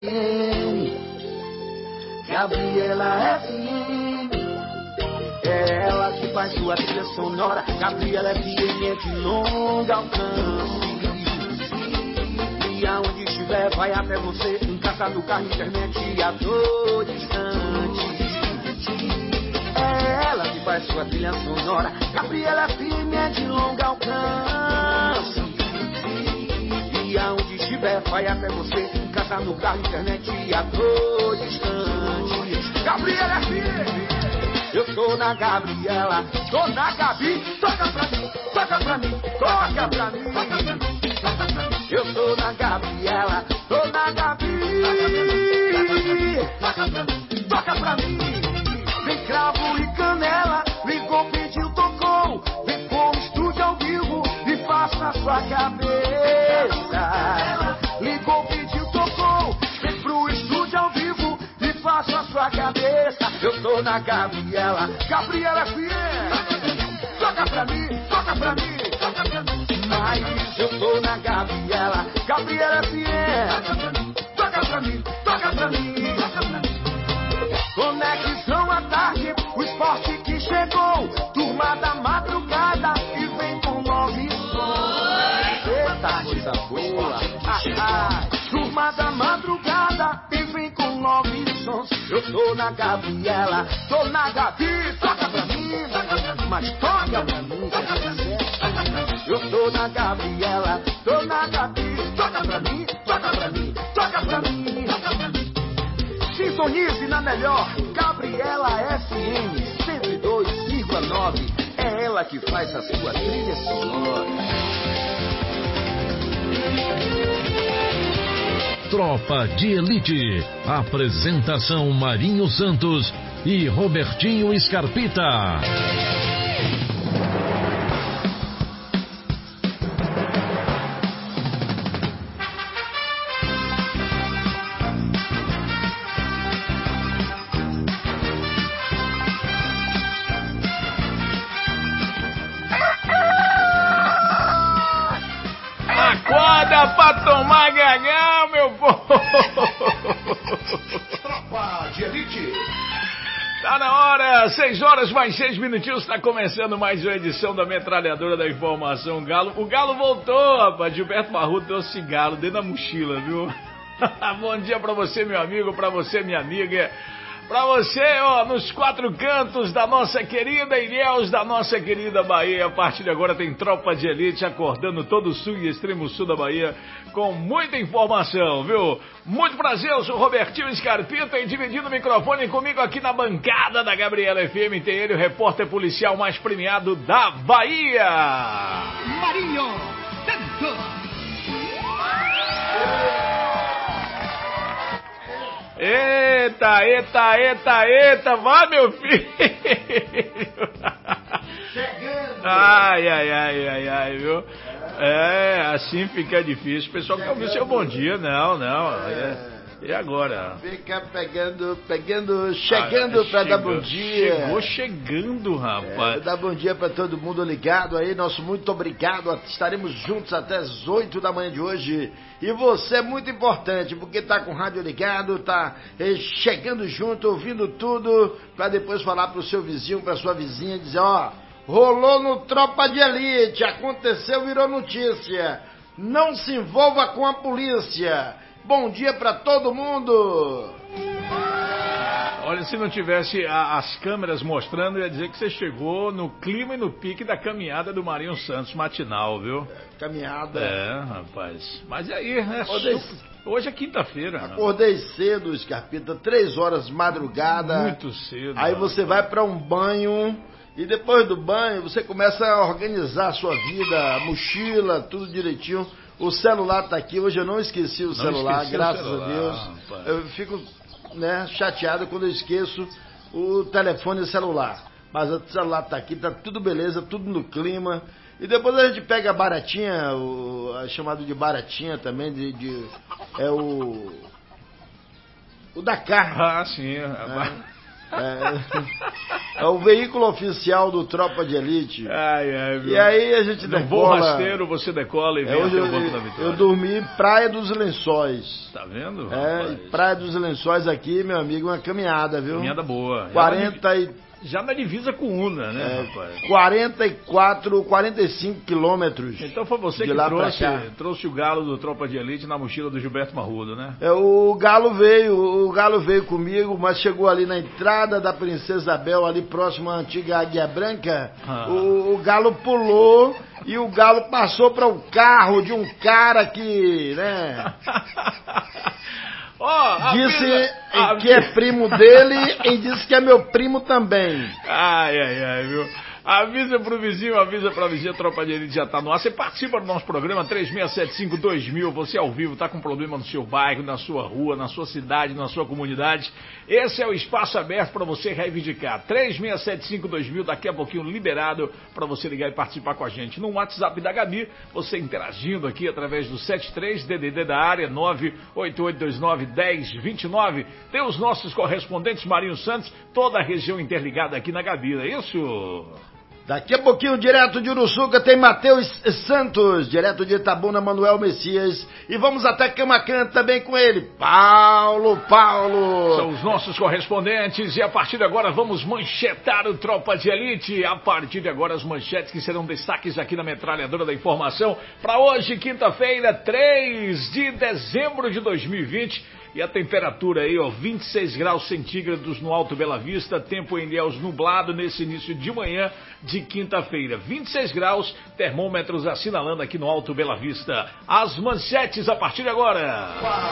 Gabriela FM, é ela que faz sua trilha sonora. Gabriela FM é de longo alcance, e aonde estiver vai até você, em casa, no carro, internet e a todo instante. É ela que faz sua trilha sonora. Gabriela FM é de longo alcance, e aonde estiver vai até você, em casa, no carro, internet e a todo instante. Gabriela FM, eu tô na Gabriela, tô na Gabi, toca pra mim, toca pra mim, toca pra mim. Eu tô na Gabriela, tô na Gabi, toca pra mim. Vem cravo e canela, ligou, pediu, tocou. Vem com o estúdio ao vivo e faça a sua cabeça. Ligou, pediu, tocou. Vem pro estúdio ao vivo e faça a sua cabeça. Eu tô na Gabriela, Gabriela FM. Toca pra mim, toca pra mim, toca pra mim. Mas eu tô na Gabriela, Gabriela FM. Toca pra mim, toca pra mim, toca pra mim. Conexão à tarde, o esporte que chegou. Turma da madrugada e vem com nove sons. Eita, coisa boa. Turma da madrugada e vem com nove sons. Eu tô na Gabriela, tô na Gabi. Toca pra mim, mas toca pra mim. Eu tô na Gabriela, tô na Gabi. Toca pra mim, toca pra mim, toca pra mim. Sintonize na melhor, Gabriela FM 102,9. É ela que faz a sua trilha sonora. Tropa de Elite. Apresentação Marinho Santos e Robertinho Scarpita. Acorda pra tomar gagão, meu povo! Tropa de Elite. Tá na hora, 6 horas mais 6 minutinhos, tá começando mais uma edição da Metralhadora da Informação Galo. O Galo voltou, rapaz, Gilberto Barroso trouxe galo dentro da mochila, viu? Bom dia pra você, meu amigo, pra você, minha amiga. Pra você, ó, nos quatro cantos da nossa querida Ilhéus, da nossa querida Bahia. A partir de agora tem Tropa de Elite acordando todo o sul e extremo sul da Bahia com muita informação, viu? Muito prazer, eu sou o Robertinho Scarpita e dividindo o microfone comigo aqui na bancada da Gabriela FM tem ele, o repórter policial mais premiado da Bahia. Marinho Santos. Eita, eita, eita, eita, vai, meu filho! Chegando! Ai, ai, ai, ai, ai, viu? É, assim fica difícil. O pessoal quer ouvir seu bom dia, não. E agora? Fica chegando pra dar bom dia. Chegou chegando, rapaz. Dar bom dia pra todo mundo ligado aí. Nosso muito obrigado. Estaremos juntos até as 8 da manhã de hoje. E você é muito importante, porque tá com o rádio ligado, tá chegando junto, ouvindo tudo, pra depois falar pro seu vizinho, pra sua vizinha, dizer, ó, rolou no Tropa de Elite, aconteceu, virou notícia. Não se envolva com a polícia. Bom dia pra todo mundo. Olha, se não tivesse as câmeras mostrando, ia dizer que você chegou no clima e no pique da caminhada do Marinho Santos matinal, viu? Caminhada. É, rapaz. Mas aí, né? Hoje é quinta-feira. Acordei cedo, Scarpita, 3 horas madrugada. Muito cedo. Aí você vai pra um banho e depois do banho você começa a organizar a sua vida, a mochila, tudo direitinho. O celular tá aqui, hoje eu não esqueci o celular, graças a Deus. Rapaz. Eu fico, chateado quando eu esqueço o telefone celular. Mas o celular tá aqui, tá tudo beleza, tudo no clima. E depois a gente pega a baratinha, chamado de baratinha também, é o da carne. Ah, sim. É o veículo oficial do Tropa de Elite. Viu? E aí a gente decola... No voo rasteiro, você decola e vem até o Banco da Vitória. Eu dormi Praia dos Lençóis. Tá vendo? E Praia dos Lençóis aqui, meu amigo, uma caminhada, viu? Caminhada boa. 40 Já na divisa com Una, né, rapaz? 45 quilômetros. Então foi você que trouxe o galo do Tropa de Elite na mochila do Gilberto Marrudo, né? O galo veio comigo, mas chegou ali na entrada da Princesa Isabel, ali próximo à antiga Águia Branca. O galo pulou e o galo passou para o carro de um cara que, né... disse que é primo dele e disse que é meu primo também. Viu? Avisa pro vizinho, avisa pra vizinha, Tropa de Elite já tá no ar. Você participa do nosso programa 3675-2000, você ao vivo, tá com problema no seu bairro, na sua rua, na sua cidade, na sua comunidade. Esse é o espaço aberto para você reivindicar. 3675-2000, daqui a pouquinho liberado para você ligar e participar com a gente. No WhatsApp da Gabi, você interagindo aqui através do 73-DDD da área 98829-1029. Tem os nossos correspondentes Marinho Santos, toda a região interligada aqui na Gabi, é isso? Daqui a pouquinho, direto de Uruçuca, tem Matheus Santos, direto de Itabuna, Manuel Messias. E vamos até Camacan também com ele, Paulo. São os nossos correspondentes e a partir de agora vamos manchetar o Tropa de Elite. A partir de agora as manchetes que serão destaques aqui na Metralhadora da Informação. Para hoje, quinta-feira, 3 de dezembro de 2020. E a temperatura aí, 26 graus centígrados no Alto Bela Vista, tempo em Ilhéus nublado nesse início de manhã de quinta-feira. 26 graus, termômetros assinalando aqui no Alto Bela Vista. As manchetes a partir de agora.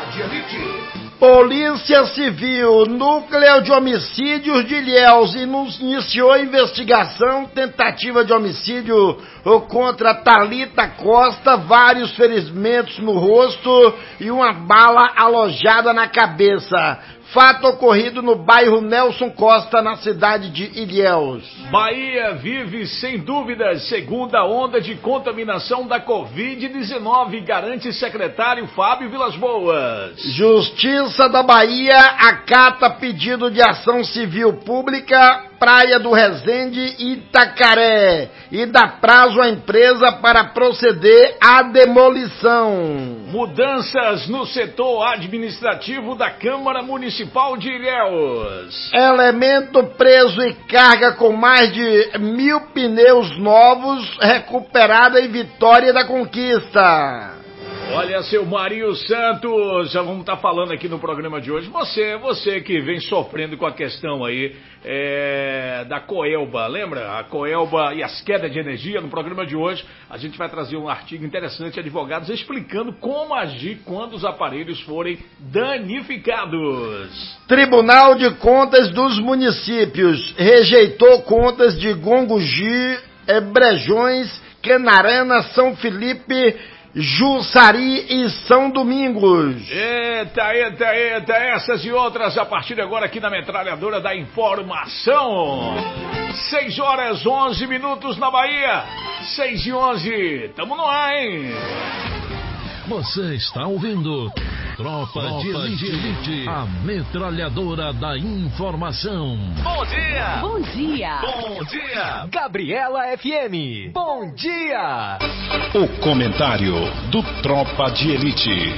Polícia Civil, núcleo de homicídios de Ilhéus, iniciou a investigação, tentativa de homicídio contra Thalita Costa, vários ferimentos no rosto e uma bala alojada na cabeça. Fato ocorrido no bairro Nelson Costa, na cidade de Ilhéus. Bahia vive, sem dúvidas, segunda onda de contaminação da Covid-19, garante secretário Fábio Vilas Boas. Justiça da Bahia acata pedido de ação civil pública, Praia do Resende e Itacaré, e dá prazo à empresa para proceder à demolição. Mudanças no setor administrativo da Câmara Municipal de Ilhéus. Elemento preso e carga com mais de 1.000 pneus novos recuperada em Vitória da Conquista. Olha, seu Marinho Santos, já vamos estar falando aqui no programa de hoje. Você que vem sofrendo com a questão aí da Coelba, lembra? A Coelba e as quedas de energia. No programa de hoje, a gente vai trazer um artigo interessante, advogados explicando como agir quando os aparelhos forem danificados. Tribunal de Contas dos Municípios rejeitou contas de Gongogi, Brejões, Canarana, São Felipe, Jussari e São Domingos. Eita, essas e outras a partir de agora aqui na Metralhadora da Informação. 6 horas 11 minutos na Bahia. 6 e 11, tamo no ar, hein? Você está ouvindo Tropa de Elite, a Metralhadora da Informação. Bom dia! Bom dia! Bom dia! Gabriela FM. Bom dia! O comentário do Tropa de Elite.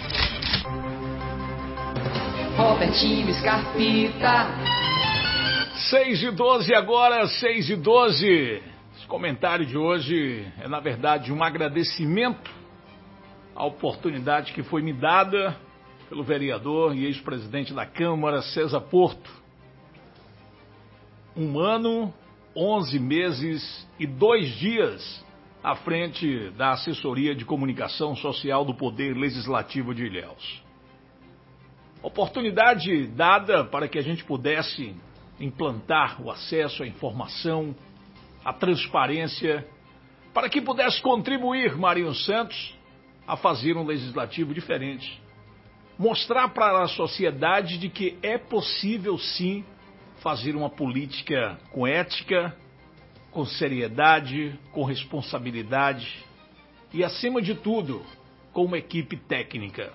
Robertinho Scarpita. 6 e 12 agora, 6 e 12. Esse comentário de hoje é, na verdade, um agradecimento à oportunidade que foi me dada pelo vereador e ex-presidente da Câmara, César Porto. 1 ano, 11 meses e 2 dias à frente da Assessoria de Comunicação Social do Poder Legislativo de Ilhéus. Oportunidade dada para que a gente pudesse implantar o acesso à informação, à transparência, para que pudesse contribuir, Marinho Santos, a fazer um legislativo diferente. Mostrar para a sociedade de que é possível, sim, fazer uma política com ética, com seriedade, com responsabilidade e, acima de tudo, com uma equipe técnica.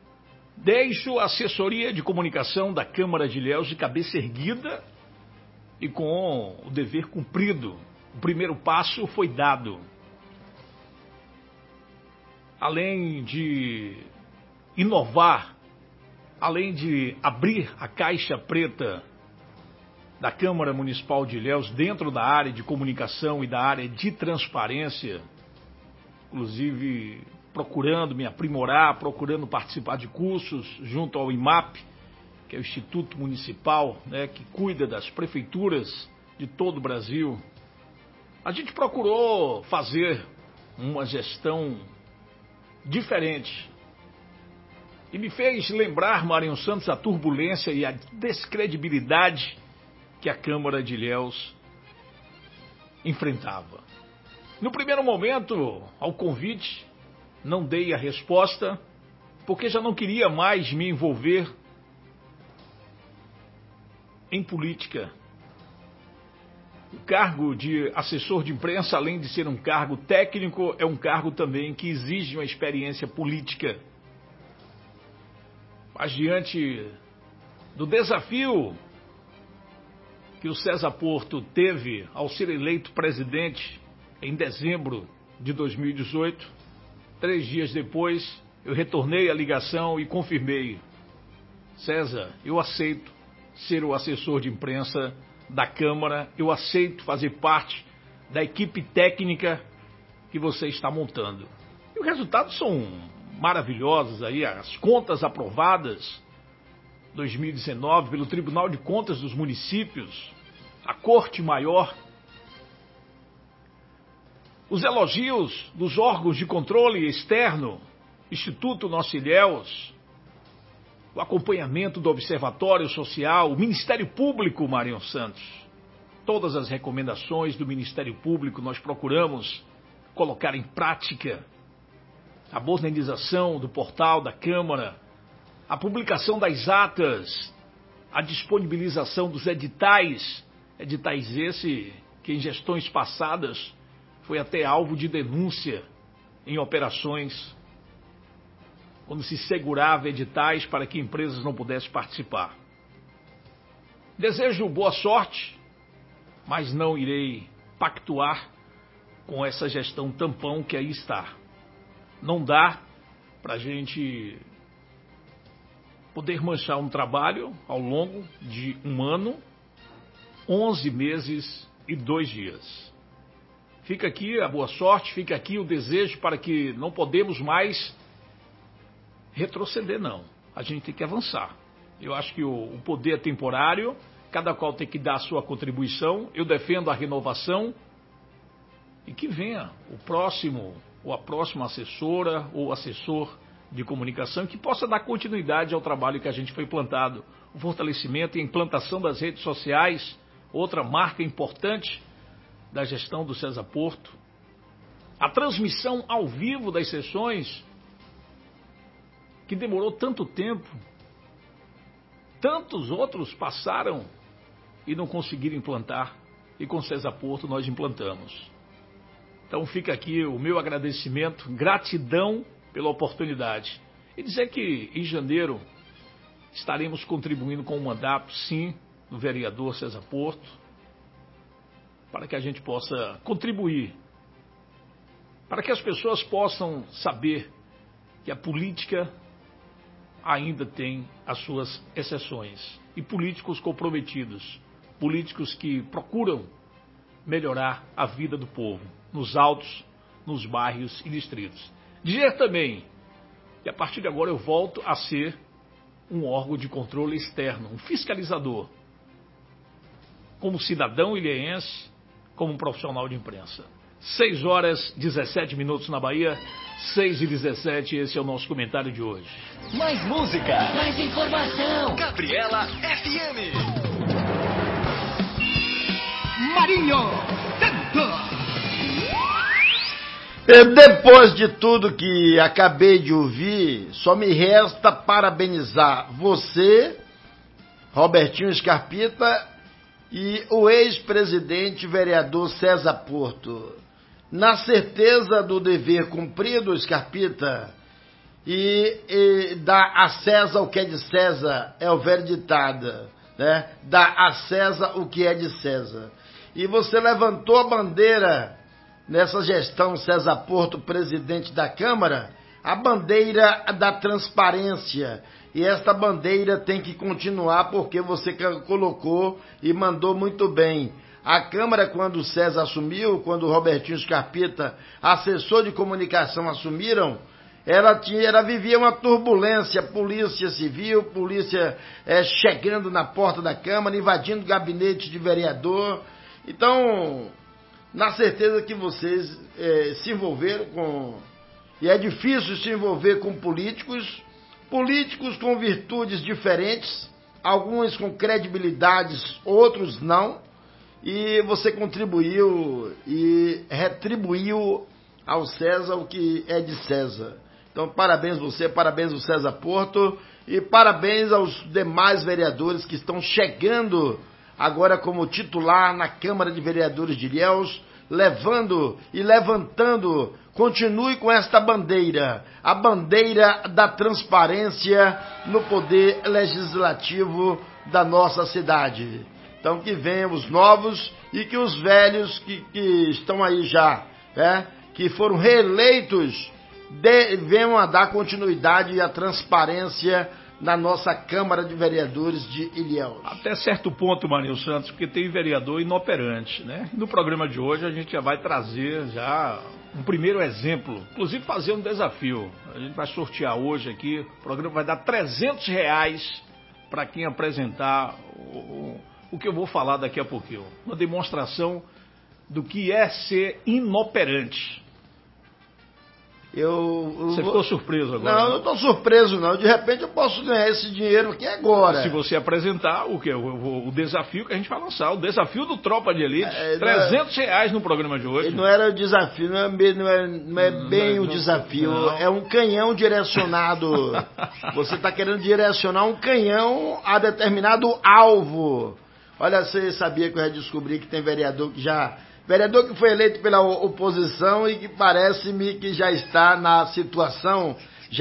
Deixo a assessoria de comunicação da Câmara de Ilhéus de cabeça erguida e com o dever cumprido. O primeiro passo foi dado. Além de inovar, além de abrir a caixa preta da Câmara Municipal de Ilhéus dentro da área de comunicação e da área de transparência, inclusive procurando me aprimorar, procurando participar de cursos junto ao IMAP, que é o Instituto Municipal, né, que cuida das prefeituras de todo o Brasil. A gente procurou fazer uma gestão diferente. E me fez lembrar, Marinho Santos, a turbulência e a descredibilidade que a Câmara de Ilhéus enfrentava. No primeiro momento, ao convite, não dei a resposta, porque já não queria mais me envolver em política. O cargo de assessor de imprensa, além de ser um cargo técnico, é um cargo também que exige uma experiência política. Mas diante do desafio que o César Porto teve ao ser eleito presidente em dezembro de 2018, 3 dias depois, eu retornei a ligação e confirmei: César, eu aceito ser o assessor de imprensa da Câmara, eu aceito fazer parte da equipe técnica que você está montando. E os resultados são maravilhosos aí, as contas aprovadas 2019 pelo Tribunal de Contas dos Municípios, a Corte Maior, os elogios dos órgãos de controle externo, Instituto Nosso Ilhéus, o acompanhamento do Observatório Social, o Ministério Público, Marinho Santos. Todas as recomendações do Ministério Público nós procuramos colocar em prática. A modernização do portal da Câmara, a publicação das atas, a disponibilização dos editais esse que em gestões passadas foi até alvo de denúncia em operações, quando se segurava editais para que empresas não pudessem participar. Desejo boa sorte, mas não irei pactuar com essa gestão tampão que aí está. Não dá para a gente poder manchar um trabalho ao longo de 1 ano, 11 meses e 2 dias. Fica aqui a boa sorte, fica aqui o desejo para que não podemos mais retroceder, não. A gente tem que avançar. Eu acho que o poder é temporário, cada qual tem que dar a sua contribuição. Eu defendo a renovação e que venha o próximo ou a próxima assessora ou assessor de comunicação que possa dar continuidade ao trabalho que a gente foi implantado. O fortalecimento e a implantação das redes sociais, outra marca importante da gestão do César Porto. A transmissão ao vivo das sessões, que demorou tanto tempo. Tantos outros passaram e não conseguiram implantar. E com César Porto nós implantamos. Então fica aqui o meu agradecimento, gratidão pela oportunidade. E dizer que em janeiro estaremos contribuindo com o mandato, sim, do vereador César Porto, para que a gente possa contribuir, para que as pessoas possam saber que a política ainda tem as suas exceções. E políticos comprometidos, políticos que procuram melhorar a vida do povo, nos autos, nos bairros e distritos. Dizer também que a partir de agora eu volto a ser um órgão de controle externo, um fiscalizador, como cidadão ilhéense, como um profissional de imprensa. 6h17 na Bahia, 6h17, esse é o nosso comentário de hoje. Mais música, Mais informação. Gabriela FM. Marinho Santos. E depois de tudo que acabei de ouvir, só me resta parabenizar você, Robertinho Scarpita, e o ex-presidente vereador César Porto. Na certeza do dever cumprido, Scarpita, e dar a César o que é de César, é o velho ditado. né? Dá a César o que é de César. E você levantou a bandeira nessa gestão César Porto, presidente da Câmara, a bandeira da transparência. E esta bandeira tem que continuar porque você colocou e mandou muito bem. A Câmara, quando o César assumiu, quando o Robertinho Scarpita, assessor de comunicação, assumiram, ela vivia uma turbulência, polícia civil, polícia chegando na porta da Câmara, invadindo gabinete de vereador. Então, na certeza que vocês se envolveram com... E é difícil se envolver com políticos com virtudes diferentes, alguns com credibilidades, outros não, e você contribuiu e retribuiu ao César o que é de César. Então, parabéns você, parabéns ao César Porto e parabéns aos demais vereadores que estão chegando agora como titular na Câmara de Vereadores de Ilhéus, levando e levantando. Continue com esta bandeira, a bandeira da transparência no poder legislativo da nossa cidade. Então que venham os novos e que os velhos que estão aí já, que foram reeleitos, venham a dar continuidade à transparência na nossa Câmara de Vereadores de Ilhéus. Até certo ponto, Marinho Santos, porque tem vereador inoperante, né? No programa de hoje a gente já vai trazer já um primeiro exemplo, inclusive fazer um desafio. A gente vai sortear hoje aqui, o programa vai dar R$300 para quem apresentar o que eu vou falar daqui a pouquinho. Uma demonstração do que é ser inoperante. Você ficou surpreso agora? Não, não estou surpreso não. De repente eu posso ganhar esse dinheiro aqui agora. Se você apresentar o quê? O desafio que a gente vai lançar, o desafio do Tropa de Elite, R$300 no programa de hoje. Não era o desafio, não é bem o desafio, é um canhão direcionado. Você está querendo direcionar um canhão a determinado alvo. Olha, você sabia que eu já descobri que tem vereador que foi eleito pela oposição e que parece-me que já está na situação,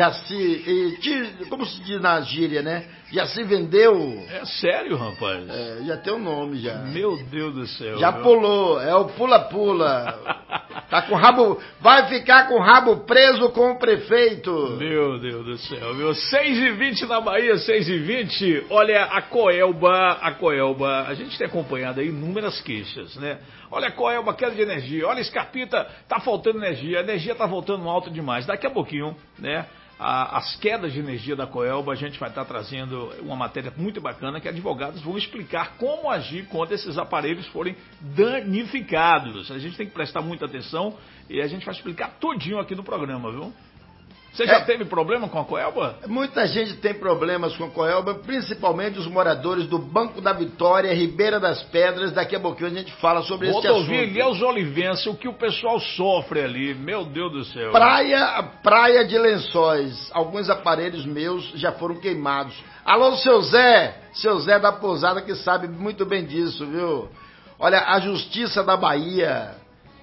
como se diz na gíria, né? Já se vendeu. É sério, rapaz? Já tem um nome já. Meu Deus do céu. Já pulou, é o pula-pula. Tá com o rabo, vai ficar com o rabo preso com o prefeito. Meu Deus do céu, meu. 6h20 na Bahia, 6h20. Olha, a Coelba, a gente tem acompanhado aí inúmeras queixas, né? Olha a Coelba, queda de energia. Olha, Scarpita, tá faltando energia. A energia tá voltando alto demais. Daqui a pouquinho, né? As quedas de energia da Coelba, a gente vai estar trazendo uma matéria muito bacana que advogados vão explicar como agir quando esses aparelhos forem danificados. A gente tem que prestar muita atenção e a gente vai explicar tudinho aqui no programa, viu? Você já teve problema com a Coelba? Muita gente tem problemas com a Coelba, principalmente os moradores do Banco da Vitória, Ribeira das Pedras. Daqui a pouquinho a gente fala sobre esse assunto. Rodovia Ilhéus Olivense, o que o pessoal sofre ali, meu Deus do céu. Praia de Lençóis, alguns aparelhos meus já foram queimados. Alô, seu Zé da Pousada, que sabe muito bem disso, viu? Olha, a Justiça da Bahia...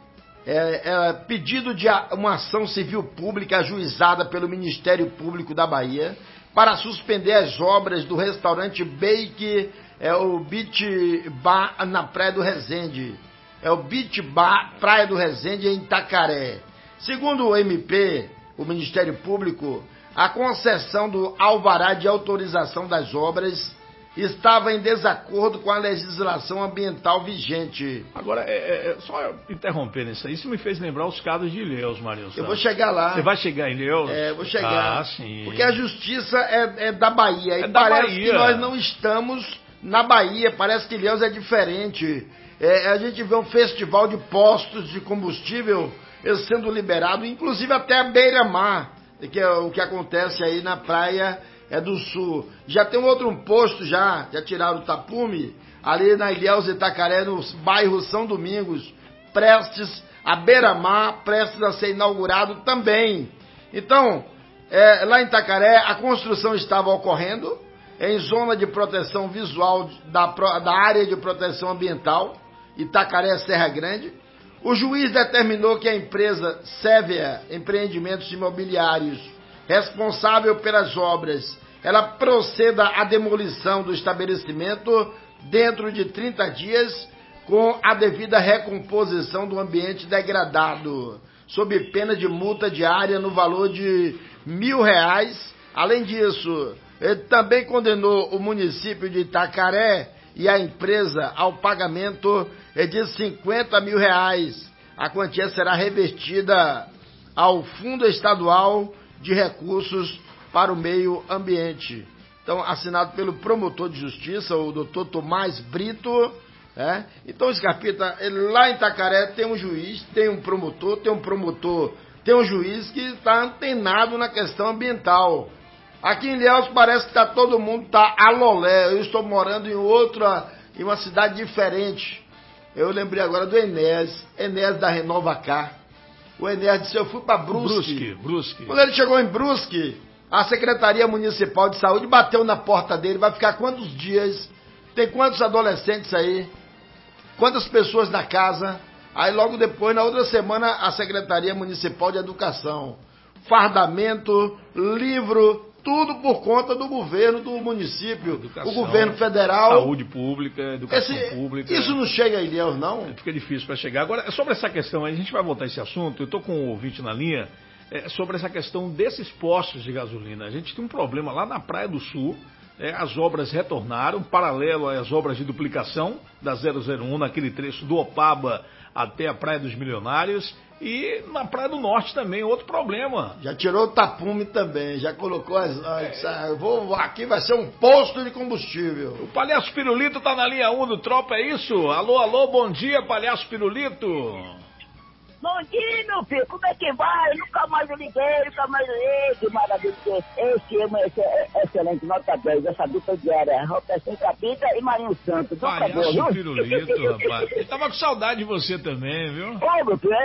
pedido de uma ação civil pública ajuizada pelo Ministério Público da Bahia para suspender as obras do restaurante Bake, o Beach Bar na Praia do Resende. É o Beach Bar Praia do Resende em Itacaré. Segundo o MP, o Ministério Público, a concessão do alvará de autorização das obras estava em desacordo com a legislação ambiental vigente. Agora, só interrompendo isso aí, isso me fez lembrar os casos de Ilhéus, Marinho Santos. Eu vou chegar lá. Você vai chegar em Ilhéus? Vou chegar. Ah, sim. Porque a justiça é da Bahia. E da parece Bahia. que nós não estamos na Bahia. Parece que Ilhéus é diferente. A gente vê um festival de postos de combustível sendo liberado, inclusive até a beira-mar, que é o que acontece aí na praia do Sul. Já tem um outro posto, já tiraram o tapume, ali na Ilhéus Itacaré, no bairro São Domingos, prestes a beira-mar, prestes a ser inaugurado também. Então, lá em Itacaré, a construção estava ocorrendo em zona de proteção visual da área de proteção ambiental, Itacaré Serra Grande. O juiz determinou que a empresa Sévia Empreendimentos Imobiliários, responsável pelas obras, ela proceda à demolição do estabelecimento dentro de 30 dias com a devida recomposição do ambiente degradado, sob pena de multa diária no valor de R$1.000. Além disso, ele também condenou o município de Itacaré e a empresa ao pagamento de R$50 mil. A quantia será revertida ao Fundo Estadual de Recursos para o Meio Ambiente. Então, assinado pelo promotor de justiça, o doutor Tomás Brito. Então, Scarpita, lá em Itacaré tem um juiz, tem um promotor, tem um juiz que está antenado na questão ambiental. Aqui em Ilhéus parece que todo mundo está a lolé. Eu estou morando em uma cidade diferente. Eu lembrei agora do Enéas da Renovacar. O Enéas disse, eu fui para Brusque. Quando ele chegou em Brusque, a Secretaria Municipal de Saúde bateu na porta dele, vai ficar quantos dias? Tem quantos adolescentes aí? Quantas pessoas na casa? Aí logo depois, na outra semana, a Secretaria Municipal de Educação. Fardamento, livro, tudo por conta do governo do município, educação, o governo federal. Saúde pública, educação pública. Isso não chega a Ilhéus, não? Fica difícil para chegar. Agora, sobre essa questão, a gente vai voltar a esse assunto, eu estou com um ouvinte na linha, sobre essa questão desses postos de gasolina. A gente tem um problema lá na Praia do Sul, as obras retornaram, paralelo às obras de duplicação da 001, naquele trecho do Opaba até a Praia dos Milionários, e na Praia do Norte também, outro problema. Já tirou o tapume também, já colocou aqui vai ser um posto de combustível. O Palhaço Pirulito tá na linha 1 do Tropa, é isso? Alô, bom dia, Palhaço Pirulito. Bom dia, meu filho, como é que vai? Nunca mais eu liguei, que maravilha. Esse é excelente, nota 10, essa dupla diária, Roberto Capita e Marinho Santos. Palhaço Pirulito, rapaz. Eu tava com saudade de você também, viu? Ô, meu filho,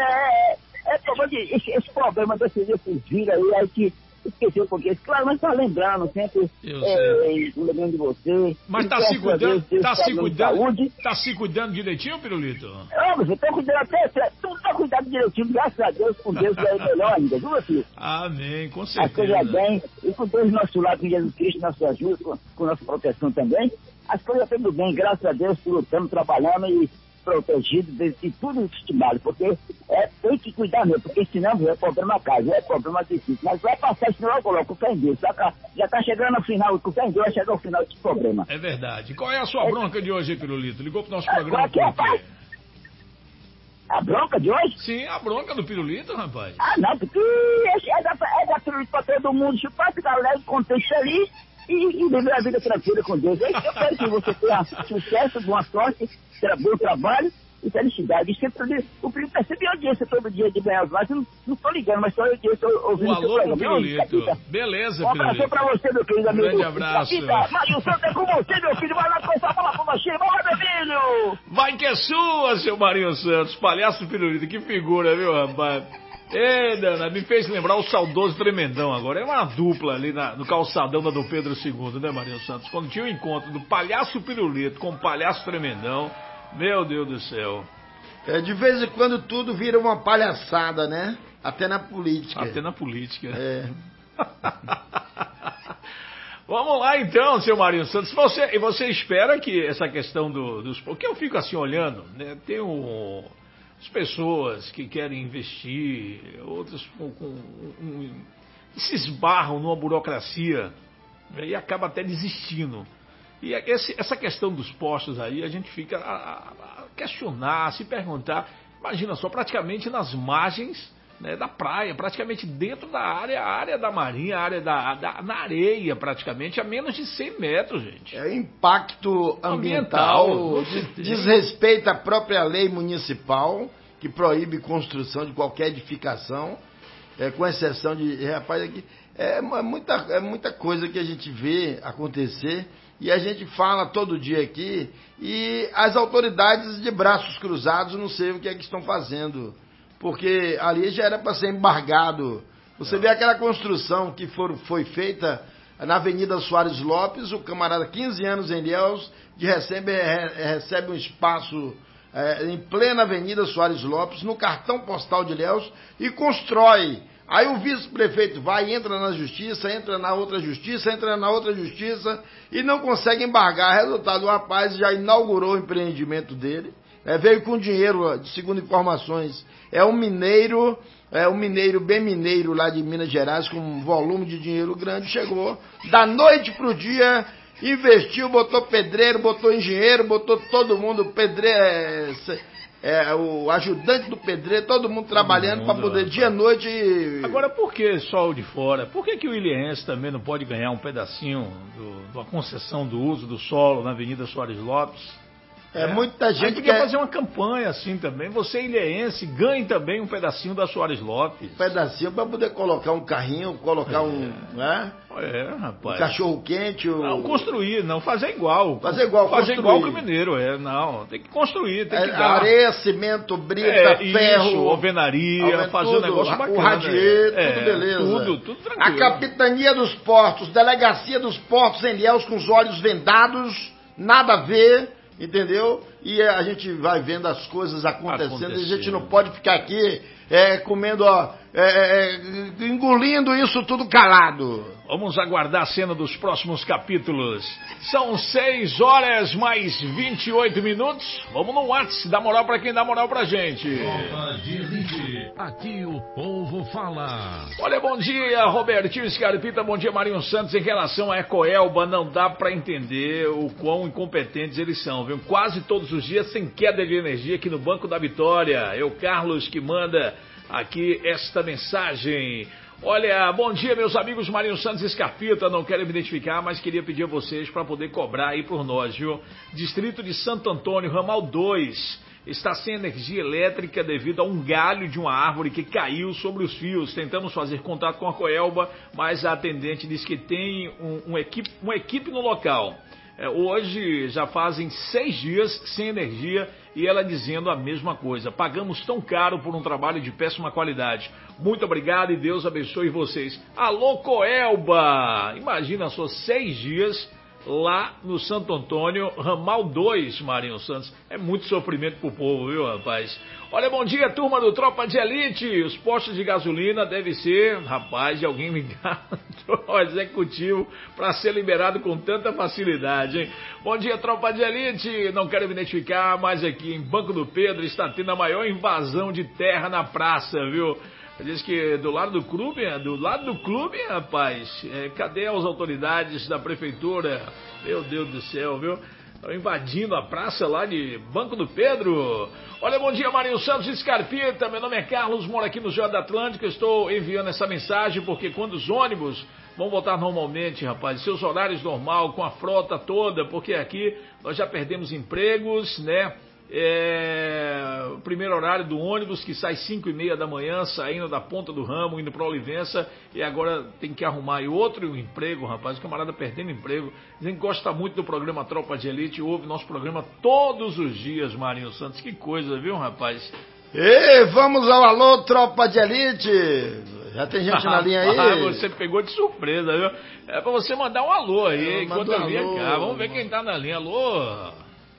esse problema desses vírus aí que esqueci um pouquinho. Claro, mas tá lembrando sempre. Eu sei. Lembrando de você. Mas tá se cuidando direitinho, Pirulito? Ô, meu filho, tô cuidando até. Tudo tá cuidando direitinho, graças a Deus, com Deus é melhor ainda, viu, meu filho? Amém, com certeza. As coisas bem, e com Deus do nosso lado, com Jesus Cristo, nossa ajuda, com nossa proteção também. As coisas estão tudo bem, graças a Deus, lutando, trabalhando e protegido de tudo que estimado, porque tem que cuidar mesmo, porque senão é problema caro, é problema difícil, mas vai passar isso logo, com fé em Deus, já tá chegando no final, com fé em Deus vai chegar ao final desse problema. É verdade. Qual é a sua bronca de hoje, Pirulito? Ligou pro nosso programa por quê? A bronca de hoje? Sim, a bronca do Pirulito, rapaz. Não, porque é da Pirulito pra todo mundo, chupar, ficar leve, contente, feliz, e viver a vida tranquila com Deus. Eu quero que você tenha sucesso, boa sorte, bom trabalho e felicidade. E sempre o Pirulito percebe audiência todo dia de manhã, mas não estou ligando, mas estou ouvindo o alô pro Pirulito. Beleza, Pirulito. Um abraço pra você, meu querido amigo. Grande abraço. Marinho Santos é com você, meu filho. Vai lá com essa bola pra baixinha. Vai, meu filho. Vai que é sua, seu Marinho Santos. Palhaço Pirulito, que figura, viu, rapaz? Dana, me fez lembrar o saudoso Tremendão agora. É uma dupla ali no calçadão da Dom Pedro II, né, Marinho Santos? Quando tinha o encontro do Palhaço Pirulito com o Palhaço Tremendão, meu Deus do céu. De vez em quando tudo vira uma palhaçada, né? Até na política. Vamos lá então, seu Marinho Santos. Você espera que essa questão dos... Porque eu fico assim olhando, né? Tem as pessoas que querem investir, outras se esbarram numa burocracia, né, e acaba até desistindo. E essa questão dos postos aí, a gente fica a questionar, a se perguntar. Imagina só, praticamente nas margens, né, da praia, praticamente dentro da área da marinha, na areia praticamente, a menos de 100 metros, gente. É impacto ambiental desrespeita a própria lei municipal, que proíbe construção de qualquer edificação, com exceção de... Rapaz, aqui é muita coisa que a gente vê acontecer e a gente fala todo dia aqui e as autoridades de braços cruzados não sei o que é que estão fazendo. Porque ali já era para ser embargado. Você vê aquela construção que foi feita na Avenida Soares Lopes, o camarada, 15 anos em Ilhéus, recebe um espaço em plena Avenida Soares Lopes, no cartão postal de Ilhéus, e constrói Aí o vice-prefeito vai, entra na justiça, entra na outra justiça, entra na outra justiça e não consegue embargar. Resultado, o rapaz já inaugurou o empreendimento dele, veio com dinheiro, segundo informações, é um mineiro bem mineiro lá de Minas Gerais, com um volume de dinheiro grande, chegou da noite pro dia, investiu, botou pedreiro, botou engenheiro, botou todo mundo, pedreiro, o ajudante do pedreiro, todo mundo trabalhando para poder dia e noite. Agora, por que só o de fora? Por que o ilhéense também não pode ganhar um pedacinho da concessão do uso do solo na Avenida Soares Lopes? Muita gente podia fazer uma campanha assim também. Você, ilhéense, ganhe também um pedacinho da Soares Lopes. Um pedacinho para poder colocar um carrinho, colocar rapaz. Um cachorro quente. Não, construir, não, fazer igual. Fazer igual que o mineiro, não. Tem que construir, tem que dar. Areia, cimento, brita, ferro. Alvenaria, fazer um negócio bacana. O radier, tudo beleza. Tudo tranquilo. A capitania dos portos, delegacia dos portos em Ilhéus com os olhos vendados, nada a ver. Entendeu? E a gente vai vendo as coisas acontecendo e a gente não pode ficar aqui comendo, engolindo isso tudo calado. Vamos aguardar a cena dos próximos capítulos. São 6 horas mais 28 minutos. Vamos no WhatsApp, dá moral pra quem dá moral pra gente. Tropa de Elite, aqui o povo fala. Olha, bom dia, Robertinho Scarpita, bom dia, Marinho Santos. Em relação à Ecoelba, não dá pra entender o quão incompetentes eles são, viu? Quase todos os dias sem queda de energia aqui no Banco da Vitória. É o Carlos que manda aqui esta mensagem. Olha, bom dia, meus amigos Marinho Santos e Scarpita, não quero me identificar, mas queria pedir a vocês para poder cobrar aí por nós, viu? Distrito de Santo Antônio, ramal 2, está sem energia elétrica devido a um galho de uma árvore que caiu sobre os fios. Tentamos fazer contato com a Coelba, mas a atendente diz que tem uma equipe no local. Hoje já fazem 6 dias sem energia e ela dizendo a mesma coisa. Pagamos tão caro por um trabalho de péssima qualidade. Muito obrigado e Deus abençoe vocês. Alô, Coelba! Imagina só 6 dias lá no Santo Antônio, ramal 2, Marinho Santos. É muito sofrimento pro povo, viu, rapaz? Olha, bom dia, turma do Tropa de Elite. Os postos de gasolina devem ser, rapaz, de alguém ligado ao executivo para ser liberado com tanta facilidade, hein? Bom dia, Tropa de Elite. Não quero me identificar, mas aqui em Banco do Pedro está tendo a maior invasão de terra na praça, viu? Diz que do lado do clube, rapaz, cadê as autoridades da prefeitura? Meu Deus do céu, viu? Estão invadindo a praça lá de Banco do Pedro. Olha, bom dia, Marinho Santos e Scarpita. Meu nome é Carlos, moro aqui no Jardim Atlântico. Estou enviando essa mensagem porque quando os ônibus vão voltar normalmente, rapaz, seus horários normal, com a frota toda, porque aqui nós já perdemos empregos, né? O primeiro horário do ônibus que sai 5h30 da manhã, saindo da Ponta do Ramo, indo para Olivença, e agora tem que arrumar outro emprego, rapaz, o camarada perdendo emprego. A gente gosta muito do programa Tropa de Elite, ouve nosso programa todos os dias, Marinho Santos, que coisa, viu, rapaz? E vamos ao alô, Tropa de Elite. Já tem gente na linha aí? Você pegou de surpresa, viu? É pra você mandar um alô aí, enquanto eu vim cá. Vamos ver quem tá na linha. Alô?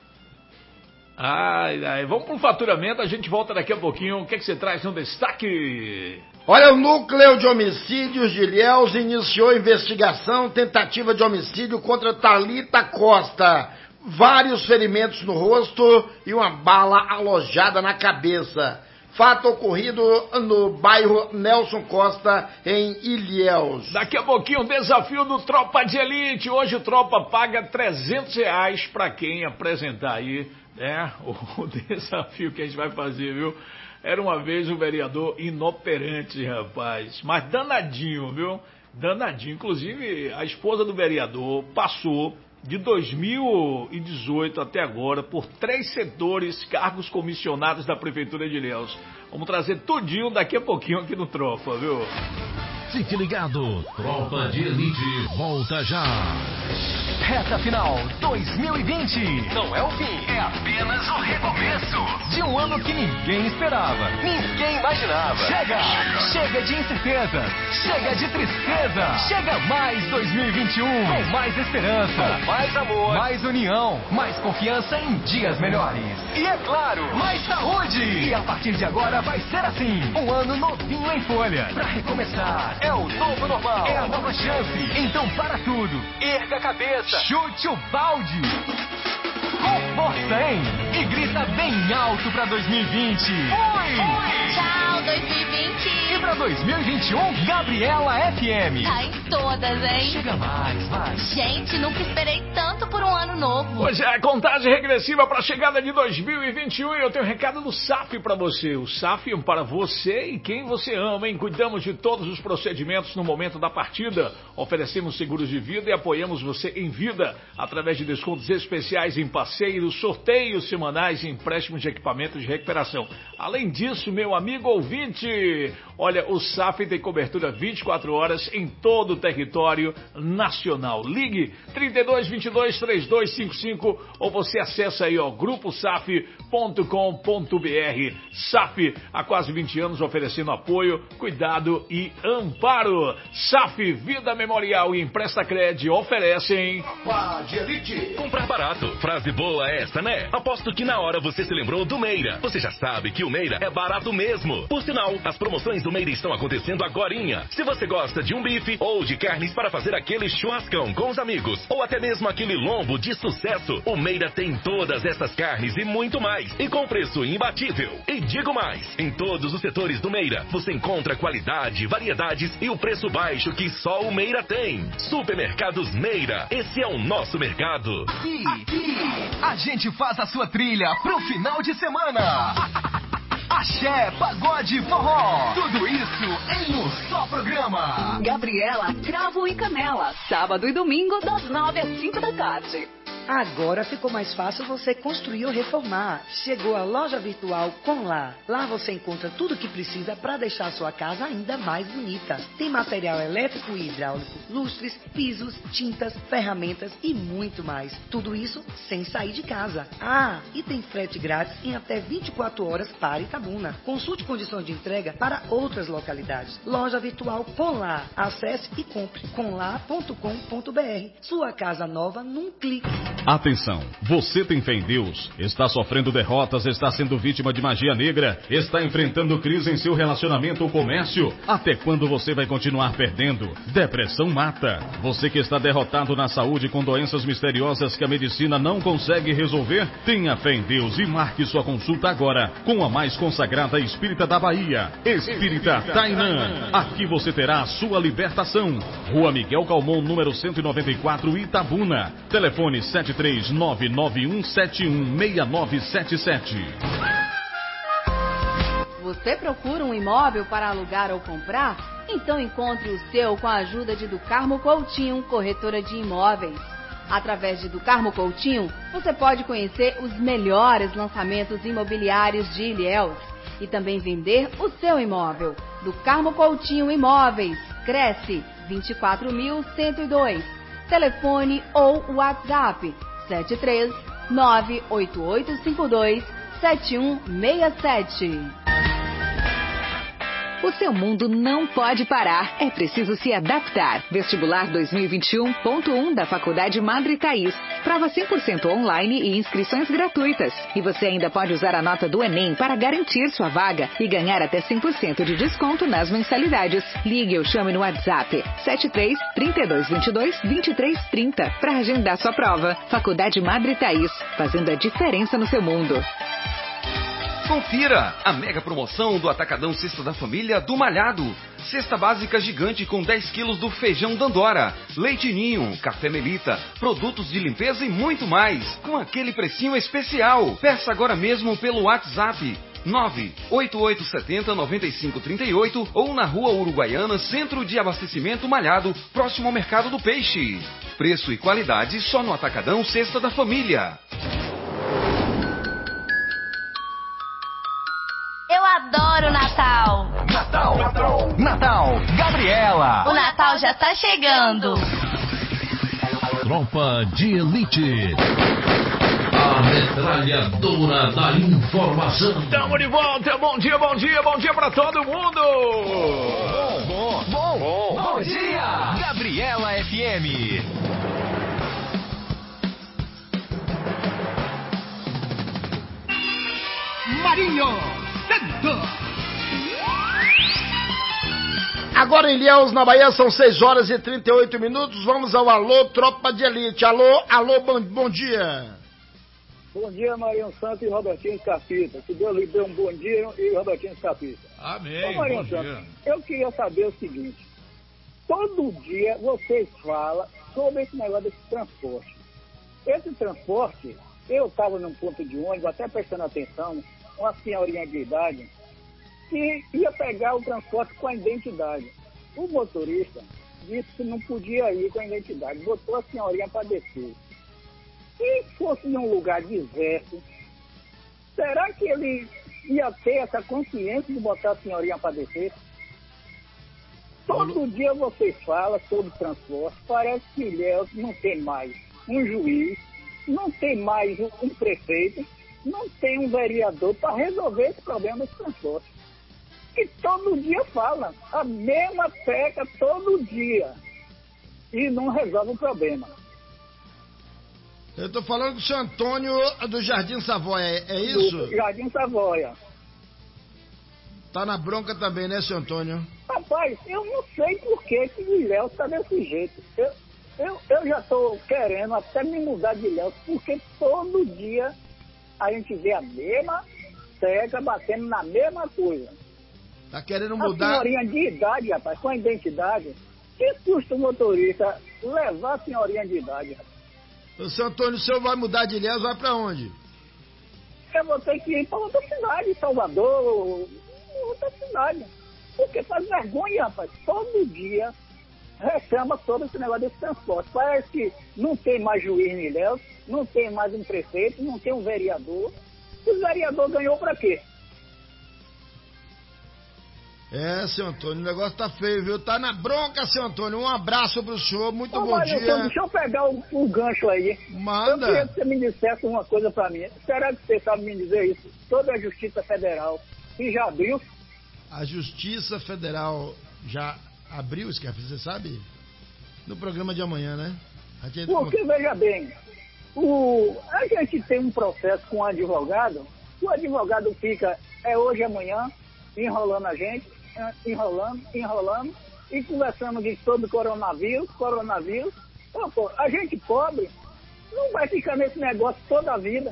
Vamos pro faturamento, a gente volta daqui a pouquinho. O que é que você traz no destaque? Olha, o Núcleo de Homicídios de Ilhéus iniciou investigação, tentativa de homicídio contra Thalita Costa. Vários ferimentos no rosto e uma bala alojada na cabeça. Fato ocorrido no bairro Nelson Costa, em Ilhéus. Daqui a pouquinho, desafio do Tropa de Elite. Hoje o Tropa paga R$300 para quem apresentar aí, né, o desafio que a gente vai fazer, viu? Era uma vez um vereador inoperante, rapaz, mas danadinho, viu? Danadinho. Inclusive, a esposa do vereador passou de 2018 até agora por 3 setores, cargos comissionados da Prefeitura de Ilhéus. Vamos trazer tudinho daqui a pouquinho aqui no Tropa, viu? Fique ligado, Tropa de Elite volta já. Reta final 2020. Não é o fim, é apenas o recomeço de um ano que ninguém esperava, ninguém imaginava. Chega de incerteza, chega de tristeza. Chega mais 2021, com mais esperança, com mais amor, mais união, mais confiança em dias melhores. E é claro, mais saúde. E a partir de agora vai ser assim, um ano novinho em folha. Pra recomeçar, é o novo normal, é a nova chance. Então para tudo, erga a cabeça, chute o balde. Com força, hein? E grita bem alto pra 2020. Fui! Tchau, 2020! E pra 2021, Gabriela FM. Tá em todas, hein? Chega mais, vai. Gente, nunca esperei tanto por um ano novo. Pois é, contagem regressiva para a chegada de 2021 e eu tenho um recado do SAF para você. O SAF é para você e quem você ama, hein? Cuidamos de todos os procedimentos no momento da partida. Oferecemos seguros de vida e apoiamos você em vida através de descontos especiais em passeios, sorteios semanais e empréstimos de equipamentos de recuperação. Além disso, meu amigo ouvinte, olha, o SAF tem cobertura 24 horas em todo o território nacional. Ligue 3222-3255 ou você acessa aí, ó, gruposaf.com.br. SAF, há quase 20 anos oferecendo apoio, cuidado e amparo. SAF, Vida Memorial e Emprestacred oferecem... Tropa de Elite. Comprar barato. Frase boa essa, né? Aposto que na hora você se lembrou do Meira. Você já sabe que o Meira é barato mesmo. Por sinal, as promoções do Meira estão acontecendo agorinha. Se você gosta de um bife ou de carnes para fazer aquele churrascão com os amigos, ou até mesmo aquele lombo de sucesso, o Meira tem todas essas carnes e muito mais. E com preço imbatível. E digo mais, em todos os setores do Meira, você encontra qualidade, variedades e o preço baixo que só o Meira tem. Supermercados Meira, esse é o nosso mercado. Aqui, a gente faz a sua trilha pro final de semana. Axé, pagode, forró, tudo isso em um só programa. Gabriela, Cravo e Canela, sábado e domingo das 9 às 5 da tarde. Agora ficou mais fácil você construir ou reformar. Chegou a loja virtual Conlá. Lá você encontra tudo o que precisa para deixar a sua casa ainda mais bonita. Tem material elétrico e hidráulico, lustres, pisos, tintas, ferramentas e muito mais. Tudo isso sem sair de casa. Ah, e tem frete grátis em até 24 horas para Itabuna. Consulte condições de entrega para outras localidades. Loja virtual Conlá. Acesse e compre conlá.com.br. Sua casa nova num clique. Atenção, você tem fé em Deus, está sofrendo derrotas, está sendo vítima de magia negra, está enfrentando crise em seu relacionamento ou comércio? Até quando você vai continuar perdendo? Depressão mata. Você que está derrotado na saúde com doenças misteriosas que a medicina não consegue resolver? Tenha fé em Deus e marque sua consulta agora com a mais consagrada espírita da Bahia, Espírita Tainã. Aqui você terá a sua libertação. Rua Miguel Calmon, número 194, Itabuna. Telefone 73991716977. Você procura um imóvel para alugar ou comprar? Então encontre o seu com a ajuda de Do Carmo Coutinho, corretora de imóveis. Através de Do Carmo Coutinho, você pode conhecer os melhores lançamentos imobiliários de Ilhéus e também vender o seu imóvel. Do Carmo Coutinho Imóveis, Cresce 24.102. Telefone ou WhatsApp 73988527167. O seu mundo não pode parar, é preciso se adaptar. Vestibular 2021.1 da Faculdade Madre Thaís. Prova 100% online e inscrições gratuitas. E você ainda pode usar a nota do Enem para garantir sua vaga e ganhar até 100% de desconto nas mensalidades. Ligue ou chame no WhatsApp 73-3222-2330 para agendar sua prova. Faculdade Madre Thaís, fazendo a diferença no seu mundo. Confira a mega promoção do Atacadão Cesta da Família do Malhado. Cesta básica gigante com 10 quilos do feijão Dandora, leite ninho, café Melita, produtos de limpeza e muito mais, com aquele precinho especial. Peça agora mesmo pelo WhatsApp 98870-9538 ou na Rua Uruguaiana, Centro de Abastecimento Malhado, próximo ao Mercado do Peixe. Preço e qualidade só no Atacadão Cesta da Família. Eu adoro Natal. Natal, Gabriela. O Natal já tá chegando. Tropa de Elite. A metralhadora da informação. Tamo de volta, bom dia pra todo mundo. Bom dia, Gabriela FM. Marinho Santos. Agora em Ilhéus, na Bahia, são 6 horas e 38 minutos. Vamos ao Alô, Tropa de Elite. Alô, bom dia. Bom dia, Marinho Santos e Robertinho Capita. Que Deus lhe dê um bom dia e Robertinho Capita. Amém. Ô, Marinho Santos, eu queria saber o seguinte. Todo dia vocês falam sobre esse negócio desse transporte. Esse transporte, eu estava num ponto de ônibus, até prestando atenção, uma senhorinha de idade, que ia pegar o transporte com a identidade. O motorista disse que não podia ir com a identidade, botou a senhorinha para descer. Se fosse em um lugar deserto, será que ele ia ter essa consciência de botar a senhorinha para descer? Todo dia vocês falam sobre transporte, parece que Ilhéus não tem mais um juiz, não tem mais um prefeito, não tem um vereador para resolver esse problema desse transporte. E todo dia fala a mesma peca todo dia e não resolve o problema. Eu estou falando com o senhor Antônio do Jardim Savoia, é isso? Do Jardim Savoia. Tá na bronca também, né, senhor Antônio? Rapaz, eu não sei por que Ilhéus está desse jeito. Eu já estou querendo até me mudar de Ilhéus, porque todo dia a gente vê a mesma peca batendo na mesma coisa. Tá querendo mudar? A senhorinha de idade, rapaz, com a identidade. Que custa o motorista levar a senhorinha de idade, rapaz? O senhor Antônio, o senhor vai mudar de Ilhéus, vai pra onde? Eu vou ter que ir pra outra cidade, Salvador, outra cidade. Porque faz vergonha, rapaz. Todo dia reclama sobre esse negócio desse transporte. Parece que não tem mais juiz em Ilhéus, não tem mais um prefeito, não tem um vereador. O vereador ganhou pra quê? É, senhor Antônio, o negócio tá feio, viu? Tá na bronca, senhor Antônio. Um abraço pro senhor, muito bom dia. Deixa eu pegar o gancho aí. Manda. Eu queria que você me dissesse uma coisa pra mim. Será que você sabe me dizer isso? Toda a Justiça Federal, que já abriu? A Justiça Federal já abriu, Scarpa, você sabe? No programa de amanhã, né? Porque, veja bem, a gente tem um processo com o advogado fica, hoje, amanhã, enrolando a gente, enrolando, e conversando sobre coronavírus. Pô, a gente pobre não vai ficar nesse negócio toda a vida.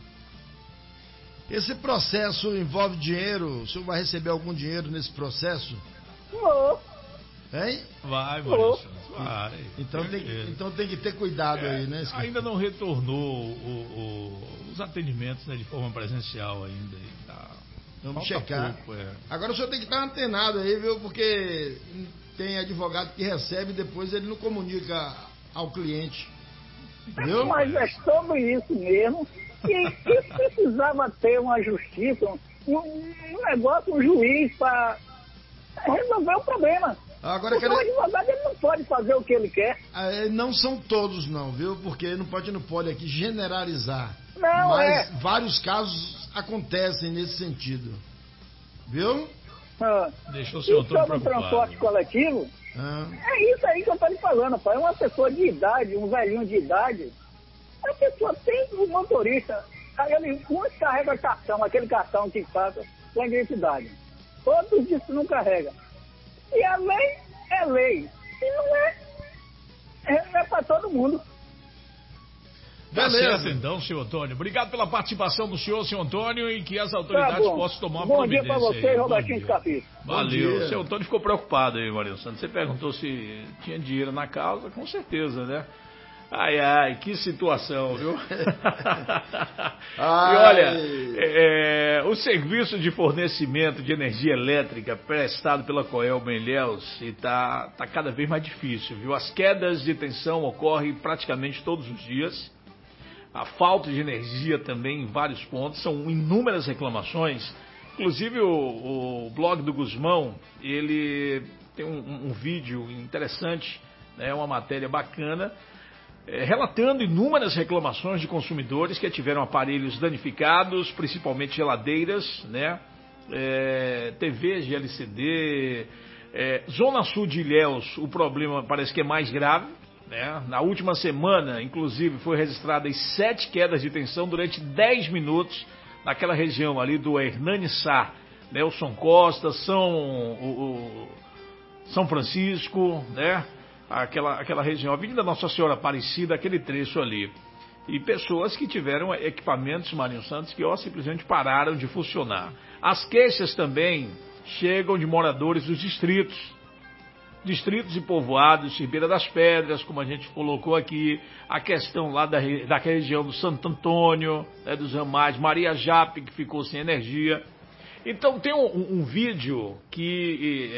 Esse processo envolve dinheiro? O senhor vai receber algum dinheiro nesse processo? Vou. Hein? Vai, Maurício. Vai. Então tem que ter cuidado aí, né? Ainda não retornou os atendimentos, né, de forma presencial ainda. Tá. Vamos checar. Pouco, Agora o senhor tem que estar antenado aí, viu? Porque tem advogado que recebe e depois ele não comunica ao cliente. Viu? Mas é sobre isso mesmo. E precisava ter uma justiça, um negócio, um juiz para resolver o problema. Agora, porque o advogado ele não pode fazer o que ele quer. Não são todos não, viu? Porque não pode aqui generalizar. Não, mas vários casos acontecem nesse sentido. Viu? Deixou o senhor todo preocupado. Sobre o transporte coletivo, é isso aí que eu tô lhe falando, pai. Uma pessoa de idade, um velhinho de idade, a pessoa tem um motorista, uns carrega cartão, aquele cartão que passa com a identidade. Outros disso não carrega. E a lei é lei. E não é para todo mundo. Tá certo, então, senhor Antônio. Obrigado pela participação do senhor Antônio, e que as autoridades possam tomar uma providência. Bom dia pra você, Robertinho Capita. Valeu. O senhor Antônio ficou preocupado aí, Marinho Santos. Você perguntou se tinha dinheiro na causa, com certeza, né? Ai, que situação, viu? E olha, o serviço de fornecimento de energia elétrica prestado pela Coelba em Ilhéus está cada vez mais difícil, viu? As quedas de tensão ocorrem praticamente todos os dias. A falta de energia também em vários pontos, são inúmeras reclamações. Inclusive o blog do Guzmão, ele tem um vídeo interessante, né, uma matéria bacana, relatando inúmeras reclamações de consumidores que tiveram aparelhos danificados, principalmente geladeiras, né? TVs de LCD. Zona Sul de Ilhéus, o problema parece que é mais grave, né? Na última semana, inclusive, foi registradas 7 quedas de tensão durante 10 minutos naquela região ali do Hernani Sá, Nelson Costa, São Francisco, né? Aquela região, Avenida Nossa Senhora Aparecida, aquele trecho ali. E pessoas que tiveram equipamentos, Marinho Santos, que simplesmente pararam de funcionar. As queixas também chegam de moradores dos distritos e povoados, Ribeira das Pedras, como a gente colocou aqui, a questão lá da região do Santo Antônio, dos ramais, Maria Jape, que ficou sem energia. Então tem um vídeo que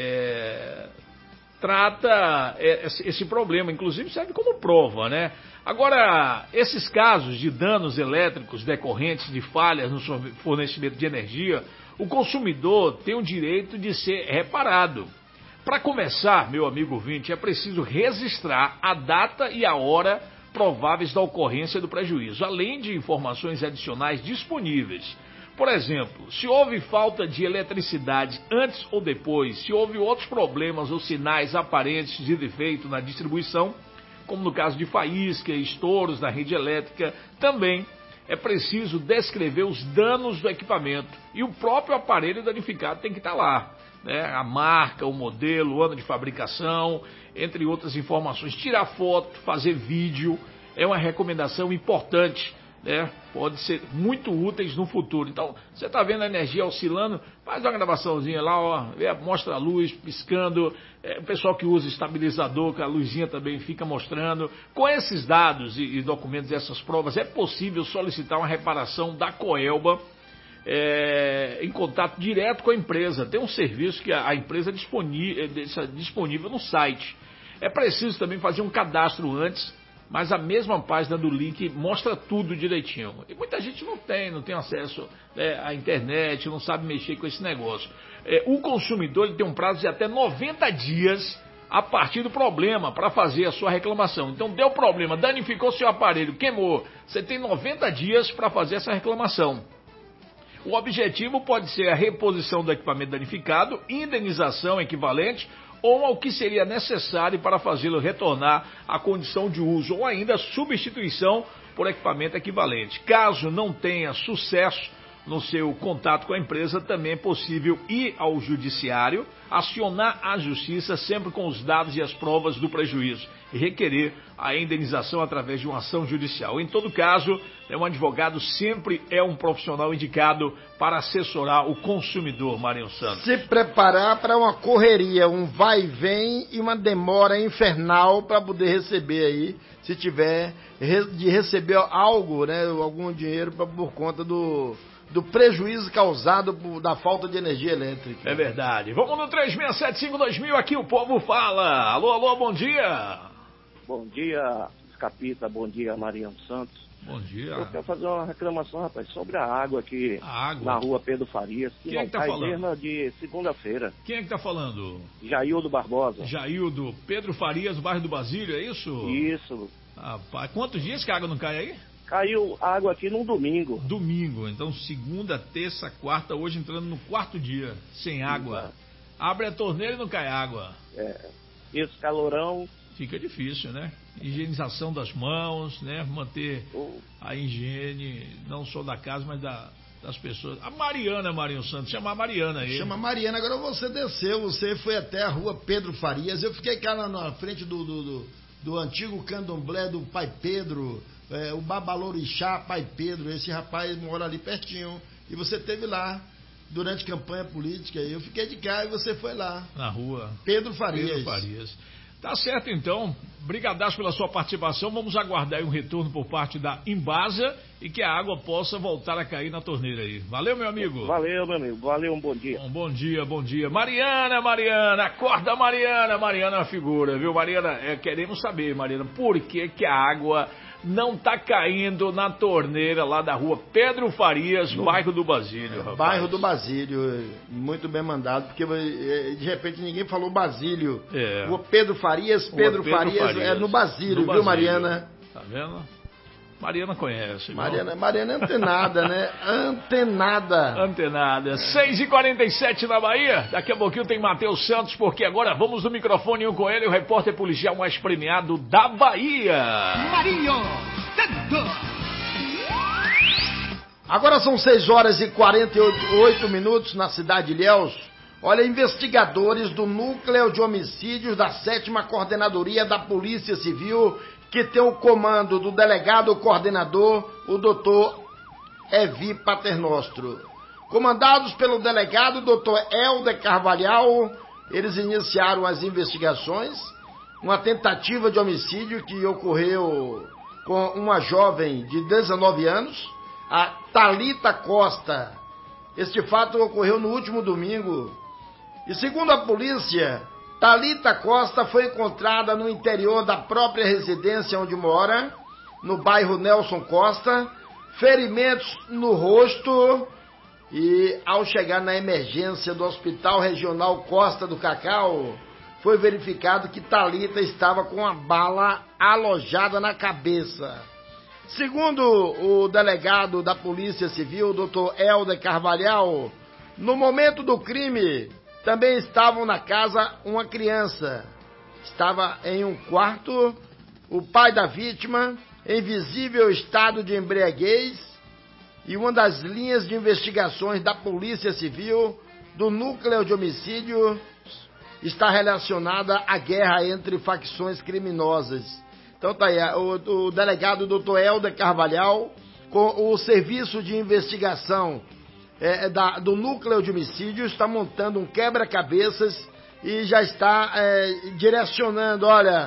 trata esse problema, inclusive serve como prova, né? Agora, esses casos de danos elétricos decorrentes de falhas no fornecimento de energia, o consumidor tem o direito de ser reparado. Para começar, meu amigo ouvinte, é preciso registrar a data e a hora prováveis da ocorrência do prejuízo, além de informações adicionais disponíveis. Por exemplo, se houve falta de eletricidade antes ou depois, se houve outros problemas ou sinais aparentes de defeito na distribuição, como no caso de faísca e estouros na rede elétrica, também é preciso descrever os danos do equipamento e o próprio aparelho danificado tem que estar lá, né? A marca, o modelo, o ano de fabricação, entre outras informações. Tirar foto, fazer vídeo é uma recomendação importante, né? Pode ser muito úteis no futuro. Então, você está vendo a energia oscilando, faz uma gravaçãozinha lá, mostra a luz piscando, o pessoal que usa estabilizador, que a luzinha também fica mostrando. Com esses dados e documentos, essas provas, é possível solicitar uma reparação da Coelba em contato direto com a empresa. Tem um serviço que a empresa deixa disponível no site. É preciso também fazer um cadastro antes, mas a mesma página do link mostra tudo direitinho. E muita gente não tem acesso à internet, não sabe mexer com esse negócio. O consumidor ele tem um prazo de até 90 dias a partir do problema para fazer a sua reclamação. Então deu problema, danificou seu aparelho, queimou. Você tem 90 dias para fazer essa reclamação. O objetivo pode ser a reposição do equipamento danificado, indenização equivalente ou ao que seria necessário para fazê-lo retornar à condição de uso, ou ainda substituição por equipamento equivalente. Caso não tenha sucesso no seu contato com a empresa, também é possível ir ao judiciário, acionar a justiça sempre com os dados e as provas do prejuízo e requerer a indenização através de uma ação judicial. Em todo caso, um advogado sempre é um profissional indicado para assessorar o consumidor, Marinho Santos. Se preparar para uma correria, um vai e vem e uma demora infernal para poder receber aí, se tiver de receber algo, né, algum dinheiro por conta do prejuízo causado da falta de energia elétrica. É verdade. Vamos no 3675-2000, aqui o povo fala. Alô, alô, bom dia. Bom dia, Capita, bom dia, Mariano Santos. Bom dia. Eu quero fazer uma reclamação, rapaz, sobre a água aqui na rua Pedro Farias. Quem é que tá falando? De segunda-feira. Quem é que tá falando? Jaildo Barbosa. Jaildo, Pedro Farias, bairro do Basílio, é isso? Isso. Rapaz, quantos dias que a água não cai aí? Caiu água aqui num domingo. Domingo, então segunda, terça, quarta, hoje entrando no 4º dia, sem água. Abre a torneira e não cai água. Esse calorão... Fica difícil, né? Higienização das mãos, né? Manter a higiene, não só da casa, mas das pessoas. A Mariana, Marinho Santos, chama a Mariana aí. Chama a Mariana, agora você desceu, você foi até a rua Pedro Farias, eu fiquei cá na frente do antigo candomblé do Pai Pedro, o Babalorixá Pai Pedro, esse rapaz mora ali pertinho, e você esteve lá durante campanha política, eu fiquei de cá e você foi lá. Na rua Pedro Farias. Pedro Farias. Tá certo, então. Brigadaço pela sua participação. Vamos aguardar aí um retorno por parte da Embasa e que a água possa voltar a cair na torneira aí. Valeu, meu amigo. Valeu, meu amigo. Valeu, um bom dia. Bom dia, bom dia. Mariana, acorda, Mariana. Mariana é uma figura, viu? Mariana, queremos saber, Mariana, por que a água não tá caindo na torneira lá da rua Pedro Farias, bairro do Basílio, rapaz. Bairro do Basílio, muito bem mandado, porque de repente ninguém falou Basílio. Rua Pedro Farias, Pedro Farias é no Basílio, viu, Mariana? Tá vendo? Mariana conhece. Mariana é antenada, né? Antenada. 6h47 na Bahia. Daqui a pouquinho tem Matheus Santos, porque agora vamos no microfone com ele, o repórter policial mais premiado da Bahia. Marinho Santos. Agora são 6h48 na cidade de Ilhéus. Olha, investigadores do Núcleo de Homicídios da 7ª Coordenadoria da Polícia Civil, que tem o comando do delegado coordenador, o doutor Evi Paternostro. Comandados pelo delegado doutor Helder Carvalhal, eles iniciaram as investigações. Uma tentativa de homicídio que ocorreu com uma jovem de 19 anos, a Thalita Costa. Este fato ocorreu no último domingo. E segundo a polícia, Thalita Costa foi encontrada no interior da própria residência onde mora, no bairro Nelson Costa, ferimentos no rosto, e ao chegar na emergência do Hospital Regional Costa do Cacau, foi verificado que Thalita estava com uma bala alojada na cabeça. Segundo o delegado da Polícia Civil, Dr. Helder Carvalhal, no momento do crime também estavam na casa uma criança. Estava em um quarto o pai da vítima, em visível estado de embriaguez, e uma das linhas de investigações da Polícia Civil do Núcleo de Homicídio está relacionada à guerra entre facções criminosas. Então tá aí, o delegado Dr. Helder Carvalhal, com o serviço de investigação do Núcleo de Homicídio, está montando um quebra-cabeças e já está direcionando, olha,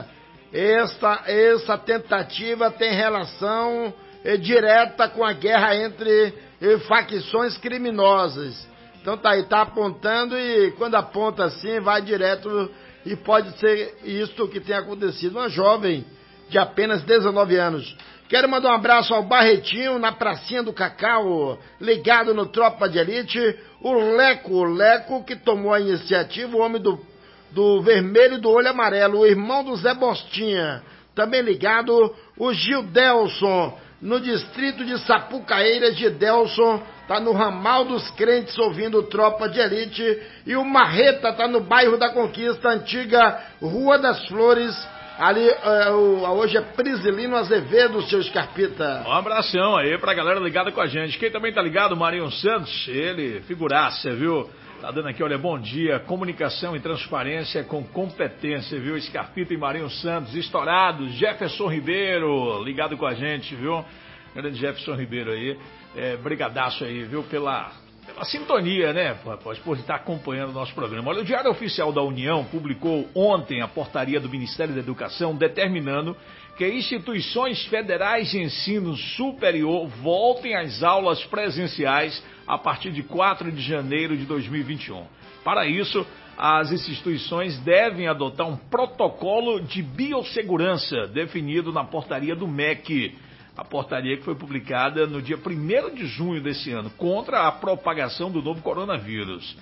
essa tentativa tem relação direta com a guerra entre facções criminosas. Então tá aí, tá apontando, e quando aponta assim, vai direto, e pode ser isto que tem acontecido. Uma jovem de apenas 19 anos. Quero mandar um abraço ao Barretinho, na Pracinha do Cacau, ligado no Tropa de Elite, o Leco que tomou a iniciativa, o homem do vermelho e do olho amarelo, o irmão do Zé Bostinha, também ligado, o Gildelson, no distrito de Sapucaíra. Gildelson tá no Ramal dos Crentes ouvindo Tropa de Elite, e o Marreta tá no bairro da Conquista, antiga Rua das Flores. Ali, hoje é Prisilino Azevedo, seu Scarpita. Um abração aí pra galera ligada com a gente. Quem também tá ligado, Marinho Santos, ele, figuraça, viu? Tá dando aqui, olha, bom dia, comunicação e transparência com competência, viu? Scarpita e Marinho Santos, estourados. Jefferson Ribeiro, ligado com a gente, viu? Grande Jefferson Ribeiro aí, brigadaço aí, viu? Pela sintonia, né, por estar acompanhando o nosso programa. Olha, o Diário Oficial da União publicou ontem a portaria do Ministério da Educação determinando que instituições federais de ensino superior voltem às aulas presenciais a partir de 4 de janeiro de 2021. Para isso, as instituições devem adotar um protocolo de biossegurança definido na portaria do MEC. A portaria que foi publicada no dia 1º de junho desse ano, contra a propagação do novo coronavírus.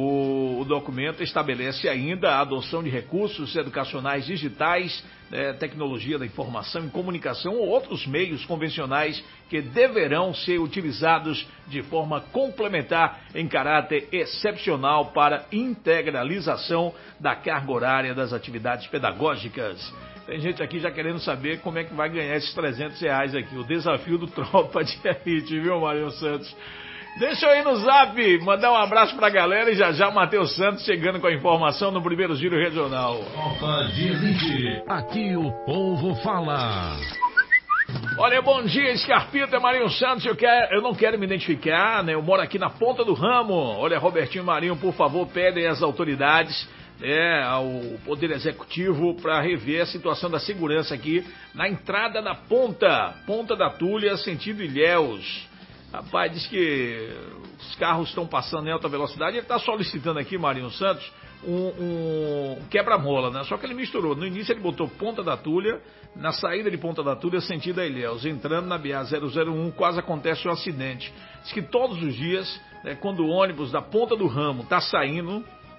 O documento estabelece ainda a adoção de recursos educacionais digitais, tecnologia da informação e comunicação ou outros meios convencionais que deverão ser utilizados de forma complementar em caráter excepcional para integralização da carga horária das atividades pedagógicas. Tem gente aqui já querendo saber como é que vai ganhar esses R$300 aqui. O desafio do Tropa de Elite, viu, Marinho Santos? Deixa eu ir no zap, mandar um abraço pra galera, e já o Matheus Santos chegando com a informação no primeiro giro regional. Tropa de Elite, aqui o povo fala. Olha, bom dia, Scarpita, Marinho Santos. Eu não quero me identificar, né? Eu moro aqui na Ponta do Ramo. Olha, Robertinho e Marinho, por favor, pedem às autoridades, ao Poder Executivo, para rever a situação da segurança aqui na entrada da Ponta da Tulha, sentido Ilhéus. Rapaz, diz que os carros estão passando em alta velocidade. Ele está solicitando aqui, Marinho Santos, um quebra-mola, né? Só que ele misturou. No início ele botou Ponta da Tulha, na saída de Ponta da Tulha, sentido a Ilhéus. Entrando na BA-001, quase acontece um acidente. Diz que todos os dias, quando o ônibus da Ponta do Ramo está saindo,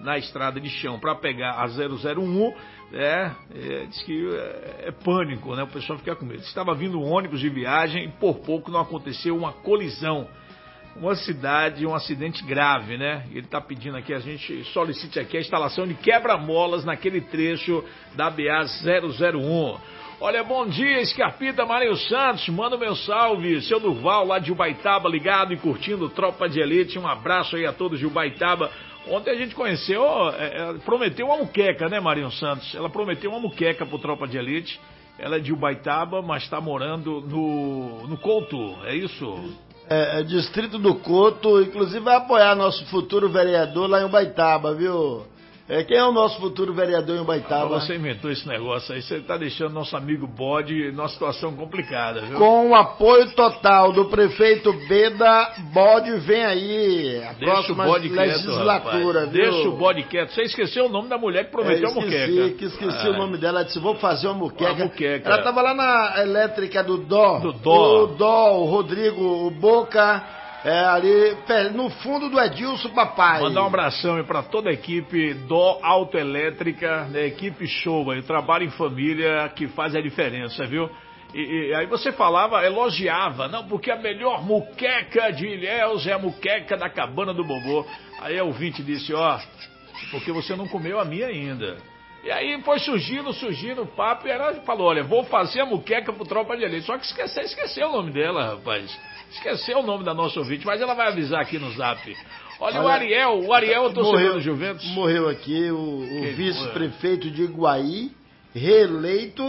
na estrada de chão para pegar a 001, diz que é pânico, né? O pessoal fica com medo. Estava vindo um ônibus de viagem e por pouco não aconteceu uma colisão. Uma cidade, um acidente grave, né? Ele está pedindo aqui, a gente solicite aqui a instalação de quebra-molas naquele trecho da BA-001. Olha, bom dia, Scarpita, Marinho Santos, manda meu salve, seu Durval lá de Ubaitaba, ligado e curtindo Tropa de Elite, um abraço aí a todos de Ubaitaba. Ontem a gente conheceu, prometeu uma muqueca, né, Marinho Santos? Ela prometeu uma muqueca pro Tropa de Elite, ela é de Ubaitaba, mas está morando no Couto, é isso? Distrito do Couto, inclusive vai apoiar nosso futuro vereador lá em Ubaitaba, viu? Quem é o nosso futuro vereador em Ubaitaba? Você inventou esse negócio aí, você está deixando nosso amigo Bode numa situação complicada, viu? Com o apoio total do prefeito Beda, Bode vem aí, a próxima legislatura, quieto, viu? Deixa o Bode quieto. Você esqueceu o nome da mulher que prometeu a muqueca. Esqueci o nome dela, disse, vou fazer uma muqueca. Ela estava lá na elétrica do Dó. O Rodrigo, o Boca... ali no fundo do Edilson Papai. Mandar um abração aí pra toda a equipe Dó Autoelétrica, né, equipe show aí, trabalho em família que faz a diferença, viu? E aí você falava, elogiava, não, porque a melhor muqueca de Ilhéus é a muqueca da Cabana do Bobô. Aí a ouvinte disse, porque você não comeu a minha ainda. E aí foi surgindo o papo e ela falou, olha, vou fazer a muqueca pro Tropa de Elite. Só que esqueceu o nome dela, rapaz. Esqueceu o nome da nossa ouvinte, mas ela vai avisar aqui no Zap. Olha, o Ariel, torcedor do Juventus. Morreu aqui o vice-prefeito de Iguaí, reeleito,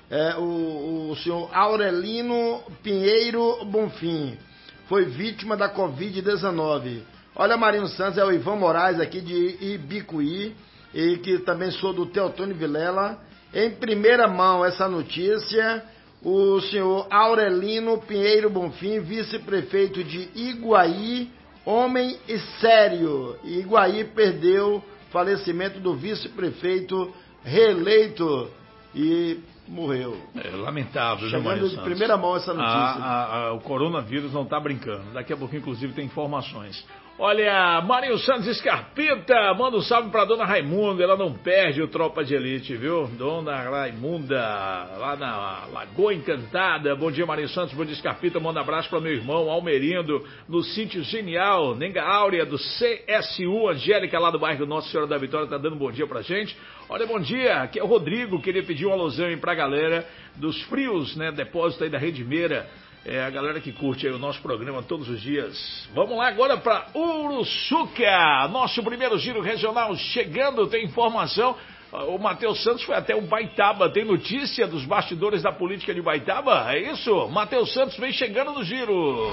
o senhor Aurelino Pinheiro Bonfim. Foi vítima da Covid-19. Olha, Marinho Santos, é o Ivan Moraes aqui de Ibicuí, e que também sou do Teotônio Vilela. Em primeira mão essa notícia, o senhor Aurelino Pinheiro Bonfim, vice-prefeito de Iguaí, homem e sério. Iguaí perdeu falecimento do vice-prefeito reeleito e morreu. Lamentável, né, Chegando de primeira mão essa notícia. O coronavírus não está brincando. Daqui a pouco, inclusive, tem informações. Olha, Marinho Santos Scarpita, manda um salve pra Dona Raimunda, ela não perde o Tropa de Elite, viu? Dona Raimunda, lá na Lagoa Encantada. Bom dia, Marinho Santos, bom dia, Scarpita, manda um abraço pra meu irmão Almerindo, no sítio Genial, Nenga Áurea, do CSU, Angélica, lá do bairro Nossa Senhora da Vitória, tá dando um bom dia pra gente. Olha, bom dia, aqui é o Rodrigo, queria pedir um alusão aí pra galera dos frios, né, depósito aí da Rede Meira. A galera que curte aí o nosso programa todos os dias. Vamos lá agora para Uruçuca, nosso primeiro giro regional chegando, tem informação. O Matheus Santos foi até Ubaitaba, tem notícia dos bastidores da política de Ubaitaba? É isso? Matheus Santos vem chegando no giro.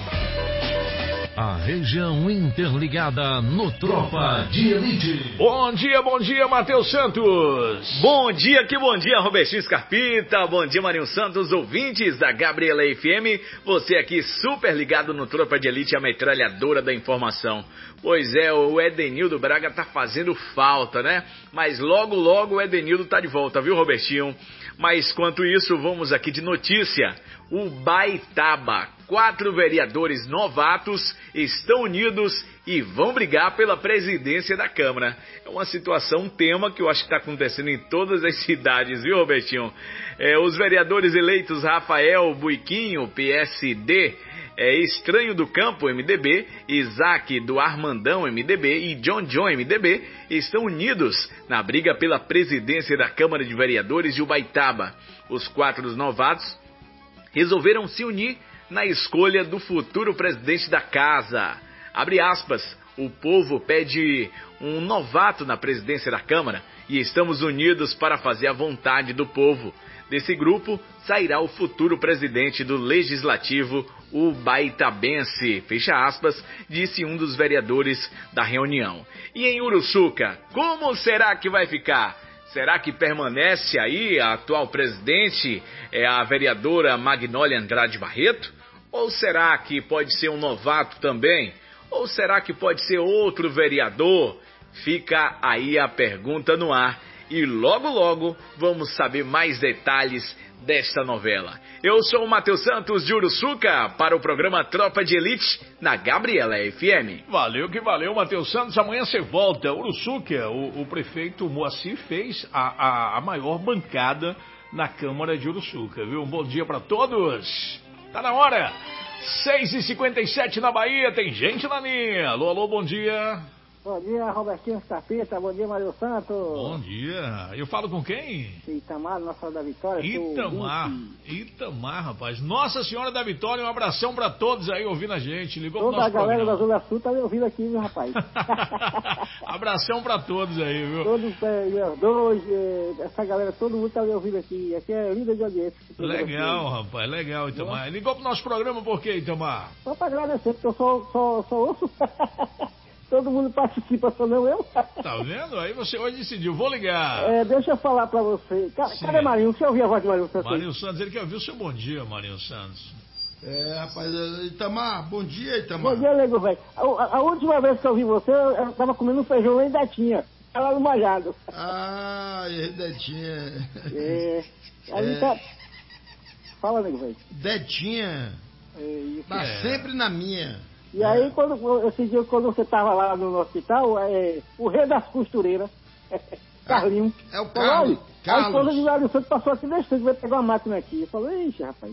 A região interligada no Tropa de Elite. Bom dia, Matheus Santos. Bom dia, Robertinho Scarpita. Bom dia, Marinho Santos, ouvintes da Gabriela FM. Você aqui super ligado no Tropa de Elite, a metralhadora da informação. Pois é, o Edenildo Braga tá fazendo falta, né? Mas logo o Edenildo tá de volta, viu, Robertinho? Mas quanto isso, vamos aqui de notícia. Ubaitaba, 4 vereadores novatos estão unidos e vão brigar pela presidência da Câmara. É uma situação, um tema que eu acho que está acontecendo em todas as cidades, viu, Robertinho? Os vereadores eleitos Rafael Buiquinho, PSD, Estranho do Campo, MDB, Isaac do Armandão, MDB e John, MDB, estão unidos na briga pela presidência da Câmara de Vereadores de Ubaitaba. Os 4 novatos resolveram se unir na escolha do futuro presidente da casa. Abre aspas, o povo pede um novato na presidência da Câmara e estamos unidos para fazer a vontade do povo. Desse grupo sairá o futuro presidente do Legislativo ubaitabense, fecha aspas, disse um dos vereadores da reunião. E em Uruçuca, como será que vai ficar? Será que permanece aí a atual presidente, a vereadora Magnólia Andrade Barreto? Ou será que pode ser um novato também? Ou será que pode ser outro vereador? Fica aí a pergunta no ar. E logo vamos saber mais detalhes desta novela. Eu sou o Matheus Santos de Uruçuca para o programa Tropa de Elite na Gabriela FM. Valeu que valeu, Matheus Santos. Amanhã você volta. Uruçuca, o prefeito Moacir fez a maior bancada na Câmara de Uruçuca, viu? Um bom dia para todos. Tá na hora. 6h57 na Bahia, tem gente na linha. Alô, alô, bom dia. Bom dia, Robertinho Escapeta. Bom dia, Mário Santos. Bom dia. Eu falo com quem? Itamar, Nossa Senhora da Vitória. Itamar, rapaz. Nossa Senhora da Vitória, um abração pra todos aí ouvindo a gente. Ligou pro nosso nosso programa. Toda a galera da Zona Sul tá me ouvindo aqui, viu, rapaz? Abração pra todos aí, viu? Todos, essa galera, todo mundo tá me ouvindo aqui. Aqui é líder de audiência. Legal, rapaz, legal, Itamar. Ligou pro nosso programa por quê, Itamar? Só pra agradecer, porque eu só ouço... Todo mundo participa, só não eu. Tá vendo? Aí você hoje decidiu, vou ligar. Deixa eu falar pra você. Cadê Marinho? Você ouviu a voz de Marinho Santos? Marinho Santos, ele quer ouvir o seu bom dia, Marinho Santos. Rapaz, Itamar, bom dia, Itamar. Bom dia, nego, velho. A última vez que eu vi você, eu tava comendo um feijão lá em Detinha. Lá no Majado. Detinha. Aí tá... Fala, nego, velho. Detinha. Tá sempre na minha. E aí, esse dia, quando você tava lá no hospital, o rei das costureiras, Carlinhos. É o Carlos. A esposa de Mário Santos passou aqui na estúdio, vai pegar uma máquina aqui. Eu falei, ixi, rapaz.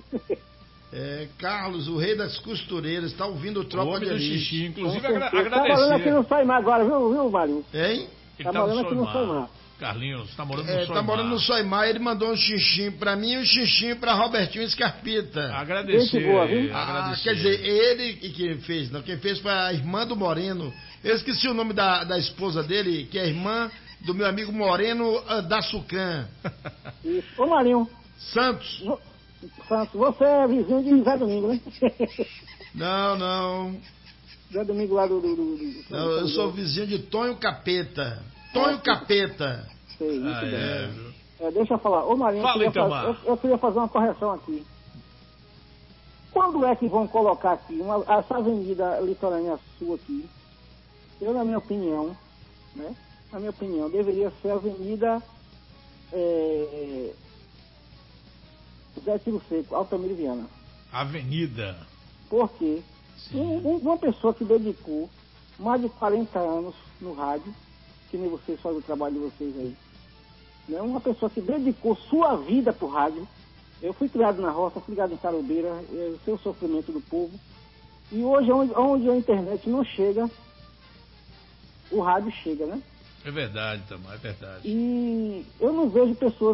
Carlos, o rei das costureiras, tá ouvindo o Tropa de Elite. Xixi, inclusive agradecer. Tá morando aqui no Soimar agora, viu, Mário? Hein? Tá morando aqui no Soimar. Carlinhos, tá morando no Soimar. Tá morando no Soimar, ele mandou um xixim pra mim e um xixim pra Robertinho Escarpita. Agradecer. Boa, viu? Quer dizer, ele que fez, não, quem fez foi a irmã do Moreno. Eu esqueci o nome da esposa dele, que é a irmã do meu amigo Moreno da Sucan. Isso. Ô, Marinho. Santos, você é vizinho de Zé Domingo, né? Não. Zé Domingo lá do... Não, eu sou vizinho de Tonho Capeta. Tonho Capeta. Sei, isso deixa eu falar. Ô, Marinho, eu queria fazer uma correção aqui. Quando é que vão colocar aqui essa avenida litorânea sul aqui? Eu, na minha opinião, né? Na minha opinião, deveria ser a avenida Zé Tiro Seco, Altamiro Viana. Avenida. Por quê? Uma pessoa que dedicou mais de 40 anos no rádio, que nem vocês fazem o trabalho de vocês aí, né? Uma pessoa que dedicou sua vida pro rádio. Eu fui criado na roça, fui criado em Carobeira, eu sei o sofrimento do povo. E hoje, onde a internet não chega, o rádio chega, né? É verdade, Tamar, é verdade. E eu não vejo pessoas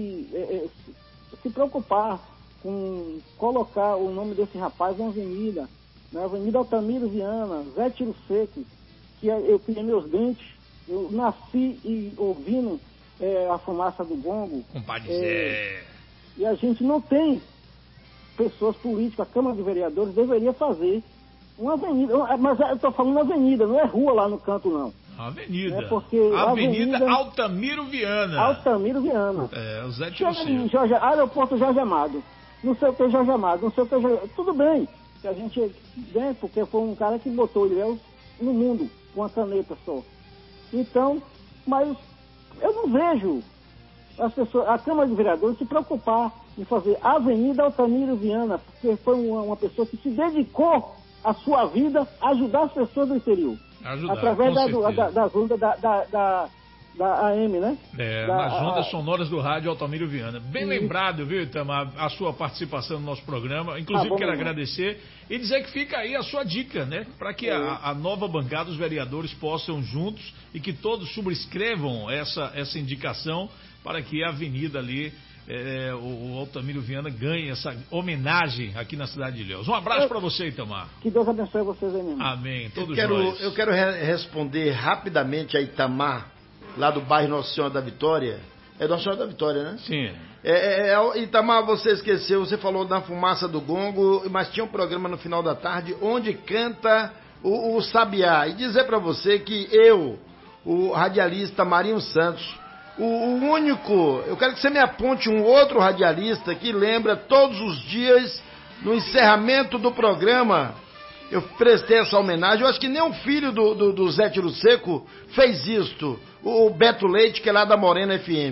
se preocupar com colocar o nome desse rapaz na avenida, na Avenida Altamiro Viana, Zé Tiro Seco, que eu criei meus dentes, eu nasci ouvindo a fumaça do gongo. Compadre Zé. E a gente não tem pessoas políticas, a Câmara de Vereadores deveria fazer uma avenida, mas eu estou falando avenida, não é rua lá no canto, não. Avenida. Porque Avenida Altamiro Viana. Altamiro Viana. O Zé Tiro Seco. Aeroporto Jorge Amado. Não sei o que Jorge Amado, não sei o que Jorge... Tudo bem, que a gente, né, porque foi um cara que botou Ilhéus no mundo, com uma caneta só. Então, mas eu não vejo as pessoas, a Câmara de Vereadores se preocupar em fazer a Avenida Altamiro Viana, porque foi uma pessoa que se dedicou a sua vida a ajudar as pessoas do interior. Através das ondas da AM, né? Nas ondas sonoras do rádio Altamiro Viana. Bem lembrado, viu, Itamar, a sua participação no nosso programa. Inclusive, quero agradecer e dizer que fica aí a sua dica, né? Para que a nova bancada, os vereadores possam juntos e que todos subscrevam essa indicação para que a avenida ali, o Altamiro Viana, ganhe essa homenagem aqui na cidade de Ilhéus. Um abraço para você, Itamar. Que Deus abençoe vocês aí mesmo. Amém. Eu quero responder rapidamente a Itamar, lá do bairro Nossa Senhora da Vitória. É Nossa Senhora da Vitória, né? Sim. Itamar, você esqueceu, você falou da fumaça do gongo, mas tinha um programa no final da tarde onde canta o Sabiá. E dizer pra você que eu, o radialista Marinho Santos, o único, eu quero que você me aponte um outro radialista que lembra todos os dias, no encerramento do programa, eu prestei essa homenagem. Eu acho que nem o filho do Zé Tiro Seco fez isto, o Beto Leite, que é lá da Morena FM.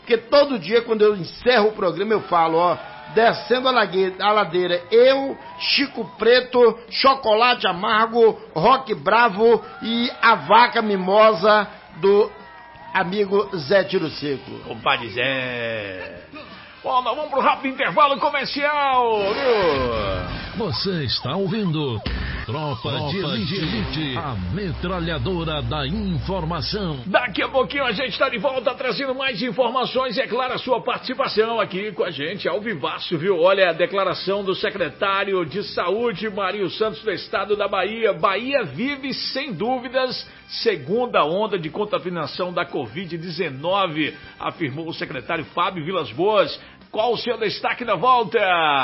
porque todo dia quando eu encerro o programa eu falo, ó, descendo a ladeira, eu, Chico Preto, Chocolate Amargo, Rock Bravo e a Vaca Mimosa do amigo Zé Tiro Seco. Compadre Zé. Bom, nós vamos pro rápido intervalo comercial, viu? Você está ouvindo Tropa de Elite, a metralhadora da informação. Daqui a pouquinho a gente está de volta trazendo mais informações e, é claro, a sua participação aqui com a gente, ao vivaço, viu? Olha a declaração do secretário de Saúde, Mário Santos, do estado da Bahia. Bahia vive, sem dúvidas, segunda onda de contaminação da Covid-19, afirmou o secretário Fábio Vilas Boas. Qual o seu destaque na volta?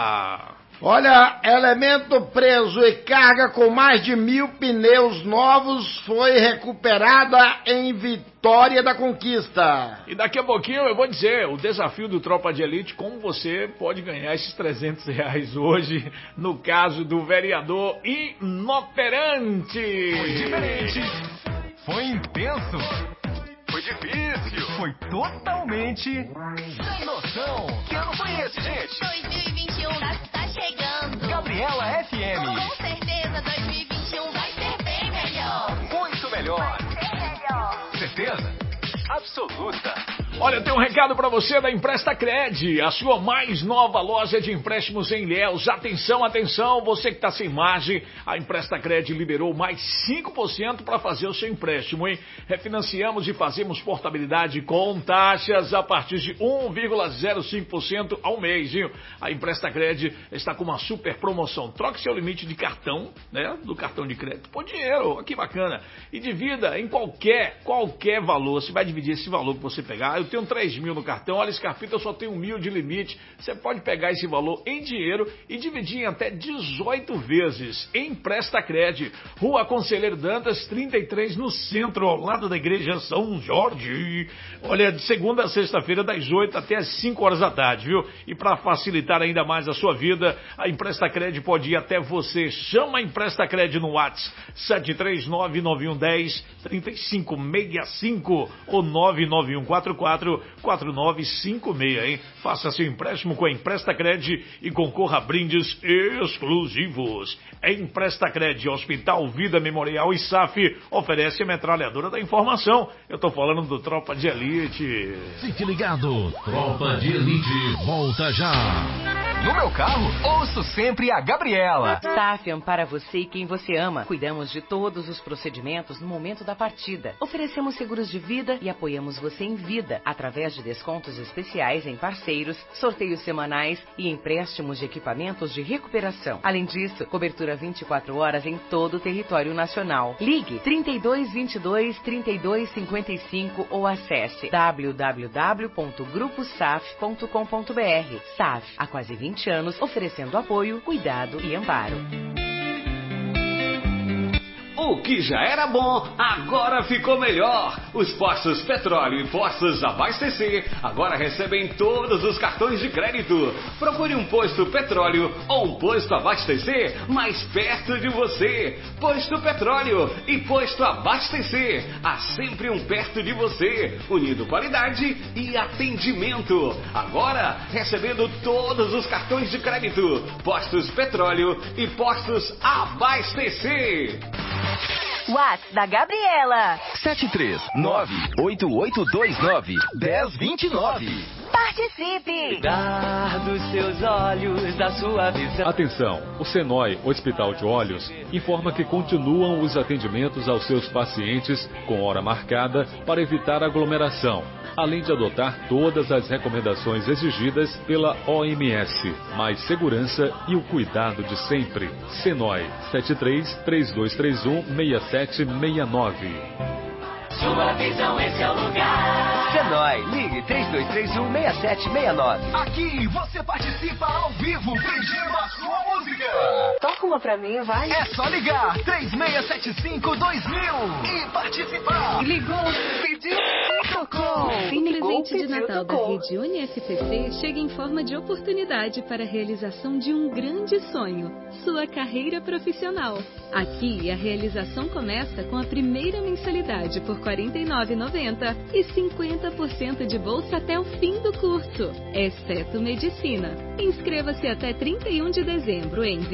Olha, elemento preso e carga com mais de 1.000 pneus novos foi recuperada em Vitória da Conquista. E daqui a pouquinho eu vou dizer o desafio do Tropa de Elite, como você pode ganhar esses R$300 hoje, no caso do vereador inoperante. Foi diferente. Foi intenso. Foi difícil. Foi totalmente sem noção. Que ano foi esse, gente? 2021 tá chegando. Gabriela FM. Com certeza 2021 vai ser bem melhor. Muito melhor. Vai ser melhor. Certeza absoluta. Olha, tem um recado para você da Emprestacred, a sua mais nova loja de empréstimos em Ilhéus. Atenção, atenção, você que está sem margem, a Emprestacred liberou mais 5% para fazer o seu empréstimo, hein? Refinanciamos e fazemos portabilidade com taxas a partir de 1,05% ao mês, viu? A Emprestacred está com uma super promoção. Troque seu limite de cartão, né? Do cartão de crédito por dinheiro, que bacana. E divida em qualquer valor. Você vai dividir esse valor que você pegar. Eu tenho 3 mil no cartão, olha, Scarpita, eu só tenho 1.000 de limite. Você pode pegar esse valor em dinheiro e dividir em até 18 vezes. Emprestacred, Rua Conselheiro Dantas, 33, no centro, ao lado da Igreja São Jorge. Olha, de segunda a sexta-feira, das 8 até as 5 horas da tarde, viu? E para facilitar ainda mais a sua vida, a Emprestacred pode ir até você. Chama a Emprestacred no WhatsApp, 73991103565 ou 991444956, hein? Faça seu empréstimo com a Emprestacred e concorra a brindes exclusivos. A Emprestacred, Hospital Vida Memorial e SAF oferece a metralhadora da informação. Eu tô falando do Tropa de Elite. Fique ligado, Tropa de Elite volta já. No meu carro, ouço sempre a Gabriela. SAF ampara você e quem você ama. Cuidamos de todos os procedimentos no momento da partida. Oferecemos seguros de vida e apoiamos você em vida, através de descontos especiais em parceiros, sorteios semanais e empréstimos de equipamentos de recuperação. Além disso, cobertura 24 horas em todo o território nacional. Ligue 3222-3255 ou acesse www.gruposaf.com.br. SAF, há quase 20 anos, oferecendo apoio, cuidado e amparo. O que já era bom, agora ficou melhor. Os postos Petróleo e postos Abastecer agora recebem todos os cartões de crédito. Procure um posto Petróleo ou um posto Abastecer mais perto de você. Posto Petróleo e posto Abastecer, há sempre um perto de você, unindo qualidade e atendimento. Agora recebendo todos os cartões de crédito. Postos Petróleo e postos Abastecer. WhatsApp da Gabriela. 73988291029. Participe! Cuidar dos seus olhos, da sua visão. Atenção, o Senoi Hospital de Olhos informa que continuam os atendimentos aos seus pacientes com hora marcada para evitar aglomeração, além de adotar todas as recomendações exigidas pela OMS. Mais segurança e o cuidado de sempre. Senoi 73-3231-6769. Sua visão, esse é o lugar. Senoi, ligue 3231-6769. Aqui você participa ao vivo pedindo a sua música. Toca uma pra mim, vai. É só ligar 3675-2000 e participar. Ligou, pediu. tocou. O presente de Natal da Rede UniFTC chega em forma de oportunidade para a realização de um grande sonho, sua carreira profissional. Aqui, a realização começa com a primeira mensalidade por R$ 49,90 e 50% de bolsa até o fim do curso, exceto medicina. Inscreva-se até 31 de dezembro em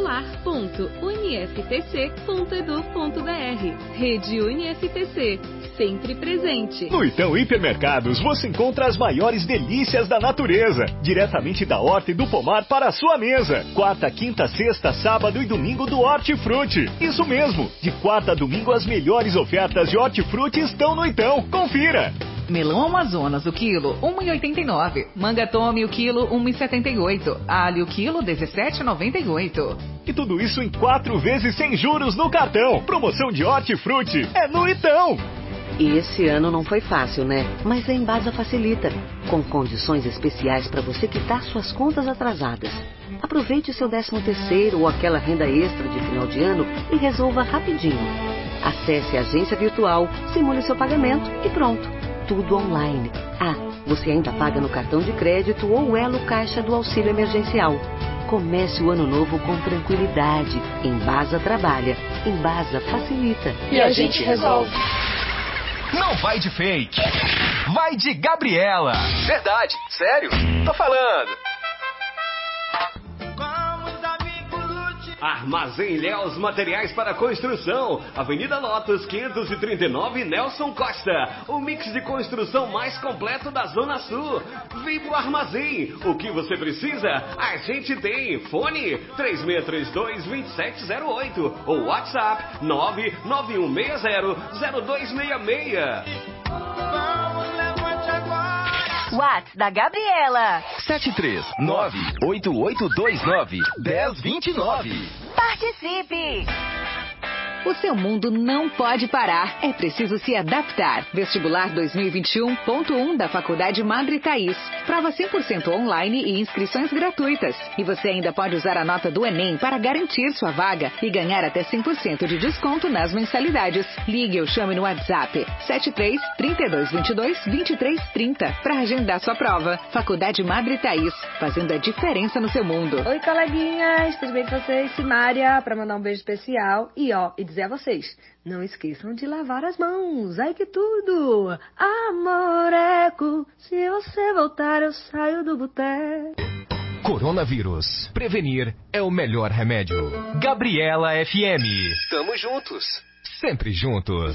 vestibular.uniftc.edu.br. Rede UniFTC, sempre presente. No Itão Hipermercados você encontra as maiores delícias da natureza, diretamente da horta e do pomar para a sua mesa. Quarta, quinta, sexta, sábado e domingo do Hortifruti. Isso mesmo, de quarta a domingo as melhores ofertas de Hortifruti estão no Itão. Confira! Melão Amazonas, o quilo, R$ 1,89. Manga Tome, o quilo, R$ 1,78. Alho, o quilo, R$ 17,98. E tudo isso em 4 vezes sem juros no cartão. Promoção de Hortifruti é no Itão. E esse ano não foi fácil, né? Mas a Embasa facilita, com condições especiais para você quitar suas contas atrasadas. Aproveite o seu 13º ou aquela renda extra de final de ano e resolva rapidinho. Acesse a agência virtual, simule seu pagamento e pronto. Tudo online. Ah, você ainda paga no cartão de crédito ou Elo Caixa do auxílio emergencial. Comece o ano novo com tranquilidade. Embasa trabalha. Embasa facilita. E a gente resolve. Não vai de fake. Vai de Gabriela. Verdade, sério, tô falando. Armazém Léus Materiais para Construção, Avenida Lotus 539, Nelson Costa. O mix de construção mais completo da Zona Sul. Vem pro Armazém. O que você precisa, a gente tem. Fone 3632-2708 ou WhatsApp 991600266. WhatsApp da Gabriela 739-8829-1029. Participe! O seu mundo não pode parar, é preciso se adaptar. Vestibular 2021.1 da Faculdade Madre Thaís. Prova 100% online e inscrições gratuitas. E você ainda pode usar a nota do Enem para garantir sua vaga e ganhar até 100% de desconto nas mensalidades. Ligue ou chame no WhatsApp 73 3222 2330 para agendar sua prova. Faculdade Madre Thaís, fazendo a diferença no seu mundo. Oi, coleguinhas, tudo bem com vocês? Simária, para mandar um beijo especial e dizer a vocês, não esqueçam de lavar as mãos, ai que tudo! Amoreco, se você voltar eu saio do boteco. Coronavírus. Prevenir é o melhor remédio. Gabriela FM. Tamo juntos. Sempre juntos.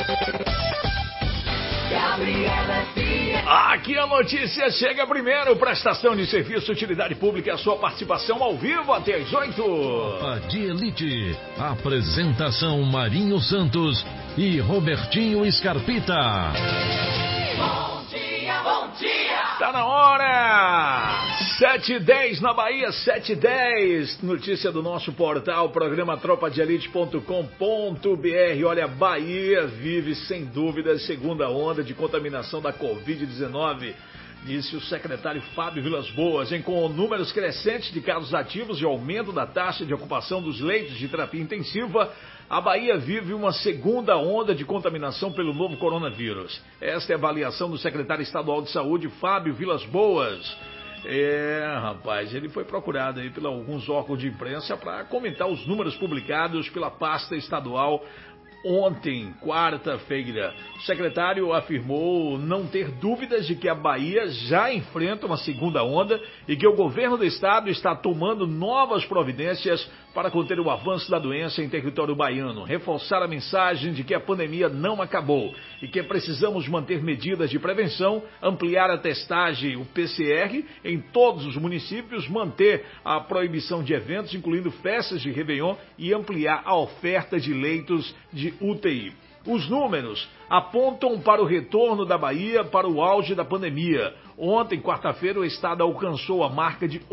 Aqui a notícia chega primeiro. Prestação de serviço, utilidade pública e a sua participação ao vivo até às 8. Tropa de Elite. Apresentação Marinho Santos e Robertinho Scarpita. Bom dia, bom dia. Tá na hora. 7h10 na Bahia, 7h10. Notícia do nosso portal, programa tropadeelite.com.br. Olha, Bahia vive sem dúvida segunda onda de contaminação da Covid-19. Disse o secretário Fábio Vilas Boas, com números crescentes de casos ativos e aumento da taxa de ocupação dos leitos de terapia intensiva, a Bahia vive uma segunda onda de contaminação pelo novo coronavírus. Esta é a avaliação do secretário estadual de saúde, Fábio Vilas Boas. Rapaz, ele foi procurado aí por alguns órgãos de imprensa para comentar os números publicados pela pasta estadual ontem, quarta-feira. O secretário afirmou não ter dúvidas de que a Bahia já enfrenta uma segunda onda e que o governo do estado está tomando novas providências para conter o avanço da doença em território baiano, reforçar a mensagem de que a pandemia não acabou e que precisamos manter medidas de prevenção, ampliar a testagem, o PCR, em todos os municípios, manter a proibição de eventos, incluindo festas de Réveillon, e ampliar a oferta de leitos de UTI. Os números apontam para o retorno da Bahia para o auge da pandemia. Ontem, quarta-feira, o estado alcançou a marca de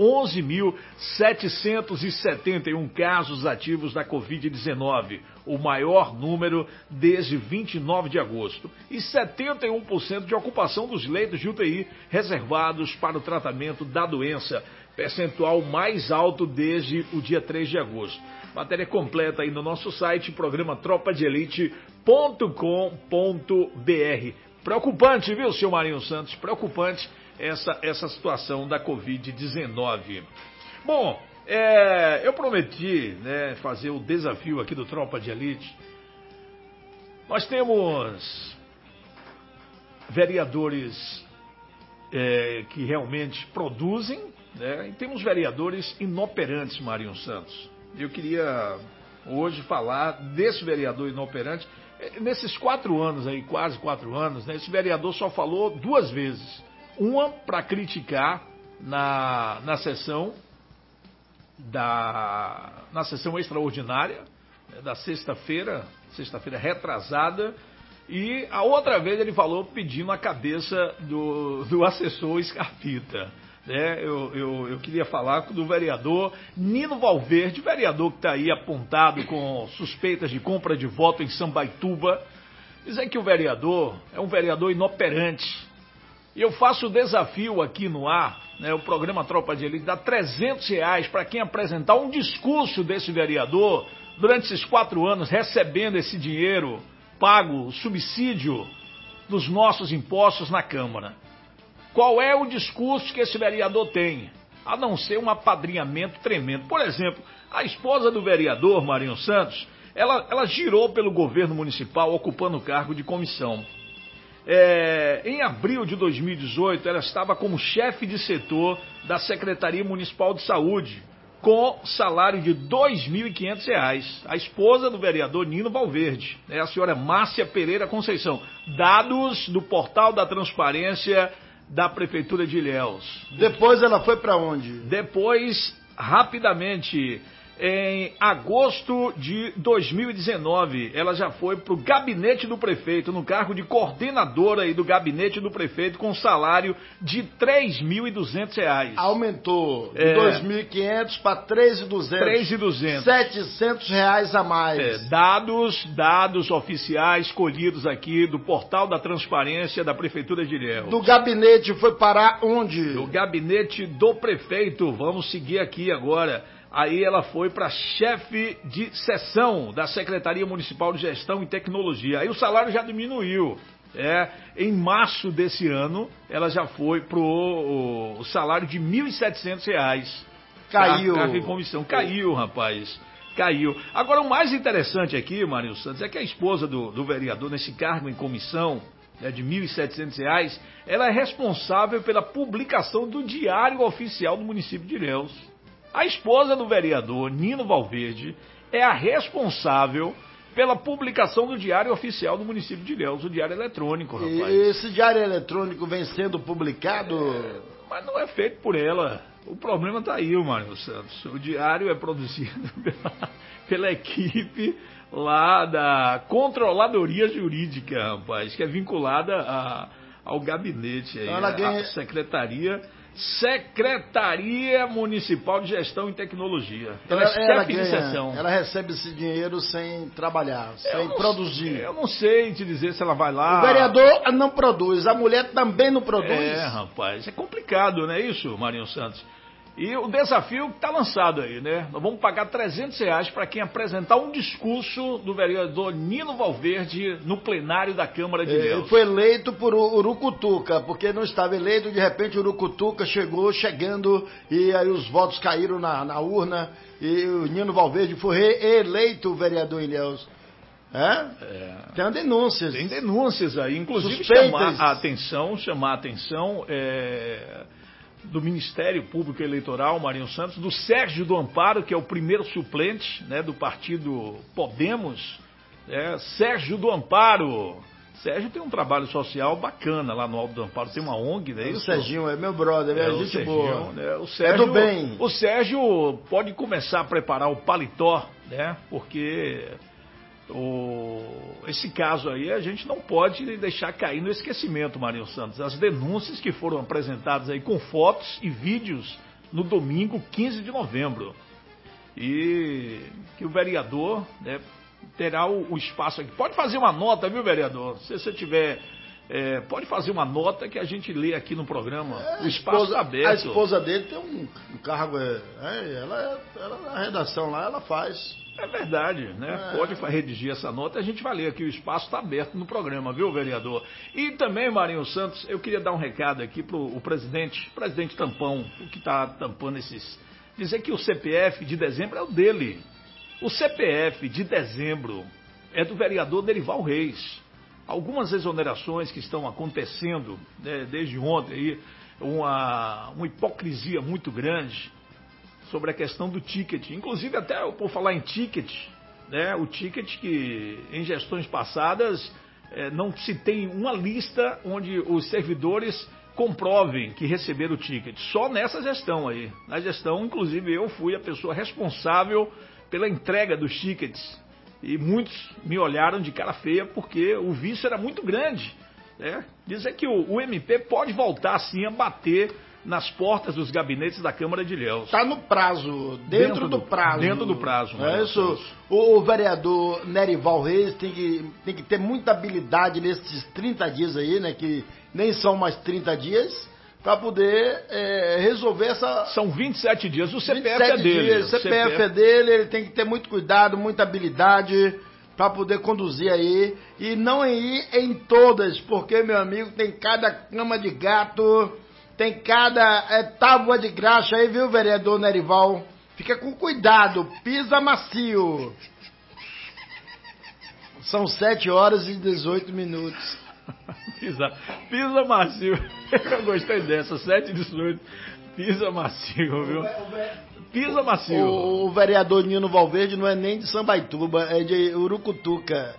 11.771 casos ativos da Covid-19, o maior número desde 29 de agosto, e 71% de ocupação dos leitos de UTI reservados para o tratamento da doença, percentual mais alto desde o dia 3 de agosto. Matéria completa aí no nosso site, programa tropadeelite.com.br. Preocupante, viu, senhor Marinho Santos? Preocupante essa situação da Covid-19. Bom, eu prometi, né, fazer o desafio aqui do Tropa de Elite. Nós temos vereadores que realmente produzem, né, e temos vereadores inoperantes, Marinho Santos. Eu queria hoje falar desse vereador inoperante. Nesses 4 anos aí, quase 4 anos, né, esse vereador só falou 2 vezes. Uma para criticar na sessão extraordinária, né, da sexta-feira retrasada, e a outra vez ele falou pedindo a cabeça do assessor Scarpita. Eu queria falar do vereador Nino Valverde, vereador que está aí apontado com suspeitas de compra de voto em Sambaituba. Dizer que o vereador é um vereador inoperante. E eu faço o desafio aqui no ar, né, o programa Tropa de Elite dá R$300 para quem apresentar um discurso desse vereador durante esses 4 anos, recebendo esse dinheiro pago, o subsídio dos nossos impostos na Câmara. Qual é o discurso que esse vereador tem? A não ser um apadrinhamento tremendo. Por exemplo, a esposa do vereador, Marinho Santos, ela girou pelo governo municipal ocupando o cargo de comissão. Em abril de 2018, ela estava como chefe de setor da Secretaria Municipal de Saúde, com salário de R$2.500. A esposa do vereador Nino Valverde, a senhora Márcia Pereira Conceição. Dados do Portal da Transparência da Prefeitura de Ilhéus. Depois ela foi para onde? Depois, rapidamente, em agosto de 2019, ela já foi para o gabinete do prefeito, no cargo de coordenadora aí do gabinete do prefeito, com salário de R$3.200. Aumentou de 2.500 para 3.200. R$700 a mais. Dados oficiais colhidos aqui do Portal da Transparência da Prefeitura de Ilhéus. Do gabinete foi parar onde? Do gabinete do prefeito. Vamos seguir aqui agora. Aí ela foi para chefe de seção da Secretaria Municipal de Gestão e Tecnologia. Aí o salário já diminuiu. Em março desse ano, ela já foi para o salário de R$1.700. Caiu. Cargo em comissão. Caiu, rapaz. Caiu. Agora, o mais interessante aqui, Marinho Santos, é que a esposa do vereador, nesse cargo em comissão, de R$1.700, ela é responsável pela publicação do Diário Oficial do município de Ilhéus. A esposa do vereador, Nino Valverde, é a responsável pela publicação do Diário Oficial do município de Ilhéus, o Diário Eletrônico, rapaz. E esse Diário Eletrônico vem sendo publicado? Mas não é feito por ela. O problema está aí, Mário Santos. O Diário é produzido pela equipe lá da Controladoria Jurídica, rapaz, que é vinculada ao gabinete aí, a Secretaria Municipal de Gestão e Tecnologia. Ela é chefe de seção. Ela recebe esse dinheiro sem trabalhar, sem produzir. Eu não sei te dizer se ela vai lá... O vereador não produz, a mulher também não produz. Rapaz, é complicado, não é isso, Marinho Santos? E o desafio está lançado aí, né? Nós vamos pagar R$300 para quem apresentar um discurso do vereador Nino Valverde no plenário da Câmara de Ilhéus. Ele foi eleito por Urucutuca, porque não estava eleito, de repente Urucutuca chegando, e aí os votos caíram na urna, e o Nino Valverde foi reeleito vereador em Ilhéus. Tem denúncias. Tem denúncias aí, inclusive suspeitas. chamar a atenção do Ministério Público Eleitoral, Marinho Santos, do Sérgio do Amparo, que é o primeiro suplente, né, do partido Podemos. Sérgio do Amparo. Sérgio tem um trabalho social bacana lá no Alto do Amparo, tem uma ONG, né? O Serginho é meu brother, é gente boa. Né, o Sérgio, é do bem. O Sérgio pode começar a preparar o paletó, né? Porque esse caso aí a gente não pode deixar cair no esquecimento, Marinho Santos. As denúncias que foram apresentadas aí com fotos e vídeos no domingo 15 de novembro. E que o vereador, né, terá o espaço aqui. Pode fazer uma nota, viu, vereador? Se você tiver pode fazer uma nota que a gente lê aqui no programa. O espaço está aberto. A esposa dele tem um cargo, ela na redação lá, ela faz. É verdade, né? Pode redigir essa nota, a gente vai ler aqui, o espaço está aberto no programa, viu, vereador? E também, Marinho Santos, eu queria dar um recado aqui para o presidente Tampão, o que está tampando dizer que o CPF de dezembro é o dele. O CPF de dezembro é do vereador Nerival Reis. Algumas exonerações que estão acontecendo, né, desde ontem, aí, uma hipocrisia muito grande sobre a questão do ticket. Inclusive, até por falar em ticket, né, o ticket que em gestões passadas não se tem uma lista onde os servidores comprovem que receberam o ticket. Só nessa gestão aí. Na gestão, inclusive, eu fui a pessoa responsável pela entrega dos tickets. E muitos me olharam de cara feia porque o vício era muito grande. Né? Dizer que o MP pode voltar assim a bater nas portas dos gabinetes da Câmara de Ilhéus. Está no prazo, dentro do prazo. Dentro do prazo. É isso. O vereador Nerival Reis tem que ter muita habilidade nesses 30 dias aí, né? Que nem são mais 30 dias, para poder resolver essa... São 27 dias, o CPF é dele. Dias, o CPF é dele, ele tem que ter muito cuidado, muita habilidade para poder conduzir aí. E não ir em todas, porque, meu amigo, tem cada cama de gato... Tem cada tábua de graxa aí, viu, vereador Nerival? Fica com cuidado, pisa macio. São 7 horas e 18 minutos. Pisa macio. Eu gostei dessa, 7 e 18. Pisa macio, viu? Pisa macio. O vereador Nino Valverde não é nem de Sambaituba, é de Urucutuca.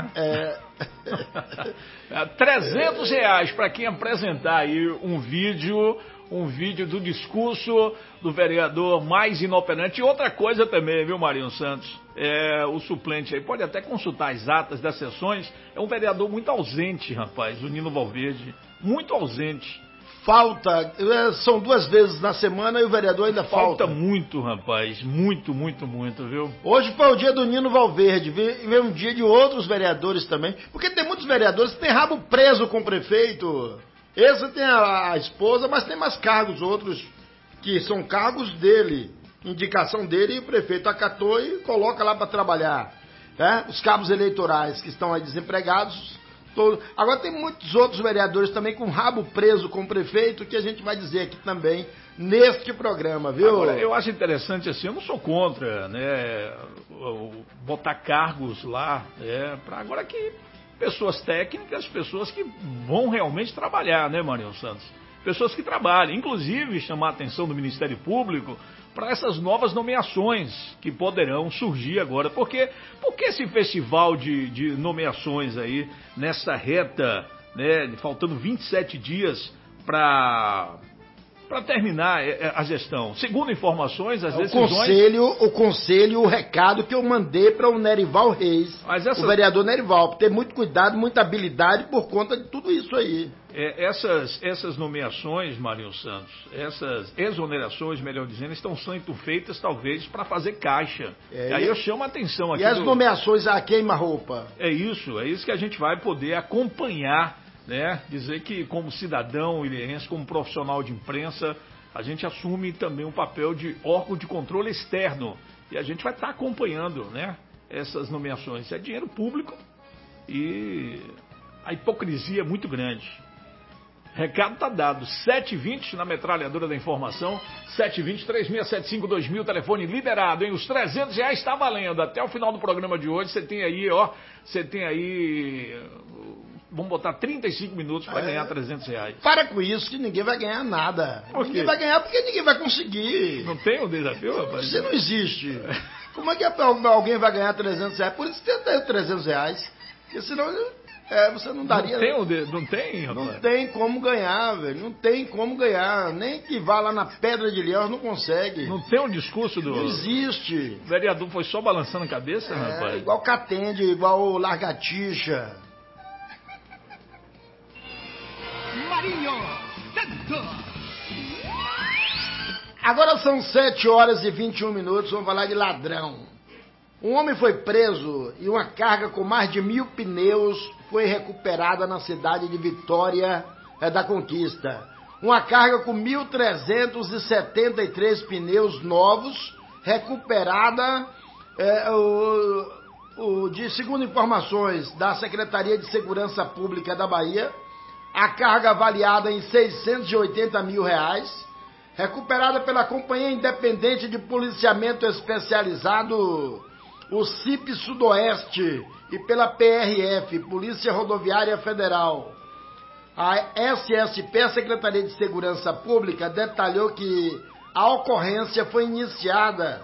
R$300 para quem apresentar aí um vídeo do discurso do vereador mais inoperante. E outra coisa também, viu, Marinho Santos? O suplente aí pode até consultar as atas das sessões. É um vereador muito ausente, rapaz, o Nino Valverde. Muito ausente. Falta, são 2 vezes na semana e o vereador ainda falta. Falta muito, rapaz, muito, viu? Hoje foi o dia do Nino Valverde, veio um dia de outros vereadores também, porque tem muitos vereadores que têm rabo preso com o prefeito. Esse tem a esposa, mas tem mais cargos, outros que são cargos dele, indicação dele, e o prefeito acatou e coloca lá para trabalhar. Né? Os cabos eleitorais que estão aí desempregados. Agora tem muitos outros vereadores também com rabo preso com o prefeito, que a gente vai dizer aqui também neste programa, viu? Agora, eu acho interessante assim, eu não sou contra, né, botar cargos lá, para agora que pessoas técnicas, pessoas que vão realmente trabalhar, né, Marinho Santos? Pessoas que trabalham, inclusive chamar a atenção do Ministério Público para essas novas nomeações que poderão surgir agora. Por que esse festival de nomeações aí, nessa reta, né, faltando 27 dias para terminar a gestão? Segundo informações, as decisões... O conselho, o recado que eu mandei para o Nerival Reis, o vereador Nerival, ter muito cuidado, muita habilidade por conta de tudo isso aí. Essas nomeações, Marinho Santos, essas exonerações, melhor dizendo, estão sendo feitas talvez para fazer caixa. E aí eu chamo a atenção aqui. E as nomeações a queima-roupa? É isso que a gente vai poder acompanhar, né? Dizer que como cidadão ilhéense, como profissional de imprensa, a gente assume também um papel de órgão de controle externo. E a gente vai estar acompanhando, né, essas nomeações. É dinheiro público e a hipocrisia é muito grande. Recado está dado, 7h20 na metralhadora da informação, 7h20-3675-2000, telefone liberado, hein? Os R$300 está valendo, até o final do programa de hoje, você tem aí, vamos botar 35 minutos para ganhar R$300. Para com isso, que ninguém vai ganhar nada. Ninguém vai ganhar porque ninguém vai conseguir. Não tem um desafio, rapaz? Você não existe. Como é que alguém vai ganhar R$300? Por isso você tem R$300, porque senão... você não daria... Não tem, rapaz? Não tem como ganhar, velho. Não tem como ganhar. Nem que vá lá na Pedra de Ilhéus não consegue. Não tem um discurso do... Não existe. O vereador foi só balançando a cabeça, rapaz? Igual Catende, igual Largatixa. Marinho Santos. Agora são 7 horas e 21 minutos. Vamos falar de ladrão. Um homem foi preso e uma carga com mais de 1.000 pneus foi recuperada na cidade de Vitória da Conquista. Uma carga com 1.373 pneus novos, recuperada, segundo informações da Secretaria de Segurança Pública da Bahia, a carga avaliada em R$680 mil, recuperada pela Companhia Independente de Policiamento Especializado, o CIP Sudoeste, e pela PRF, Polícia Rodoviária Federal. A SSP, a Secretaria de Segurança Pública, detalhou que a ocorrência foi iniciada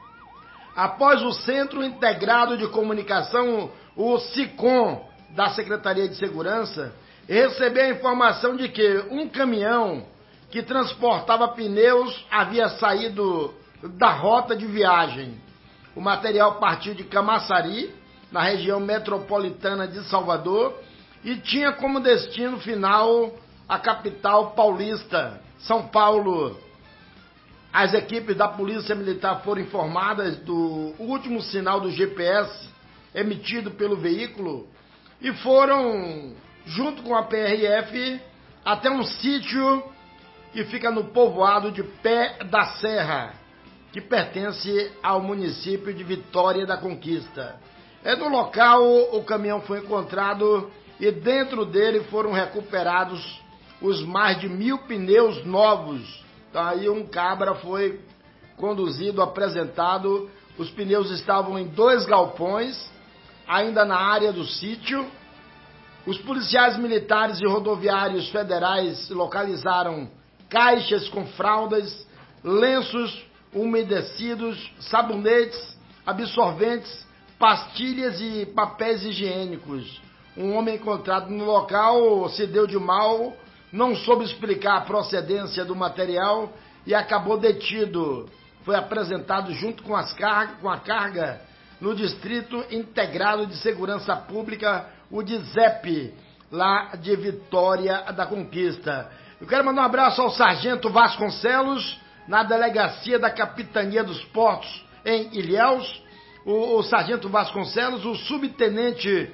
após o Centro Integrado de Comunicação, o SICOM, da Secretaria de Segurança, receber a informação de que um caminhão que transportava pneus havia saído da rota de viagem. O material partiu de Camaçari, na região metropolitana de Salvador, e tinha como destino final a capital paulista, São Paulo. As equipes da Polícia Militar foram informadas do último sinal do GPS emitido pelo veículo e foram, junto com a PRF, até um sítio que fica no povoado de Pé da Serra, que pertence ao município de Vitória da Conquista. No local, o caminhão foi encontrado e dentro dele foram recuperados os mais de 1.000 pneus novos. Então, aí um cabra foi conduzido, apresentado. Os pneus estavam em 2 galpões, ainda na área do sítio. Os policiais militares e rodoviários federais localizaram caixas com fraldas, lenços umedecidos, sabonetes, absorventes, pastilhas e papéis higiênicos. Um homem encontrado no local se deu de mal, não soube explicar a procedência do material e acabou detido. Foi apresentado junto com a carga no Distrito Integrado de Segurança Pública, o DISEP, lá de Vitória da Conquista. Eu quero mandar um abraço ao Sargento Vasconcelos, na Delegacia da Capitania dos Portos, em Ilhéus, o Sargento Vasconcelos, o Subtenente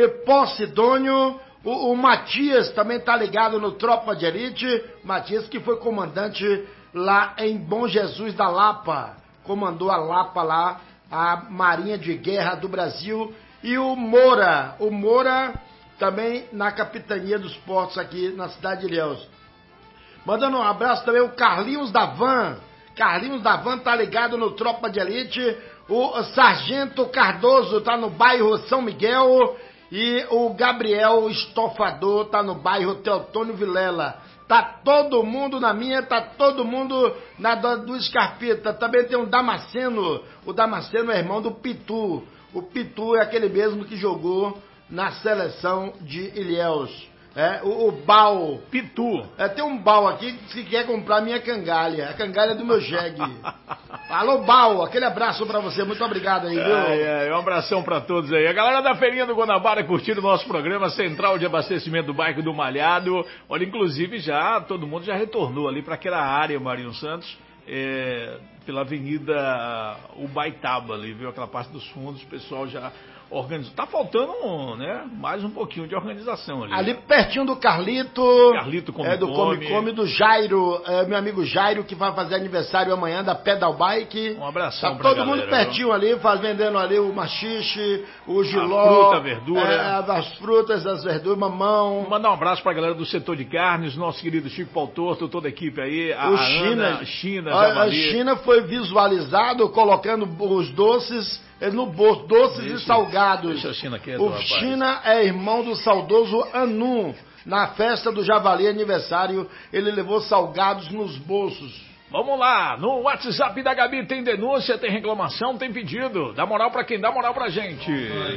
Posidônio, o Matias também está ligado no Tropa de Elite, Matias que foi comandante lá em Bom Jesus da Lapa, comandou a Lapa lá, a Marinha de Guerra do Brasil, e o Moura também na Capitania dos Portos aqui na cidade de Ilhéus. Mandando um abraço também o Carlinhos da Van tá ligado no Tropa de Elite, o Sargento Cardoso tá no bairro São Miguel e o Gabriel Estofador tá no bairro Teotônio Vilela. Tá todo mundo na minha, tá todo mundo na do Scarpita. Também tem o Damasceno é irmão do Pitu. O Pitu é aquele mesmo que jogou na seleção de Ilhéus. O Bal. Pitu. Tem um Bal aqui que quer comprar minha cangalha. A cangalha do meu jegue. Alô, Bal. Aquele abraço pra você. Muito obrigado aí, viu? Um abração pra todos aí. A galera da Feirinha do Guanabara curtindo o nosso programa Central de Abastecimento do Bairro do Malhado. Olha, inclusive todo mundo já retornou ali pra aquela área, Marinho Santos, pela Avenida Ubaitaba ali, viu? Aquela parte dos fundos, o pessoal já organizou. Tá faltando, mais um pouquinho de organização ali. Ali pertinho do Carlito Come do Come do Jairo, meu amigo Jairo, que vai fazer aniversário amanhã da Pedal Bike. Um abração pra todo mundo pertinho, viu? Ali, vendendo ali o machixe, o giló, a fruta, a verdura. As frutas, as verduras, mamão. Mandar um abraço pra galera do setor de carnes, nosso querido Chico Pautorto, toda a equipe aí. A China foi visualizado colocando os doces no bolso, doces e salgados. O China é irmão do saudoso Anu. Na festa do Javali aniversário, ele levou salgados nos bolsos. Vamos lá, no WhatsApp da Gabi tem denúncia, tem reclamação, tem pedido. Dá moral pra quem dá moral pra gente.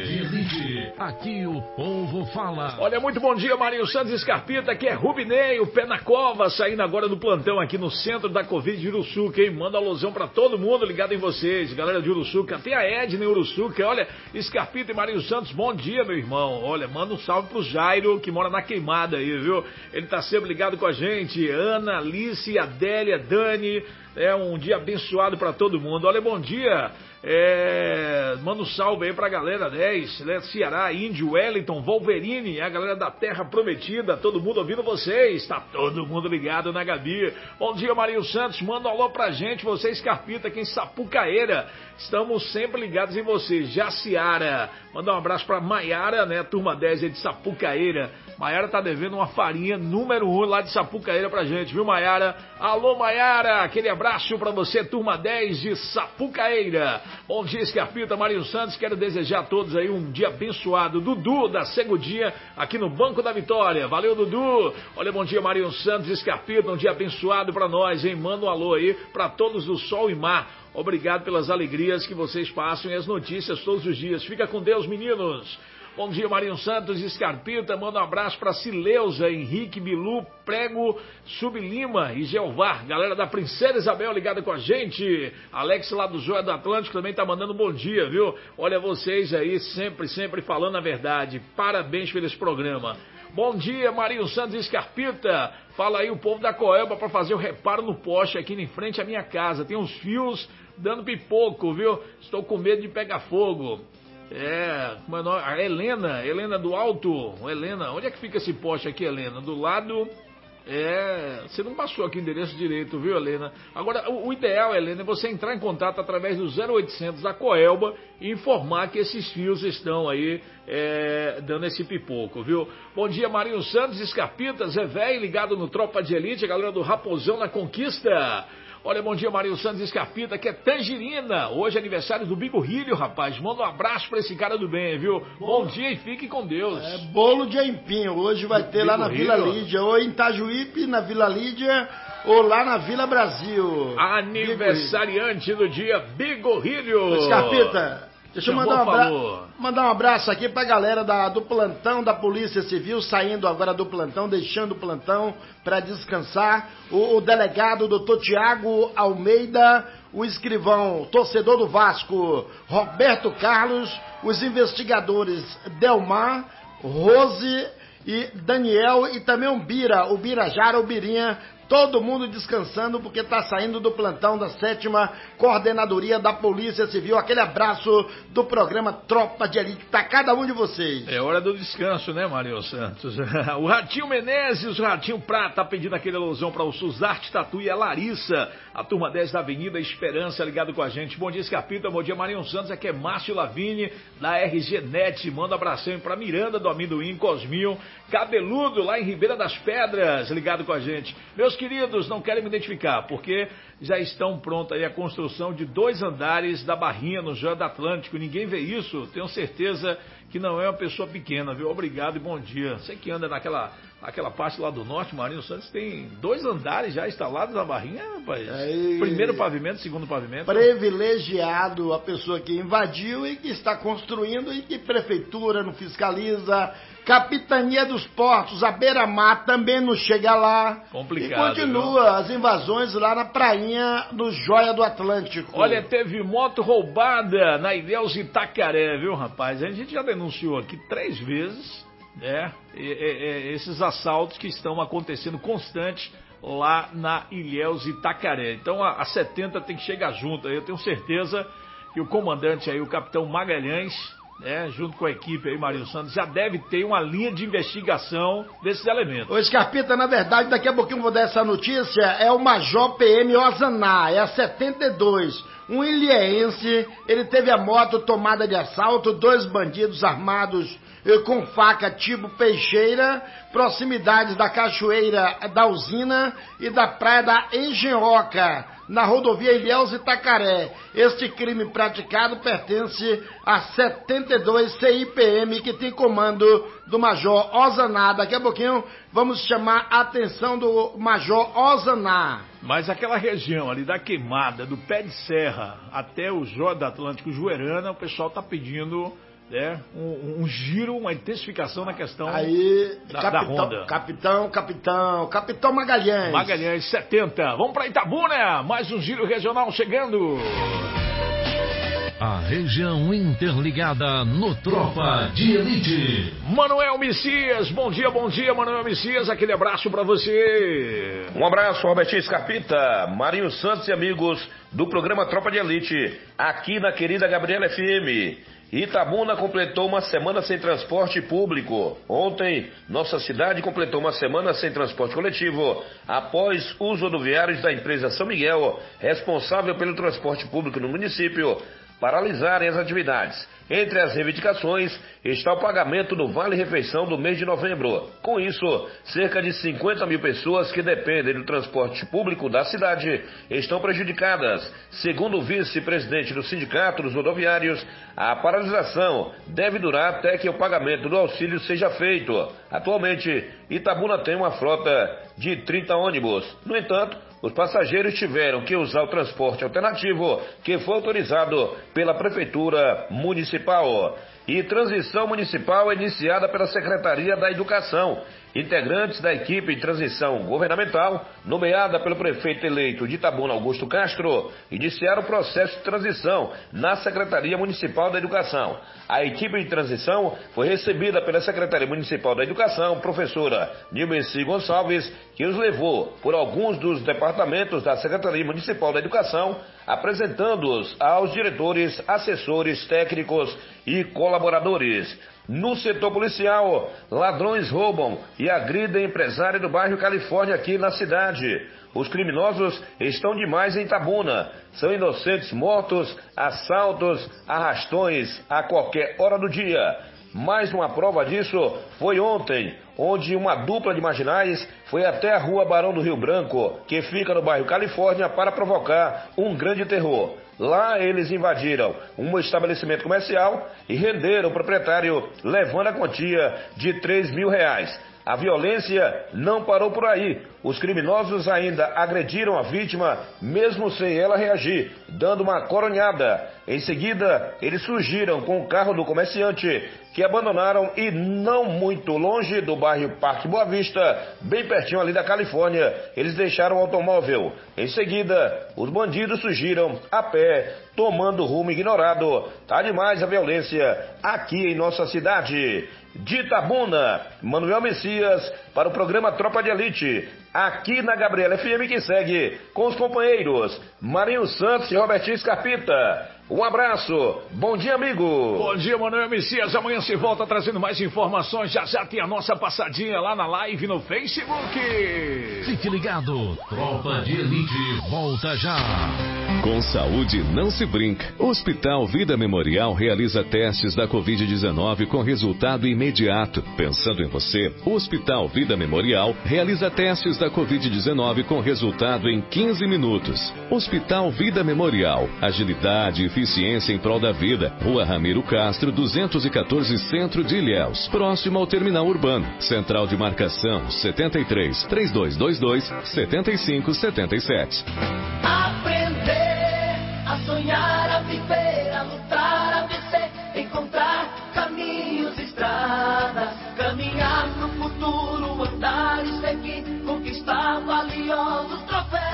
Aqui o povo fala. Olha, muito bom dia, Marinho Santos Escarpita, aqui é Rubinei, o pé na cova, saindo agora do plantão aqui no centro da Covid de Uruçuca, hein? Manda alusão pra todo mundo ligado em vocês, galera de Uruçuca, tem a Edna em Uruçuca, olha, Escarpita e Marinho Santos, bom dia, meu irmão. Olha, manda um salve pro Jairo, que mora na Queimada aí, viu? Ele tá sempre ligado com a gente, Ana, Alice, Adélia, Dani. Um dia abençoado para todo mundo. Olha, bom dia. Manda um salve aí pra galera 10, né? Ceará, Índio, Wellington, Wolverine, a galera da Terra Prometida, todo mundo ouvindo vocês, tá todo mundo ligado na Gabi. Bom dia, Marinho Santos, manda um alô pra gente, vocês Carpita aqui em Sapucaeira, estamos sempre ligados em vocês. Jaciara, manda um abraço pra Maiara, né? Turma 10 aí de Sapucaeira. Maiara tá devendo uma farinha número 1 lá de Sapucaeira pra gente, viu, Maiara? Alô, Maiara, aquele abraço pra você, turma 10 de Sapucaeira. Bom dia, Scarpita, Marinho Santos, quero desejar a todos aí um dia abençoado. Dudu, da Segudinha, aqui no Banco da Vitória. Valeu, Dudu. Olha, bom dia, Marinho Santos, Scarpita, um dia abençoado pra nós, hein? Manda um alô aí pra todos do Sol e Mar. Obrigado pelas alegrias que vocês passam e as notícias todos os dias. Fica com Deus, meninos. Bom dia, Marinho Santos, Scarpita, manda um abraço para Cileuza, Henrique, Bilu, Prego, Sublima e Jeová, galera da Princesa Isabel ligada com a gente, Alex lá do Joia do Atlântico também tá mandando um bom dia, viu? Olha vocês aí, sempre falando a verdade, parabéns pelo esse programa. Bom dia, Marinho Santos e Scarpita, fala aí o povo da Coelba para fazer o reparo no poste aqui em frente à minha casa, tem uns fios dando pipoco, viu? Estou com medo de pegar fogo. Como é o nome? A Helena do Alto. Helena, onde é que fica esse poste aqui, Helena? Do lado. Você não passou aqui o endereço direito, viu, Helena? Agora, o ideal, Helena, é você entrar em contato através do 0800 da Coelba e informar que esses fios estão aí dando esse pipoco, viu? Bom dia, Marinho Santos, Scarpita, Zé Véi, ligado no Tropa de Elite, a galera do Raposão na Conquista. Olha, bom dia, Marinho Santos Scarpita, que é Tangerina. Hoje é aniversário do Bigo Rilho, rapaz. Manda um abraço pra esse cara do bem, viu? Bom dia e fique com Deus. Bolo de aipim. Hoje vai ter lá na Vila Lídia, ou em Itajuípe, na Vila Lídia, ou lá na Vila Brasil. Aniversariante do dia, Bigo Rilho. Scarpita, deixa eu mandar um abraço aqui pra galera do plantão da Polícia Civil, saindo agora do plantão, deixando o plantão para descansar. O delegado Dr. Tiago Almeida, o escrivão torcedor do Vasco, Roberto Carlos, os investigadores Delmar, Rose e Daniel e também o Birajara, o Birinha. Todo mundo descansando porque está saindo do plantão da 7ª Coordenadoria da Polícia Civil. Aquele abraço do programa Tropa de Elite para cada um de vocês. É hora do descanso, né, Marinho Santos? O Ratinho Menezes, o Ratinho Prata, tá pedindo aquele alusão para o Suzarte Tatu e a Larissa, a turma 10 da Avenida Esperança, ligado com a gente. Bom dia, Scarpita, bom dia, Marinho Santos. Aqui é Márcio Lavini, da RG Net. Manda um abração para Miranda do Amendoim, Cosmil, Cabeludo, lá em Ribeira das Pedras, ligado com a gente. Meus queridos, não querem me identificar, porque já estão pronta aí a construção de 2 andares da Barrinha no Joia do Atlântico. Ninguém vê isso, tenho certeza que não é uma pessoa pequena, viu? Obrigado e bom dia. Você que anda naquela parte lá do norte, Marinho Santos, tem 2 andares já instalados na Barrinha, rapaz. Primeiro pavimento, segundo pavimento. Privilegiado a pessoa que invadiu e que está construindo e que prefeitura não fiscaliza. Capitania dos Portos, a Beira-Mar também não chega lá. Complicado. E continua as invasões lá na prainha do Joia do Atlântico. Olha, teve moto roubada na Ilhéus Itacaré, viu, rapaz? A gente já denunciou aqui 3 vezes, né? Esses assaltos que estão acontecendo constantes lá na Ilhéus Itacaré. Então a 70 tem que chegar junto. Eu tenho certeza que o comandante aí, o capitão Magalhães, junto com a equipe aí, Marinho Santos, já deve ter uma linha de investigação desses elementos. Ô Scarpita, na verdade, daqui a pouquinho eu vou dar essa notícia, é o Major PM Ozaná, é a 72, um ilhéense, ele teve a moto tomada de assalto, 2 bandidos armados com faca tipo peixeira, proximidades da Cachoeira da Usina e da Praia da Engenhoca, na rodovia Ilhéus Itacaré. Este crime praticado pertence a 72 CIPM, que tem comando do Major Ozaná. Daqui a pouquinho vamos chamar a atenção do Major Ozaná. Mas aquela região ali da Queimada, do Pé de Serra até o Joia do Atlântico, Juerana, o pessoal tá pedindo um giro, uma intensificação na questão da Ronda. Capitão Magalhães. Magalhães 70. Vamos para Itabuna, mais um giro regional chegando. A região interligada no Tropa de Elite. Manuel Messias, bom dia, Manuel Messias, aquele abraço pra você. Um abraço, Robertinho Scarpita, Marinho Santos e amigos do programa Tropa de Elite, aqui na querida Gabriela FM. Itabuna completou uma semana sem transporte público. Ontem, nossa cidade completou uma semana sem transporte coletivo, após os rodoviários da empresa São Miguel, responsável pelo transporte público no município, paralisarem as atividades. Entre as reivindicações está o pagamento do Vale-Refeição do mês de novembro. Com isso, cerca de 50 mil pessoas que dependem do transporte público da cidade estão prejudicadas. Segundo o vice-presidente do Sindicato dos Rodoviários, a paralisação deve durar até que o pagamento do auxílio seja feito. Atualmente, Itabuna tem uma frota de 30 ônibus. No entanto, os passageiros tiveram que usar o transporte alternativo que foi autorizado pela Prefeitura Municipal. E transição municipal é iniciada pela Secretaria da Educação. Integrantes da equipe de transição governamental, nomeada pelo prefeito eleito de Itabuna, Augusto Castro, iniciaram o processo de transição na Secretaria Municipal da Educação. A equipe de transição foi recebida pela Secretaria Municipal da Educação, professora Nilmeci Gonçalves, que os levou por alguns dos departamentos da Secretaria Municipal da Educação, apresentando-os aos diretores, assessores, técnicos e colaboradores. No setor policial, ladrões roubam e agridem empresário do bairro Califórnia aqui na cidade. Os criminosos estão demais em Itabuna. São inocentes mortos, assaltos, arrastões a qualquer hora do dia. Mais uma prova disso foi ontem, onde uma dupla de marginais foi até a rua Barão do Rio Branco, que fica no bairro Califórnia, para provocar um grande terror. Lá eles invadiram um estabelecimento comercial e renderam o proprietário, levando a quantia de R$3 mil. A violência não parou por aí. Os criminosos ainda agrediram a vítima, mesmo sem ela reagir, dando uma coronhada. Em seguida, eles fugiram com o carro do comerciante, que abandonaram e não muito longe do bairro Parque Boa Vista, bem pertinho ali da Califórnia, eles deixaram o automóvel. Em seguida, os bandidos fugiram a pé, tomando rumo ignorado. Tá demais a violência aqui em nossa cidade. De Itabuna, Manuel Messias, para o programa Tropa de Elite, aqui na Gabriela FM, que segue com os companheiros Marinho Santos e Robertinho Scarpita. Um abraço, bom dia, amigo. Bom dia, Manuel Messias. Amanhã se volta trazendo mais informações. Já tem a nossa passadinha lá na live no Facebook. Fique ligado, Tropa de Elite volta já. Com saúde não se brinca. O Hospital Vida Memorial realiza testes da Covid-19 com resultado imediato. Pensando em você, o Hospital Vida Memorial realiza testes da Covid-19 com resultado em 15 minutos. Hospital Vida Memorial, agilidade e eficiência em prol da vida. Rua Ramiro Castro, 214, Centro de Ilhéus, próximo ao Terminal Urbano. Central de Marcação, 73 3222 7577. Aprender a sonhar, a viver, a lutar, a vencer, encontrar caminhos, estradas, caminhar pro futuro, andar e seguir, conquistar valiosos troféus.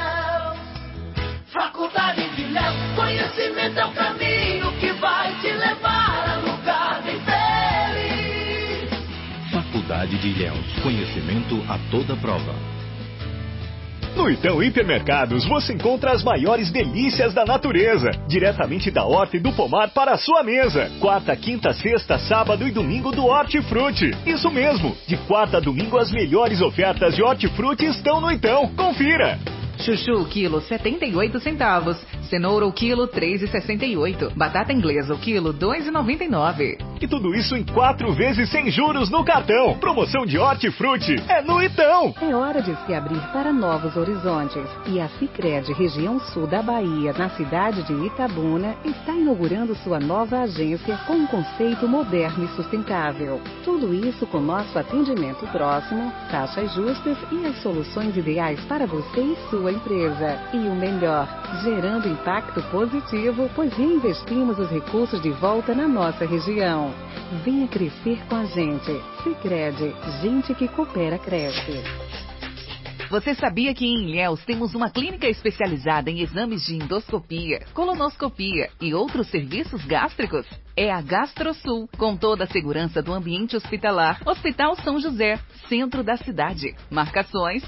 Faculdade de Léo, conhecimento é o caminho que vai te levar a lugar bem feliz. Faculdade de Ilhéus, conhecimento a toda prova. No Então Hipermercados você encontra as maiores delícias da natureza, diretamente da horta e do pomar para a sua mesa. Quarta, quinta, sexta, sábado e domingo do Hortifruti. Isso mesmo, de quarta a domingo as melhores ofertas de hortifruti estão no Então. Confira! Chuchu, quilo 78 centavos. Cenoura, o quilo 3,68. Batata inglesa, o quilo 2,99. E tudo isso em 4 vezes sem juros no cartão. Promoção de Hortifruti é no Então. É hora de se abrir para novos horizontes. E a Sicredi Região Sul da Bahia, na cidade de Itabuna, está inaugurando sua nova agência com um conceito moderno e sustentável. Tudo isso com nosso atendimento próximo, taxas justas e as soluções ideais para você e sua empresa. E o melhor, gerando impacto positivo, pois reinvestimos os recursos de volta na nossa região. Venha crescer com a gente. Sicredi, gente que coopera, cresce. Você sabia que em Ilhéus temos uma clínica especializada em exames de endoscopia, colonoscopia e outros serviços gástricos? É a GastroSul, com toda a segurança do ambiente hospitalar. Hospital São José, centro da cidade. Marcações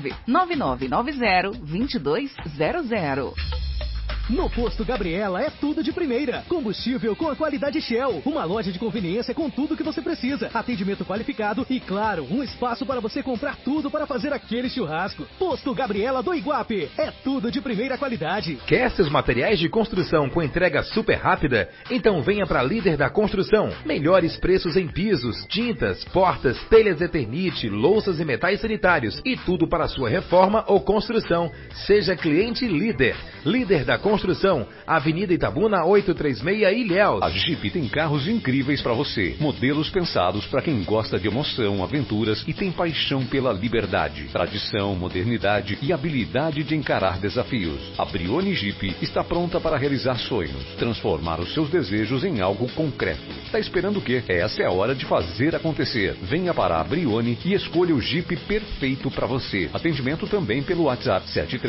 99990-2200. No Posto Gabriela é tudo de primeira. Combustível com a qualidade Shell. Uma loja de conveniência com tudo que você precisa. Atendimento qualificado e, claro, um espaço para você comprar tudo para fazer aquele churrasco. Posto Gabriela do Iguape. É tudo de primeira qualidade. Quer seus materiais de construção com entrega super rápida? Então venha para Líder da Construção. Melhores preços em pisos, tintas, portas, telhas Eternite, louças e metais sanitários. E tudo para sua reforma ou construção. Seja cliente Líder. Líder da Construção, Avenida Itabuna 836, Ilhéus. A Jeep tem carros incríveis para você. Modelos pensados para quem gosta de emoção, aventuras e tem paixão pela liberdade, tradição, modernidade e habilidade de encarar desafios. A Brioni Jeep está pronta para realizar sonhos, transformar os seus desejos em algo concreto. Está esperando o quê? Essa é a hora de fazer acontecer. Venha para a Brioni e escolha o Jeep perfeito para você. Atendimento também pelo WhatsApp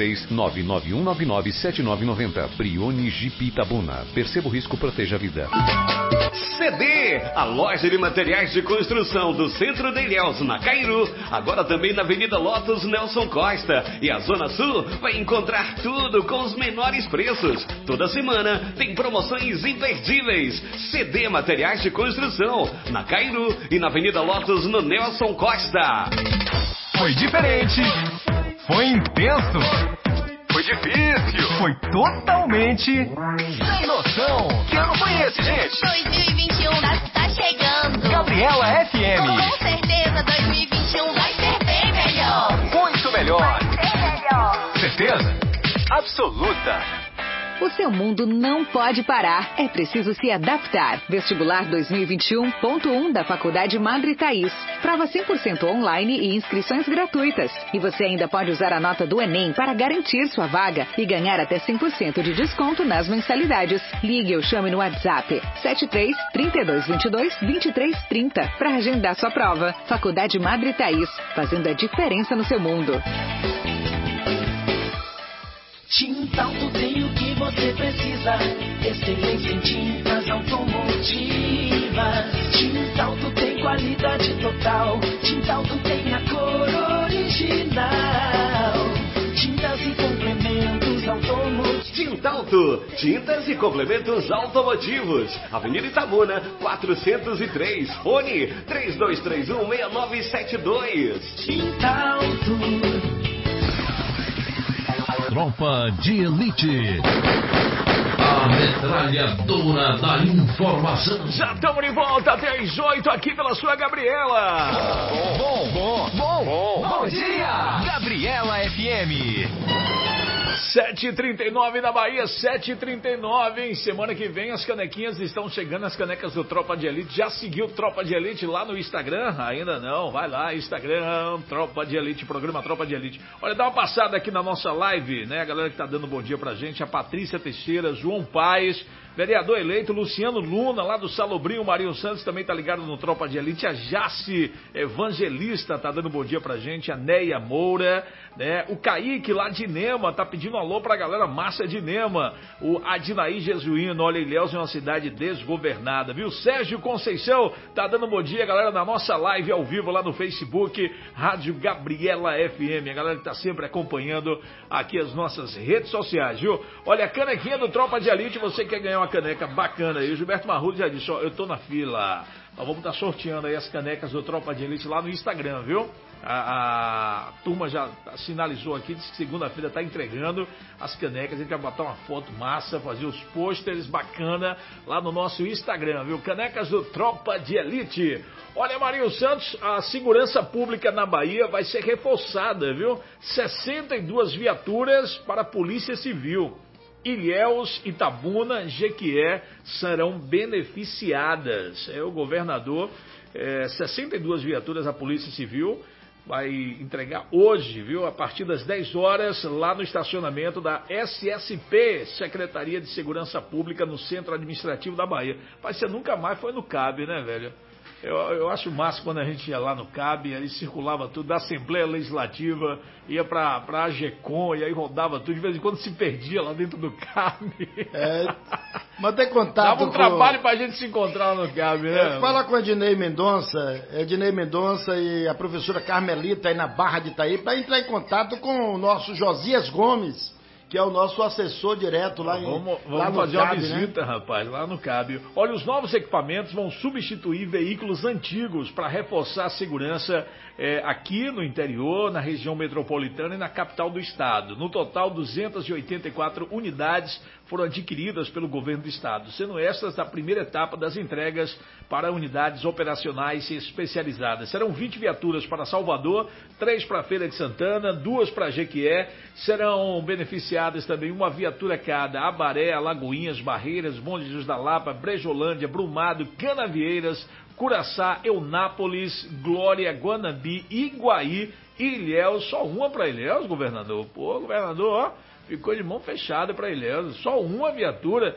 73991997990. Brioni Jeep Itabuna. Perceba o risco, proteja a vida. CD, a loja de materiais de construção do centro de Ilhéus, na Cairu, agora também na Avenida Lotus Nelson Costa. E a Zona Sul vai encontrar tudo com os menores preços. Toda semana tem promoções imperdíveis. CD Materiais de Construção, na Cairu e na Avenida Lotus no Nelson Costa. Foi diferente. Foi intenso. Foi difícil. Foi totalmente sem noção. Que ano foi esse, gente? 2021 tá chegando. Gabriela FM. Com certeza 2021 vai ser bem melhor. Muito melhor. Vai ser melhor. Certeza absoluta. O seu mundo não pode parar. É preciso se adaptar. Vestibular 2021.1 da Faculdade Madre Thaís. Prova 100% online e inscrições gratuitas. E você ainda pode usar a nota do Enem para garantir sua vaga e ganhar até 100% de desconto nas mensalidades. Ligue ou chame no WhatsApp 73 3222 2330 para agendar sua prova. Faculdade Madre Thaís, fazendo a diferença no seu mundo. Tintalto tem o que você precisa. Excelência em tintas automotivas. Tintalto tem qualidade total. Tintalto tem a cor original. Tintas e complementos automotivos. Tintalto, tintas e complementos automotivos. Avenida Itabuna, 403. Fone 32316972. Tintalto. Tropa de Elite. A metralhadora da informação. Já estamos de volta até às 8 aqui pela sua Gabriela. Bom dia. Gabriela FM. 7h39 na Bahia, 7h39, hein? Semana que vem as canequinhas estão chegando, as canecas do Tropa de Elite. Já seguiu Tropa de Elite lá no Instagram? Ainda não, vai lá, Instagram, Tropa de Elite, programa Tropa de Elite. Olha, dá uma passada aqui na nossa live, né? A galera que tá dando bom dia pra gente, a Patrícia Teixeira, João Paes, vereador eleito, Luciano Luna, lá do Salobrinho, Marinho Santos também tá ligado no Tropa de Elite, a Jace Evangelista tá dando bom dia pra gente, a Neia Moura, né? O Kaique lá de Nema tá pedindo alô pra galera massa de Nema, o Adinaí Jesuíno, olha, Ilhéus é uma cidade desgovernada, viu? Sérgio Conceição tá dando bom dia, galera, na nossa live ao vivo lá no Facebook, Rádio Gabriela FM, a galera que tá sempre acompanhando aqui as nossas redes sociais, viu? Olha, a canequinha do Tropa de Elite, você quer ganhar uma caneca bacana aí, o Gilberto Marrudo já disse, ó, eu tô na fila. Nós vamos estar sorteando aí as canecas do Tropa de Elite lá no Instagram, viu? A turma já sinalizou aqui, disse que segunda-feira está entregando as canecas. A gente vai botar uma foto massa, fazer os pôsteres bacana lá no nosso Instagram, viu? Canecas do Tropa de Elite. Olha, Marinho Santos, a segurança pública na Bahia vai ser reforçada, viu? 62 viaturas para a Polícia Civil. Ilhéus, Itabuna, Jequié serão beneficiadas. O governador, 62 viaturas à Polícia Civil, vai entregar hoje, viu? A partir das 10 horas, lá no estacionamento da SSP, Secretaria de Segurança Pública, no Centro Administrativo da Bahia. Mas você nunca mais foi no CAB, né, velho? Eu acho massa quando a gente ia lá no CAB, aí circulava tudo, da Assembleia Legislativa, ia pra AGECOM, e aí rodava tudo, de vez em quando se perdia lá dentro do CAB. Manter contato. Dava um trabalho pra gente se encontrar no CAB, né? Fala com a Ednei Mendonça e a professora Carmelita aí na Barra de Itaí, para entrar em contato com o nosso Josias Gomes, que é o nosso assessor direto lá vamos lá fazer CAB, uma visita, né? rapaz, lá no CAB. Olha, os novos equipamentos vão substituir veículos antigos para reforçar a segurança aqui no interior, na região metropolitana e na capital do estado. No total, 284 unidades foram adquiridas pelo governo do estado, sendo estas a primeira etapa das entregas para unidades operacionais especializadas. Serão 20 viaturas para Salvador, 3 para Feira de Santana, 2 para Jequié. Serão beneficiadas também uma viatura cada: Abaré, Alagoinhas, Barreiras, Bom Jesus da Lapa, Brejolândia, Brumado, Canavieiras, Curaçá, Eunápolis, Glória, Guanambi, Iguaí, Ilhéus. Só uma para Ilhéus, governador. Pô, governador, ó, ficou de mão fechada para Ilhéus. Só uma viatura.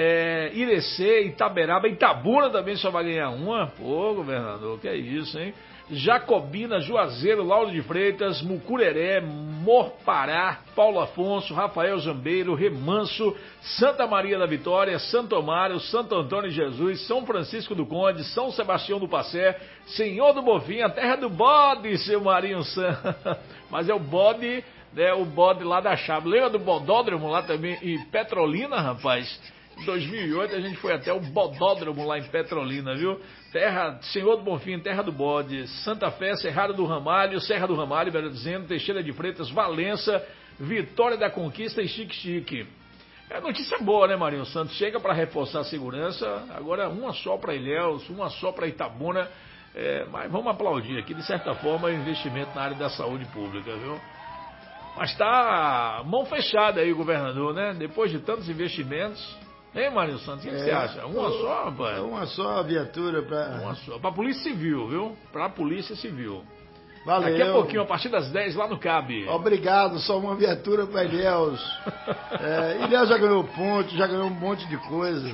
Irecê, Itaberaba, Itabuna também só vai ganhar uma. Pô, governador, que é isso, hein? Jacobina, Juazeiro, Lauro de Freitas, Mucureré, Morpará, Paulo Afonso, Rafael Jambeiro, Remanso, Santa Maria da Vitória, Santo Amaro, Santo Antônio de Jesus, São Francisco do Conde, São Sebastião do Passé, Senhor do Bonfim, a terra do bode, seu Marinho Santos. Mas é o bode, né, o bode lá da chave. Lembra do bodódromo lá também em Petrolina, rapaz? Em 2008 a gente foi até o bodódromo lá em Petrolina, viu? Terra, Senhor do Bonfim, Terra do Bode, Santa Fé, Serra do Ramalho, melhor dizendo, Teixeira de Freitas, Valença, Vitória da Conquista e Chique-Chique. É notícia boa, né, Marinho Santos? Chega para reforçar a segurança, agora uma só para Ilhéus, uma só para Itabuna, mas vamos aplaudir aqui, de certa forma, o investimento na área da saúde pública, viu? Mas tá mão fechada aí o governador, né? Depois de tantos investimentos... Hein, Mário Santos, o que você acha? Uma só, rapaz? Uma só viatura para... Uma só. Pra Polícia Civil, viu? Pra Polícia Civil. Valeu. Daqui a pouquinho, a partir das 10, lá no CAB. Obrigado, só uma viatura para Ilhéus. Ilhéus já ganhou ponte, já ganhou um monte de coisa.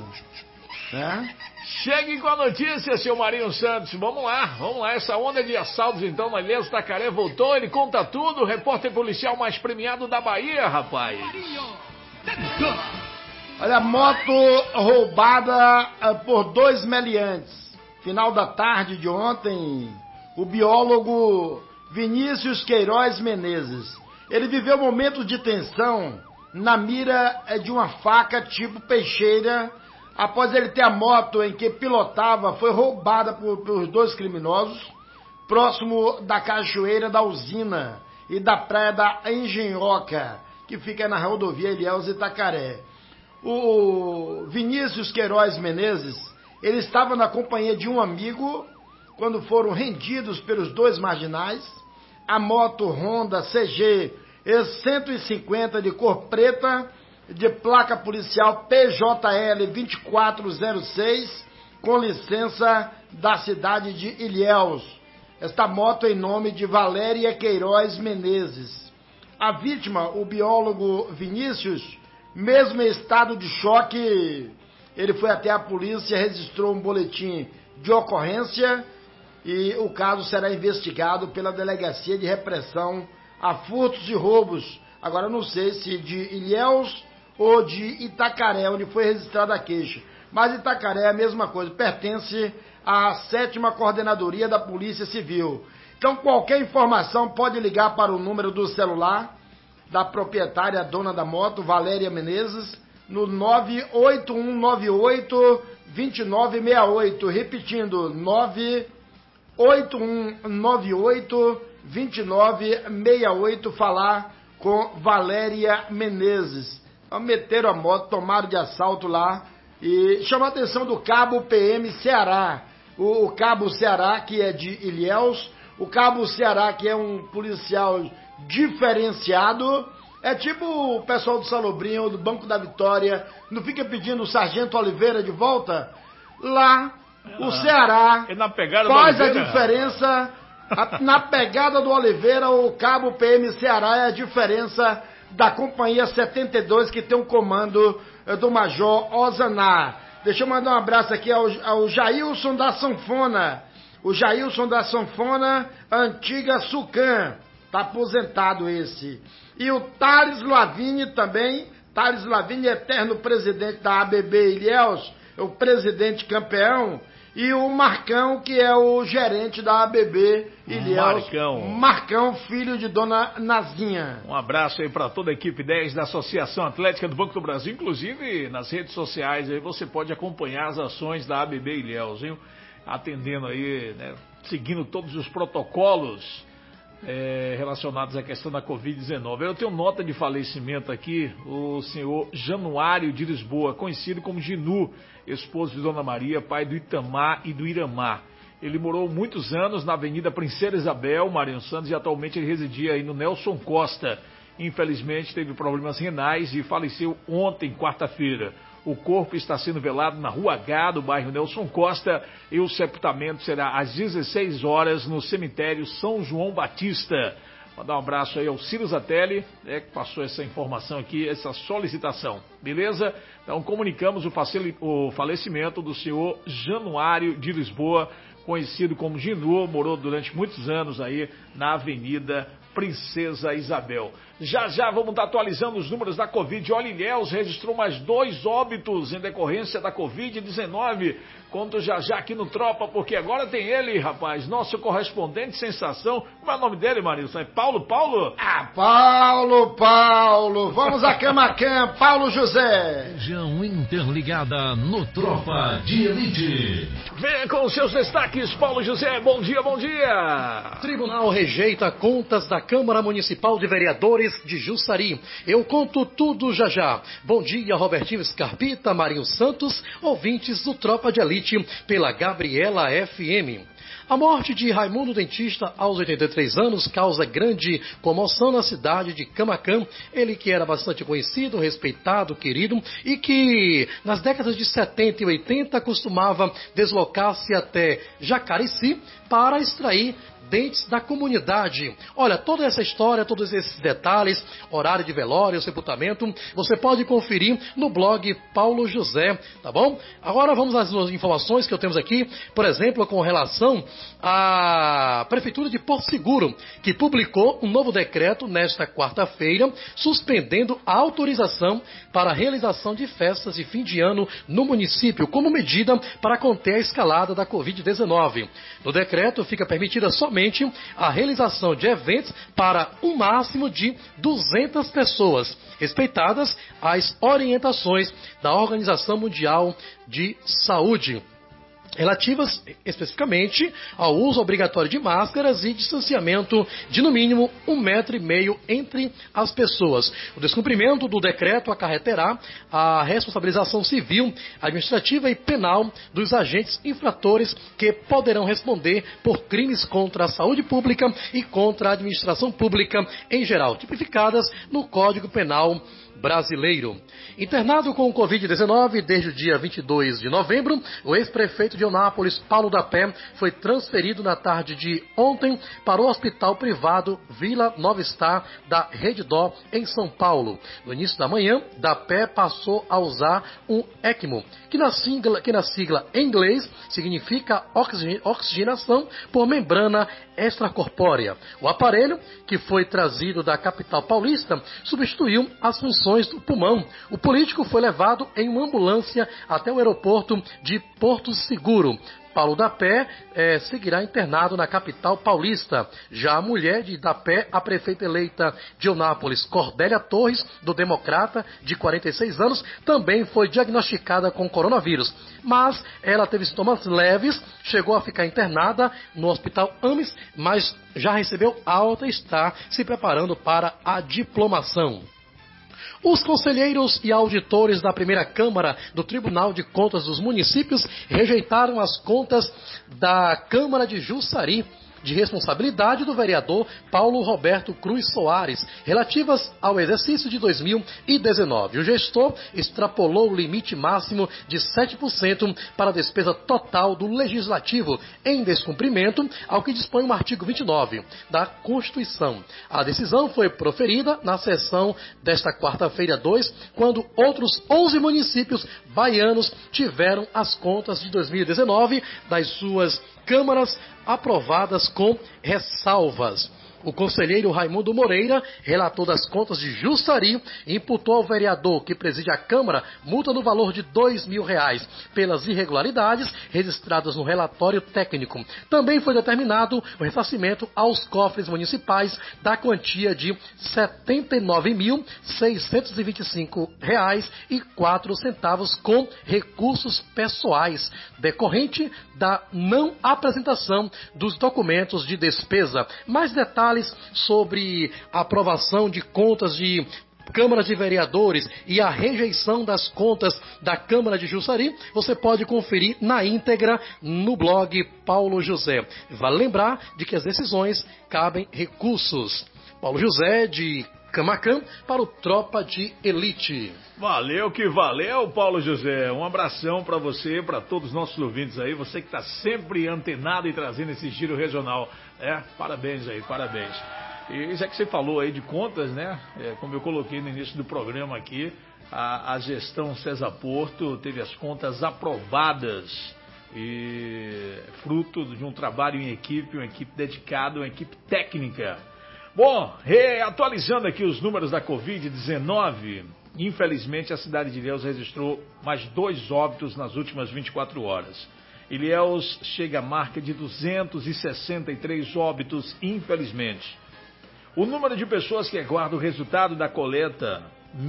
Né? Chegue com a notícia, seu Marinho Santos. Vamos lá. Essa onda de assaltos, então, na Ilhéus Tacaré voltou. Ele conta tudo. O repórter policial mais premiado da Bahia, rapaz. Olha, moto roubada por 2 meliantes. Final da tarde de ontem, o biólogo Vinícius Queiroz Menezes. Ele viveu momentos de tensão na mira de uma faca tipo peixeira, após ele ter a moto em que pilotava foi roubada por 2 criminosos, próximo da cachoeira da Usina e da praia da Engenhoca, que fica na rodovia Ilhéus Itacaré. O Vinícius Queiroz Menezes, ele estava na companhia de um amigo quando foram rendidos pelos 2 marginais. A moto Honda CG 150 de cor preta, de placa policial PJL 2406, com licença da cidade de Ilhéus. Esta moto em nome de Valéria Queiroz Menezes. A vítima, o biólogo Vinícius, mesmo em estado de choque, ele foi até a polícia, registrou um boletim de ocorrência e o caso será investigado pela Delegacia de Repressão a Furtos e Roubos. Agora não sei se de Ilhéus ou de Itacaré, onde foi registrada a queixa. Mas Itacaré é a mesma coisa, pertence à 7ª Coordenadoria da Polícia Civil. Então qualquer informação pode ligar para o número do celular da proprietária, dona da moto, Valéria Menezes, no 98198-2968. Repetindo, 98198-2968, falar com Valéria Menezes. Então, meteram a moto, tomaram de assalto lá e chamou a atenção do cabo PM Ceará. O cabo Ceará, que é de Ilhéus, o cabo Ceará, que é um policial diferenciado, é tipo o pessoal do Salobrinho, do Banco da Vitória, não fica pedindo o Sargento Oliveira de volta? Lá, o Ceará faz a diferença, na pegada do Oliveira, o cabo PM Ceará é a diferença da Companhia 72, que tem um comando do Major Ozanar. Deixa eu mandar um abraço aqui ao Jailson da Sanfona. O Jailson da Sanfona, antiga Sucan, tá aposentado esse. E o Thales Lavigne também, Thales Lavigne, eterno presidente da ABB Ilhéus, o presidente campeão, e o Marcão, que é o gerente da ABB Ilhéus. Marcão, filho de Dona Nazinha. Um abraço aí para toda a equipe 10 da Associação Atlética do Banco do Brasil, inclusive nas redes sociais aí você pode acompanhar as ações da ABB Ilhéus, viu? Atendendo aí, né, seguindo todos os protocolos relacionados à questão da Covid-19. Eu tenho nota de falecimento aqui, o senhor Januário de Lisboa, conhecido como Ginu, esposo de Dona Maria, pai do Itamar e do Iramar. Ele morou muitos anos na Avenida Princesa Isabel, Marinho Santos, e atualmente ele residia aí no Nelson Costa. Infelizmente teve problemas renais e faleceu ontem, quarta-feira. O corpo está sendo velado na Rua H, do bairro Nelson Costa, e o sepultamento será às 16 horas no cemitério São João Batista. Vou dar um abraço aí ao Ciro Zatelli, que passou essa informação aqui, essa solicitação, beleza? Então comunicamos o falecimento do senhor Januário de Lisboa, conhecido como Ginu, morou durante muitos anos aí na Avenida Princesa Isabel. Já vamos estar atualizando os números da Covid. Olha, Ilhéus registrou mais 2 óbitos em decorrência da Covid-19. Conto já aqui no Tropa, porque agora tem ele, rapaz, nosso correspondente sensação. Como é o nome dele, Marilson? É Paulo? Ah, Paulo. Vamos a Camacan, Paulo José. Região interligada no Tropa de Elite. Venha com seus destaques, Paulo José. Bom dia. Tribunal rejeita contas da Câmara Municipal de Vereadores de Jussari. Eu conto tudo já. Bom dia, Robertinho Scarpita, Marinho Santos, ouvintes do Tropa de Elite pela Gabriela FM. A morte de Raimundo Dentista aos 83 anos causa grande comoção na cidade de Camacan. Ele que era bastante conhecido, respeitado, querido e que nas décadas de 70 e 80 costumava deslocar-se até Jacareci para extrair dentes da comunidade. Olha, toda essa história, todos esses detalhes, horário de velório, sepultamento, você pode conferir no blog Paulo José, tá bom? Agora vamos às informações que temos aqui, por exemplo, com relação à Prefeitura de Porto Seguro, que publicou um novo decreto nesta quarta-feira, suspendendo a autorização para a realização de festas de fim de ano no município, como medida para conter a escalada da Covid-19. No decreto fica permitida somente a realização de eventos para um máximo de 200 pessoas, respeitadas as orientações da Organização Mundial de Saúde, relativas especificamente ao uso obrigatório de máscaras e distanciamento de no mínimo 1,5 metro entre as pessoas. O descumprimento do decreto acarreterá a responsabilização civil, administrativa e penal dos agentes infratores que poderão responder por crimes contra a saúde pública e contra a administração pública em geral, tipificadas no Código Penal brasileiro. Internado com o Covid-19 desde o dia 22 de novembro, o ex-prefeito de Eunápolis, Paulo da Pé, foi transferido na tarde de ontem para o hospital privado Vila Nova Star da Rede Dó, em São Paulo. No início da manhã, da Pé passou a usar um ECMO, que na sigla em inglês significa oxigenação por membrana extracorpórea. O aparelho, que foi trazido da capital paulista, substituiu as funções do pulmão. O político foi levado em uma ambulância até o aeroporto de Porto Seguro. Paulo da Pé seguirá internado na capital paulista. Já a mulher de da Pé, a prefeita eleita de Eunápolis, Cordélia Torres, do Democrata, de 46 anos, também foi diagnosticada com coronavírus. Mas ela teve sintomas leves, chegou a ficar internada no hospital Ames, mas já recebeu alta e está se preparando para a diplomação. Os conselheiros e auditores da primeira Câmara do Tribunal de Contas dos Municípios rejeitaram as contas da Câmara de Jussari de responsabilidade do vereador Paulo Roberto Cruz Soares, relativas ao exercício de 2019. O gestor extrapolou o limite máximo de 7% para a despesa total do Legislativo, em descumprimento ao que dispõe o artigo 29 da Constituição. A decisão foi proferida na sessão desta quarta-feira 2, quando outros 11 municípios baianos tiveram as contas de 2019 das suas câmaras aprovadas com ressalvas. O conselheiro Raimundo Moreira, relator das contas de Jussari, imputou ao vereador que preside a Câmara multa no valor de R$2.000 pelas irregularidades registradas no relatório técnico. Também foi determinado o ressarcimento aos cofres municipais da quantia de R$ 79.625,04 com recursos pessoais, decorrente da não apresentação dos documentos de despesa. Mais detalhes sobre a aprovação de contas de câmaras de vereadores e a rejeição das contas da Câmara de Jussari, você pode conferir na íntegra no blog Paulo José. Vale lembrar de que as decisões cabem recursos. Paulo José, de Camacan, para o Tropa de Elite. Valeu que valeu, Paulo José. Um abração para você, para todos os nossos ouvintes aí. Você que está sempre antenado e trazendo esse giro regional. Parabéns aí, parabéns. E já que você falou aí de contas, né? Como eu coloquei no início do programa aqui, a gestão César Porto teve as contas aprovadas e fruto de um trabalho em equipe, uma equipe dedicada, uma equipe técnica. Bom, atualizando aqui os números da Covid-19, infelizmente a cidade de Ilhéus registrou mais 2 óbitos nas últimas 24 horas. Ilhéus chega à marca de 263 óbitos, infelizmente. O número de pessoas que aguardam o resultado da coleta,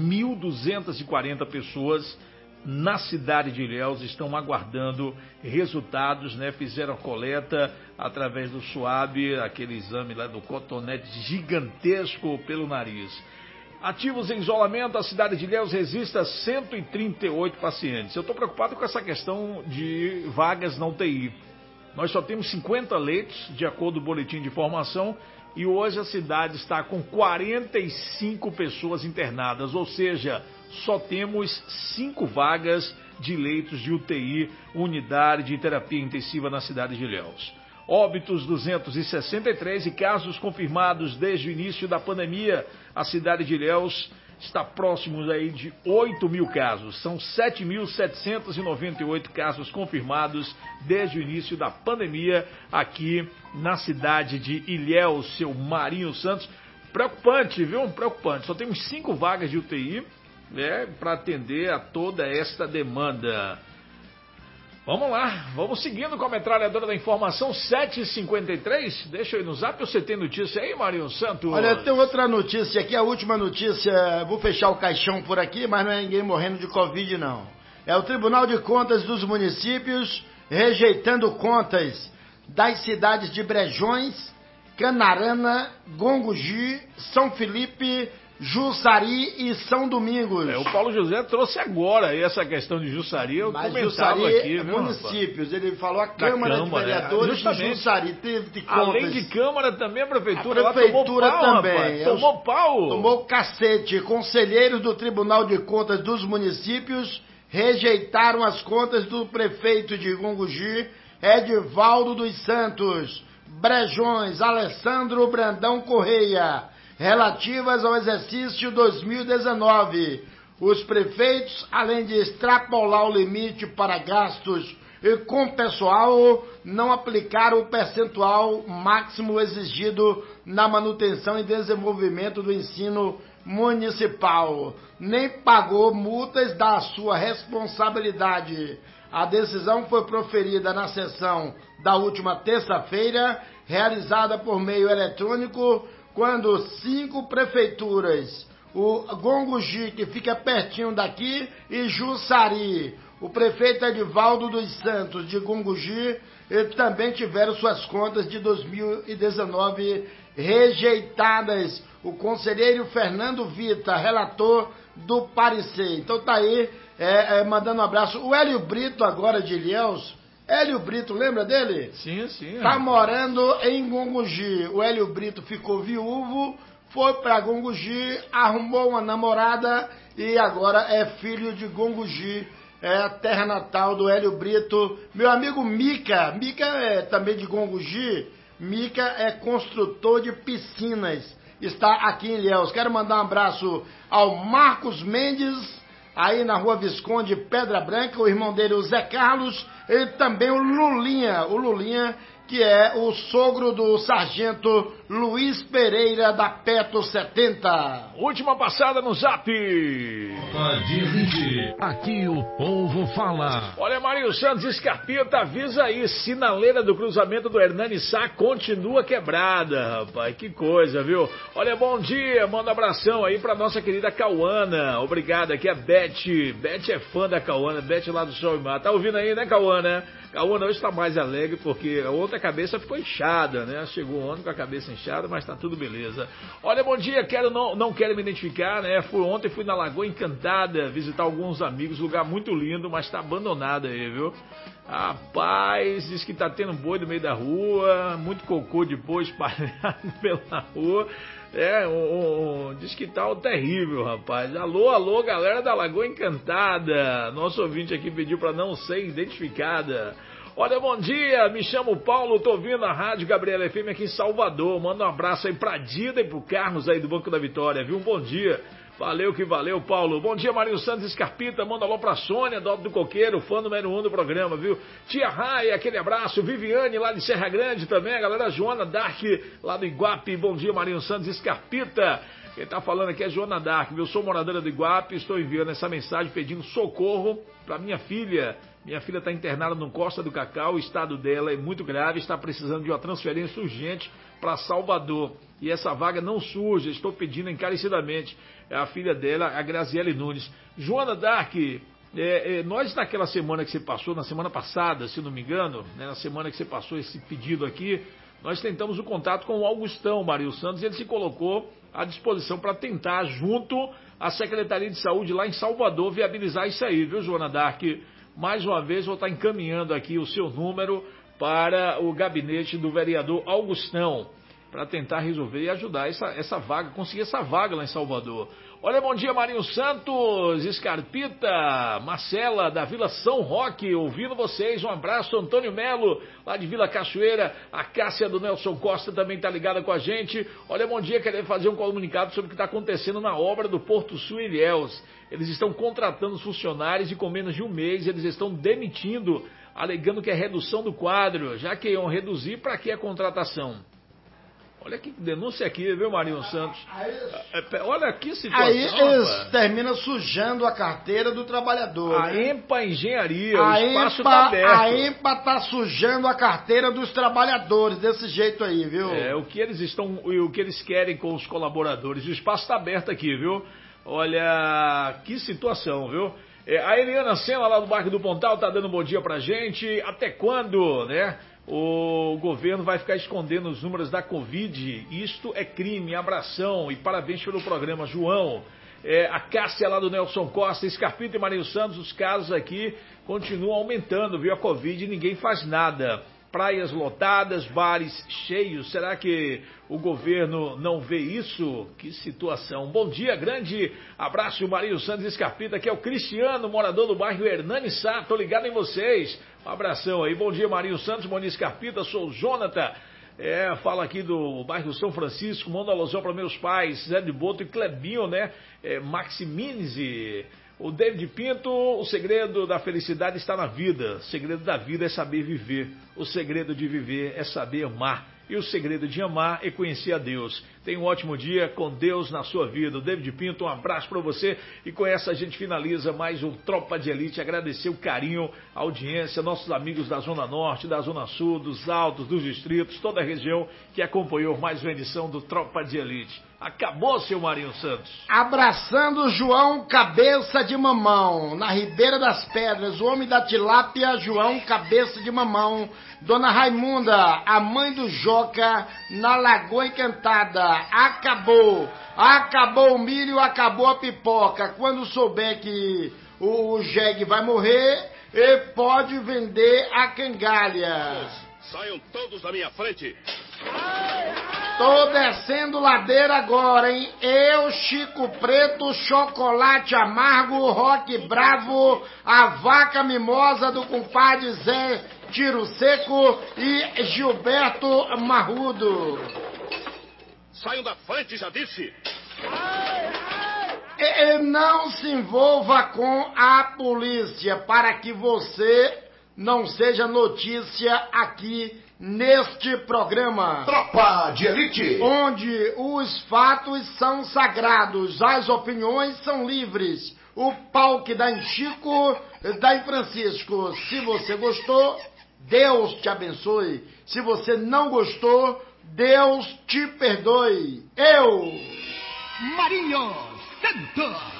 1.240 pessoas na cidade de Ilhéus estão aguardando resultados, né? Fizeram a coleta através do SUAB, aquele exame lá do cotonete gigantesco pelo nariz. Ativos em isolamento, a cidade de Ilhéus registra 138 pacientes. Eu estou preocupado com essa questão de vagas na UTI. Nós só temos 50 leitos, de acordo com o boletim de informação, e hoje a cidade está com 45 pessoas internadas, ou seja, só temos 5 vagas de leitos de UTI, unidade de terapia intensiva na cidade de Ilhéus. Óbitos 263 e casos confirmados desde o início da pandemia. A cidade de Ilhéus está próximo aí de 8.000 casos. São 7.798 casos confirmados desde o início da pandemia aqui na cidade de Ilhéus, seu Marinho Santos. Preocupante, viu? Preocupante. Só temos 5 vagas de UTI, né, para atender a toda esta demanda. Vamos lá, vamos seguindo com a metralhadora da informação, 7h53. Deixa eu ir no zap, você tem notícia aí, Marinho Santos? Olha, tem outra notícia aqui, a última notícia, vou fechar o caixão por aqui, mas não é ninguém morrendo de Covid, não. É o Tribunal de Contas dos Municípios rejeitando contas das cidades de Brejões, Canarana, Gongogi, São Felipe, Jussari e São Domingos. O Paulo José trouxe agora aí essa questão de Jussari, eu comentava Jussari aqui, viu, municípios, ele falou a Câmara de Vereadores de Jussari, teve contas. Além de Câmara, também a Prefeitura, Prefeitura lá tomou pau, também. Rapaz, tomou pau. Tomou cacete. Conselheiros do Tribunal de Contas dos Municípios rejeitaram as contas do prefeito de Gongogi, Edivaldo dos Santos, Brejões, Alessandro Brandão Correia, relativas ao exercício 2019. Os prefeitos, além de extrapolar o limite para gastos e com pessoal, não aplicaram o percentual máximo exigido na manutenção e desenvolvimento do ensino municipal, nem pagou multas da sua responsabilidade. A decisão foi proferida na sessão da última terça-feira, realizada por meio eletrônico, quando 5 prefeituras, o Gongogi, que fica pertinho daqui, e Jussari, o prefeito Edivaldo dos Santos de Gongogi, também tiveram suas contas de 2019 rejeitadas. O conselheiro Fernando Vita, relator do parecer. Então tá aí, mandando um abraço. O Hélio Brito, agora de Ilhéus, Hélio Brito, lembra dele? Sim, sim. Tá morando em Gongogi. O Hélio Brito ficou viúvo, foi pra Gongogi, arrumou uma namorada e agora é filho de Gongogi. É a terra natal do Hélio Brito. Meu amigo Mica é também de Gongogi. Mica é construtor de piscinas. Está aqui em Ilhéus. Quero mandar um abraço ao Marcos Mendes, aí na Rua Visconde, Pedra Branca, o irmão dele, o Zé Carlos, e também o Lulinha, que é o sogro do sargento Luiz Pereira da Peto 70. Última passada no Zap. Aqui o povo fala. Olha, Marinho Santos Escarpeta, avisa aí, sinaleira do cruzamento do Hernani Sá continua quebrada, rapaz, que coisa, viu? Olha, bom dia, manda um abração aí pra nossa querida Cauana, obrigado, aqui é a Beth é fã da Cauana, Beth lá do Sol e Mar, tá ouvindo aí, né, Cauana? Cauana hoje tá mais alegre porque a outra cabeça ficou inchada, né? Chegou ontem com a cabeça inchada, mas tá tudo beleza. Olha, bom dia, não quero me identificar, né? Ontem fui na Lagoa Encantada visitar alguns amigos, lugar muito lindo, mas tá abandonado aí, viu? Rapaz, diz que tá tendo boi no meio da rua, muito cocô de boi espalhado pela rua. Diz que tá terrível, rapaz. Alô, galera da Lagoa Encantada. Nosso ouvinte aqui pediu pra não ser identificada. Olha, bom dia, me chamo Paulo, tô ouvindo a Rádio Gabriela FM aqui em Salvador. Manda um abraço aí pra Dida e pro Carlos aí do Banco da Vitória, viu? Um bom dia. Valeu que valeu, Paulo. Bom dia, Marinho Santos Escarpita. Manda alô pra Sônia, do Alto do Coqueiro, fã número 1 do programa, viu? Tia Raia, aquele abraço. Viviane, lá de Serra Grande também. A galera Joana Dark, lá do Iguape. Bom dia, Marinho Santos Escarpita. Quem tá falando aqui é Joana Dark, viu? Eu sou moradora do Iguape. Estou enviando essa mensagem pedindo socorro pra minha filha. Minha filha está internada no Costa do Cacau. O estado dela é muito grave. Está precisando de uma transferência urgente para Salvador. E essa vaga não surge. Estou pedindo encarecidamente. É a filha dela, a Graziele Nunes. Joana Dark, nós naquela semana que você passou, na semana passada, se não me engano, né, na semana que você passou esse pedido aqui, nós tentamos o contato com o Augustão Marinho Santos e ele se colocou à disposição para tentar, junto à Secretaria de Saúde lá em Salvador, viabilizar isso aí, viu, Joana Dark? Mais uma vez, vou estar encaminhando aqui o seu número para o gabinete do vereador Augustão, para tentar resolver e ajudar essa vaga, conseguir essa vaga lá em Salvador. Olha, bom dia, Marinho Santos, Escarpita, Marcela, da Vila São Roque, ouvindo vocês, um abraço, Antônio Melo, lá de Vila Cachoeira, a Cássia do Nelson Costa também está ligada com a gente. Olha, bom dia, queria fazer um comunicado sobre o que está acontecendo na obra do Porto Sul Ilhéus. Eles estão contratando os funcionários e com menos de um mês eles estão demitindo, alegando que é redução do quadro, já que iam reduzir, para que a contratação? Olha que denúncia aqui, viu, Marinho Santos? Olha que situação. Aí eles terminam sujando a carteira do trabalhador. A EMPA Engenharia, o espaço está aberto. A EMPA está sujando a carteira dos trabalhadores, desse jeito aí, viu? O que eles querem com os colaboradores. O espaço está aberto aqui, viu? Olha, que situação, viu? A Eliana Sena, lá do Bairro do Pontal, tá dando um bom dia pra gente. Até quando, né? O governo vai ficar escondendo os números da Covid. Isto é crime. Abração e parabéns pelo programa, João. A Cássia lá do Nelson Costa, Escarpita e Marinho Santos, os casos aqui continuam aumentando, viu? A Covid e ninguém faz nada. Praias lotadas, bares cheios. Será que o governo não vê isso? Que situação. Bom dia, grande abraço, Marinho Santos Escarpita. Aqui é o Cristiano, morador do bairro Hernani Sá. Tô ligado em vocês. Um abração aí. Bom dia, Marinho Santos, Moni Escarpita. Sou o Jonathan. Fala aqui do bairro São Francisco. Manda alusão para meus pais, Zé de Boto e Clebinho, né? Maximinize. O David Pinto, o segredo da felicidade está na vida. O segredo da vida é saber viver. O segredo de viver é saber amar. E o segredo de amar é conhecer a Deus. Tenha um ótimo dia com Deus na sua vida. O David Pinto, um abraço para você. E com essa a gente finaliza mais um Tropa de Elite. Agradecer o carinho, a audiência, nossos amigos da Zona Norte, da Zona Sul, dos Altos, dos distritos, toda a região que acompanhou mais uma edição do Tropa de Elite. Acabou, seu Marinho Santos. Abraçando João Cabeça de Mamão, na Ribeira das Pedras, o homem da tilápia, João Cabeça de Mamão. Dona Raimunda, a mãe do Joca, na Lagoa Encantada. Acabou. Acabou o milho, acabou a pipoca. Quando souber que o jegue vai morrer, e pode vender a cangalha. Saiam todos da minha frente. Tô descendo ladeira agora, hein? Eu, Chico Preto, Chocolate Amargo, Rock Bravo, a Vaca Mimosa do compadre Zé Tiro Seco e Gilberto Marrudo. Saiam da frente, já disse. E não se envolva com a polícia para que você não seja notícia aqui neste programa. Tropa de Elite. Onde os fatos são sagrados, as opiniões são livres. O pau que dá em Chico, dá em Francisco. Se você gostou, Deus te abençoe. Se você não gostou, Deus te perdoe. Eu, Marinho Santos.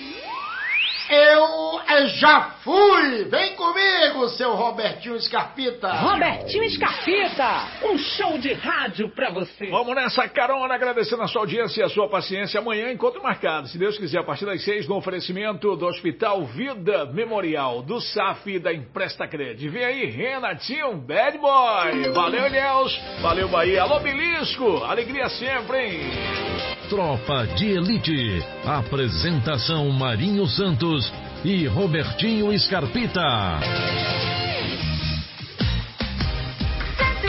Eu já fui! Vem comigo, seu Robertinho Scarpita! Robertinho Scarpita, um show de rádio pra você! Vamos nessa carona, agradecendo a sua audiência e a sua paciência. Amanhã, encontro marcado, se Deus quiser, a partir das 6, no oferecimento do Hospital Vida Memorial, do SAF da Empresta Cred. Vem aí, Renatinho, Bad Boy! Valeu, Ilhéus! Valeu, Bahia! Alô, Belisco! Alegria sempre, hein? Tropa de Elite. Apresentação Marinho Santos e Robertinho Scarpita.